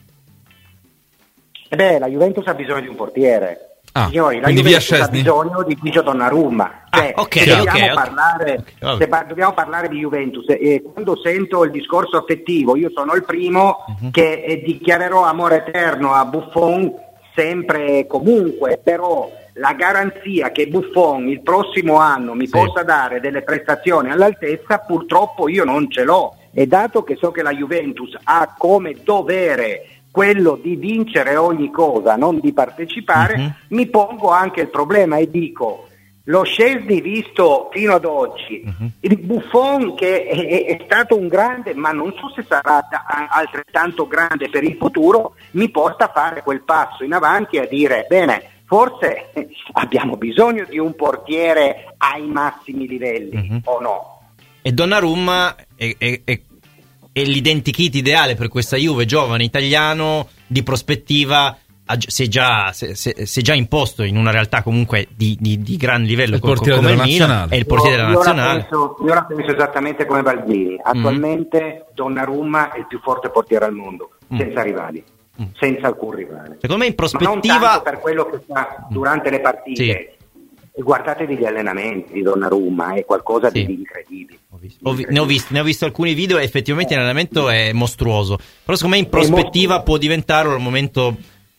Eh beh, la Juventus ha bisogno di un portiere. Ah, Signori, la quindi Juventus via ha bisogno di Gigio Donnarumma. Cioè, ah, okay, se dobbiamo, okay, parlare, okay. se pa- dobbiamo parlare di Juventus, e quando sento il discorso affettivo, io sono il primo uh-huh. che eh, dichiarerò amore eterno a Buffon sempre e comunque, però la garanzia che Buffon il prossimo anno mi sì. possa dare delle prestazioni all'altezza, purtroppo io non ce l'ho, e dato che so che la Juventus ha come dovere quello di vincere ogni cosa, non di partecipare, uh-huh. mi pongo anche il problema e dico: lo Szczesny visto fino ad oggi, uh-huh. il Buffon che è, è stato un grande, ma non so se sarà altrettanto grande per il futuro, mi porta a fare quel passo in avanti e a dire bene, forse abbiamo bisogno di un portiere ai massimi livelli, uh-huh. o no? E Donnarumma è, è, è... è l'identikit ideale per questa Juve, giovane, italiano, di prospettiva, si è già, si, si, si è già imposto in una realtà comunque di, di, di gran livello il portiere come della il Milan, nazionale. è il portiere io, della io nazionale. Ora penso, io ora penso esattamente come Baldini, attualmente mm. Donnarumma è il più forte portiere al mondo, mm. senza rivali, mm. senza alcun rivale. Secondo me in prospettiva... Ma non tanto per quello che fa durante le partite, sì. Guardatevi gli allenamenti di Donnarumma, è qualcosa sì. di incredibile. Ho visto. Ho vi- ne, ho visti, ne ho visto alcuni video e effettivamente l'allenamento è mostruoso, però secondo me in prospettiva può diventarlo al momento.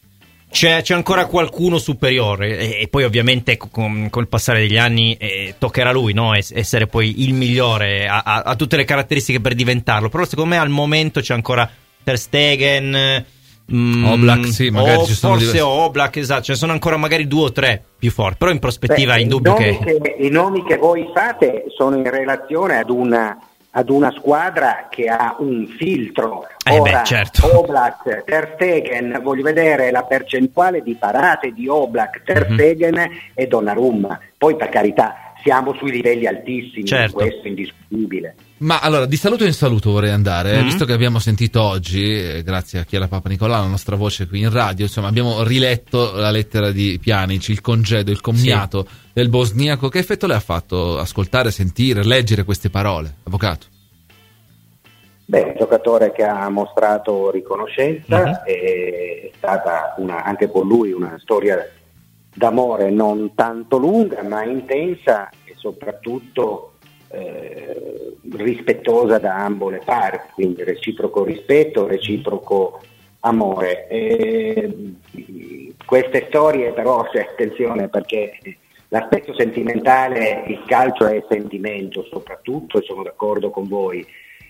C'è, c'è ancora qualcuno superiore e, e poi ovviamente con, con il passare degli anni eh, toccherà a lui, no? Es- essere poi il migliore, ha, ha, ha tutte le caratteristiche per diventarlo, però secondo me al momento c'è ancora Ter Stegen, mm, Oblak, sì, magari o ci sono forse diversi. Oblak, esatto, ce ne sono ancora magari due o tre più forti, però in prospettiva Beh, è indubbio i che... che i nomi che voi fate sono in relazione ad una ad una squadra che ha un filtro. Eh Ora, beh, certo. Oblak, Ter Stegen, voglio vedere la percentuale di parate di Oblak, Ter mm-hmm. Stegen e Donnarumma. Poi per carità siamo sui livelli altissimi, certo. questo è indiscutibile. Ma allora, di saluto in saluto vorrei andare, mm-hmm. visto che abbiamo sentito oggi, eh, grazie a Chiara Papa Nicolau, la nostra voce qui in radio, insomma abbiamo riletto la lettera di Pjanic, il congedo, il commiato sì. del bosniaco. Che effetto le ha fatto ascoltare, sentire, leggere queste parole, avvocato? Beh, un giocatore che ha mostrato riconoscenza, mm-hmm. è stata una, anche con lui una storia d'amore non tanto lunga ma intensa e soprattutto Eh, rispettosa da ambo le parti, quindi reciproco rispetto, reciproco amore. E queste storie però, cioè, attenzione, perché l'aspetto sentimentale, il calcio è sentimento soprattutto, e sono d'accordo con voi.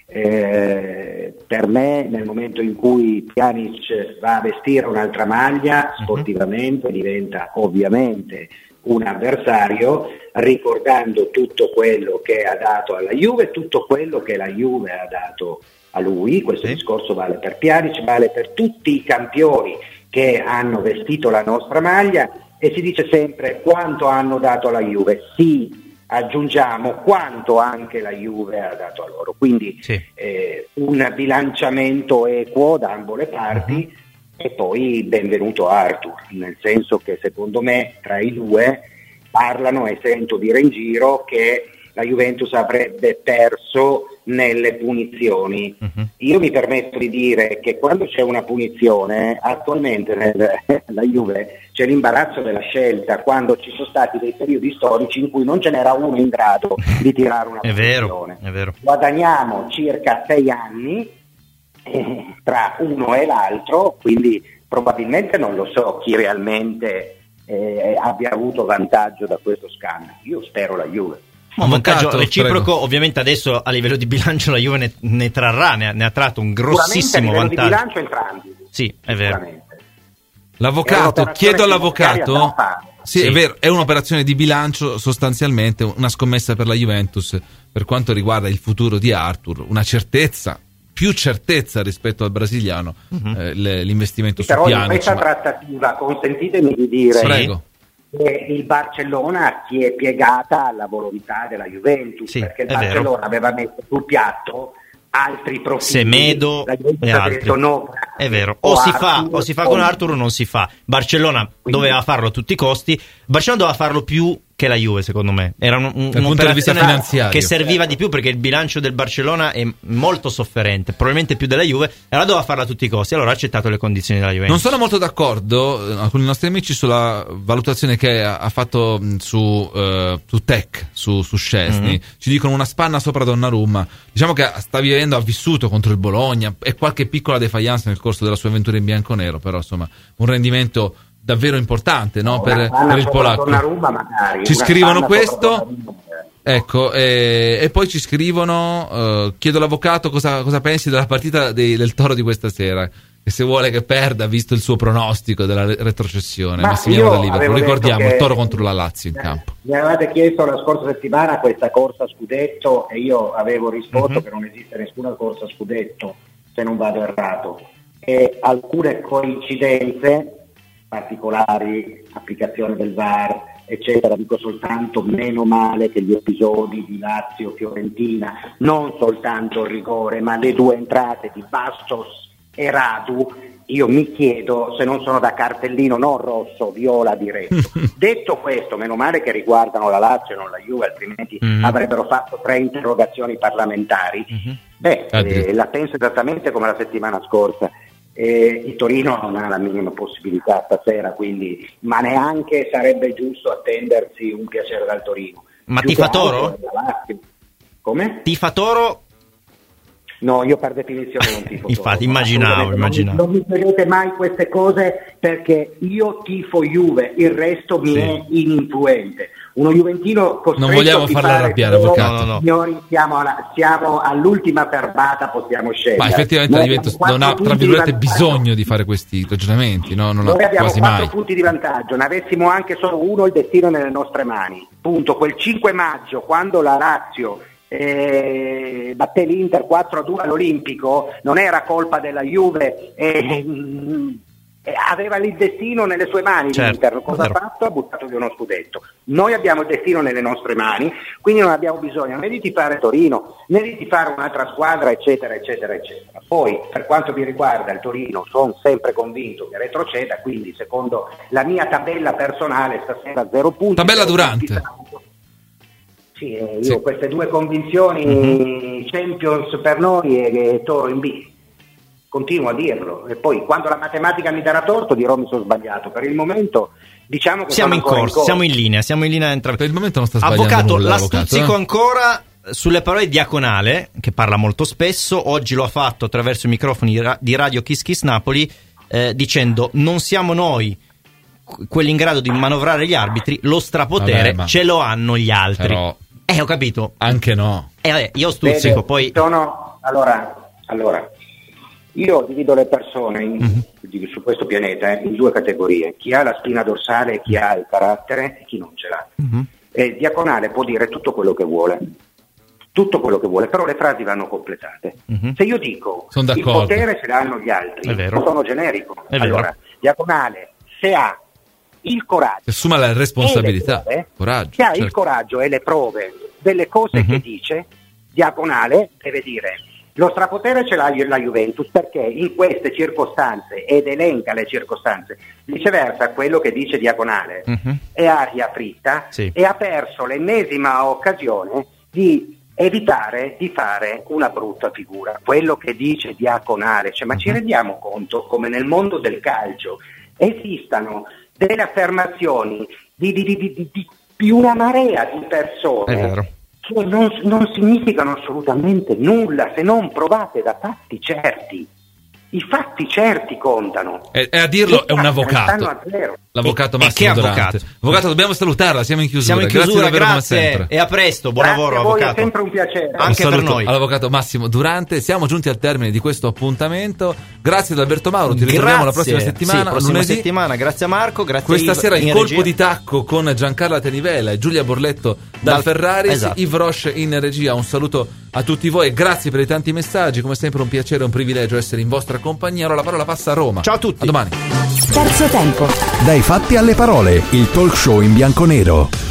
Eh, per me nel momento in cui Pjanic va a vestire un'altra maglia sportivamente uh-huh. diventa ovviamente un avversario, ricordando tutto quello che ha dato alla Juve, tutto quello che la Juve ha dato a lui. Questo sì. discorso vale per Pjanic, vale per tutti i campioni che hanno vestito la nostra maglia, e si dice sempre quanto hanno dato alla Juve. Sì, aggiungiamo quanto anche la Juve ha dato a loro, quindi sì. eh, un bilanciamento equo da ambo le parti. Uh-huh. E poi benvenuto Arthur, nel senso che secondo me tra i due parlano e sento dire in giro che la Juventus avrebbe perso nelle punizioni. Uh-huh. Io mi permetto di dire che quando c'è una punizione, attualmente nella Juve c'è l'imbarazzo della scelta, quando ci sono stati dei periodi storici in cui non ce n'era uno in grado di tirare una è punizione. Vero, è vero. Guadagniamo circa sei anni eh, tra uno e l'altro, quindi probabilmente non lo so chi realmente eh, abbia avuto vantaggio da questo scambio. Io spero la Juve. Un vantaggio reciproco, prego. Ovviamente adesso a livello di bilancio la Juve ne, ne trarrà, ne ha, ne ha tratto un grossissimo vantaggio. A livello di bilancio entrambi. Sì, è vero. L'avvocato, chiedo all'avvocato. Sì, sì, è vero, è un'operazione di bilancio sostanzialmente, una scommessa per la Juventus per quanto riguarda il futuro di Arthur, una certezza, più certezza rispetto al brasiliano, uh-huh. eh, l'investimento sì, su Pjanic. Però in questa ma... trattativa, consentitemi di dire... Sì. Prego. Il Barcellona si è piegata alla volontà della Juventus, sì, perché il Barcellona vero. aveva messo sul piatto altri profili. Semedo e altri. Detto no, è vero, o, o si Arthur, fa o si fa con Arthur o non si fa. Barcellona Quindi. doveva farlo a tutti i costi. Barcellona doveva farlo più che la Juve, secondo me. Era un, un, un'operazione che serviva di più, perché il bilancio del Barcellona è molto sofferente, probabilmente più della Juve, e allora doveva farlo a tutti i costi. Allora ha accettato le condizioni della Juve. Non sono molto d'accordo alcuni nostri amici sulla valutazione che ha fatto su, uh, su Tech, su, su Szczesny. Mm-hmm. Ci dicono una spanna sopra Donnarumma. Diciamo che sta vivendo, ha vissuto contro il Bologna e qualche piccola defiance nel corso della sua avventura in bianconero, però insomma un rendimento davvero importante, no? Per, per il polacco. Magari, ci scrivono questo, ecco, e, e poi ci scrivono uh, chiedo all'avvocato cosa, cosa pensi della partita dei, del Toro di questa sera, e se vuole che perda visto il suo pronostico della retrocessione. Massimiliano da Liverpool, ricordiamo il Toro contro la Lazio in campo. Mi avevate chiesto la scorsa settimana questa corsa a scudetto e io avevo risposto uh-huh. che non esiste nessuna corsa a scudetto, se non vado errato, e alcune coincidenze particolari, applicazione del V A R, eccetera, dico soltanto meno male che gli episodi di Lazio-Fiorentina, non soltanto il rigore, ma le due entrate di Bastos e Radu, io mi chiedo se non sono da cartellino non rosso, viola diretto. Detto questo, meno male che riguardano la Lazio e non la Juve, altrimenti mm-hmm. avrebbero fatto tre interrogazioni parlamentari. Mm-hmm. Beh, eh, la penso esattamente come la settimana scorsa. Eh, il Torino non ha la minima possibilità stasera, quindi, ma neanche sarebbe giusto attendersi un piacere dal Torino. Ma tifa Toro? Come? Tifa Toro? No, io per definizione non tifo. Infatti, immaginavo, immaginavo. Non mi chiedete mai queste cose, perché io tifo Juve, il resto mi sì. è ininfluente. Uno juventino costretto non vogliamo farla arrabbiare, avvocato. No, no, no. Signori, siamo, alla, siamo all'ultima perbata, possiamo scegliere. Ma effettivamente la Juventus non ha, tra virgolette, bisogno di fare questi ragionamenti, no? Non Noi ha abbiamo quasi quattro mai. punti di vantaggio, ne avessimo anche solo uno, il destino è nelle nostre mani. Punto. Quel cinque maggio, quando la Lazio eh, batté l'Inter quattro a due all'Olimpico, non era colpa della Juve, eh, eh, aveva il destino nelle sue mani, certo, l'Inter. Cosa ha fatto? Ha buttato via uno scudetto. Noi abbiamo il destino nelle nostre mani, quindi non abbiamo bisogno né di tifare Torino né di tifare un'altra squadra, eccetera eccetera eccetera. Poi per quanto mi riguarda il Torino sono sempre convinto che retroceda, quindi secondo la mia tabella personale stasera zero punti. Tabella durante. Sì, eh, io sì. queste due convinzioni, mm-hmm. Champions per noi e, e Toro in B. Continuo a dirlo, e poi quando la matematica mi darà torto dirò mi sono sbagliato. Per il momento diciamo che siamo in corso, in corso, siamo in linea, siamo in linea entrambi. Per il momento non sta sbagliando avvocato, nulla, la avvocato, stuzzico eh? ancora sulle parole di Diaconale, che parla molto spesso. Oggi lo ha fatto attraverso i microfoni di Radio Kiss Kiss Napoli, eh, dicendo: non siamo noi quelli in grado di manovrare gli arbitri, lo strapotere vabbè, ce lo hanno gli altri. Però, eh, ho capito. Anche no. Eh, vabbè, io stuzzico. Vede, poi sono allora, allora io divido le persone in, mm-hmm. su questo pianeta eh, in due categorie: chi ha la spina dorsale e chi ha il carattere e chi non ce l'ha. Mm-hmm. E Diaconale può dire tutto quello che vuole, tutto quello che vuole, però le frasi vanno completate. Mm-hmm. Se io dico il potere ce l'hanno gli altri, sono generico. Allora, Diaconale, se ha il coraggio. Assuma la responsabilità. Prove, coraggio, che ha certo. il coraggio e le prove delle cose uh-huh. che dice. Diagonale deve dire: lo strapotere ce l'ha la Juventus perché in queste circostanze, ed elenca le circostanze. Viceversa, quello che dice Diagonale uh-huh. è aria fritta sì. e ha perso l'ennesima occasione di evitare di fare una brutta figura. Quello che dice Diagonale, cioè, ma uh-huh. ci rendiamo conto come nel mondo del calcio esistano delle affermazioni di, di, di, di, di, di una marea di persone che non, non significano assolutamente nulla se non provate da fatti certi. I fatti certi contano. E, e a dirlo è un avvocato. A L'avvocato e, Massimo e che Durante. Avvocato? Avvocato, dobbiamo salutarla, siamo in chiusura. Siamo in chiusura, grazie, grazie, davvero, come e a presto, buon grazie lavoro a voi, avvocato. È sempre un piacere. Anche un per noi. All'avvocato Massimo Durante, siamo giunti al termine di questo appuntamento. Grazie ad Alberto Mauro, ti ritroviamo la prossima settimana. Sì, prossima lunedì. settimana, grazie a Marco, grazie Questa a Yves, sera il colpo regia. di tacco con Giancarla Tenivela e Giulia Borletto dal, dal Ferraris, esatto. Yves Roche in regia. Un saluto a tutti voi e grazie per i tanti messaggi, come sempre un piacere e un privilegio essere in vostra compagnia. Allora la parola passa a Roma. Ciao a tutti. A domani. Terzo tempo. Dai fatti alle parole, il talk show in bianco nero.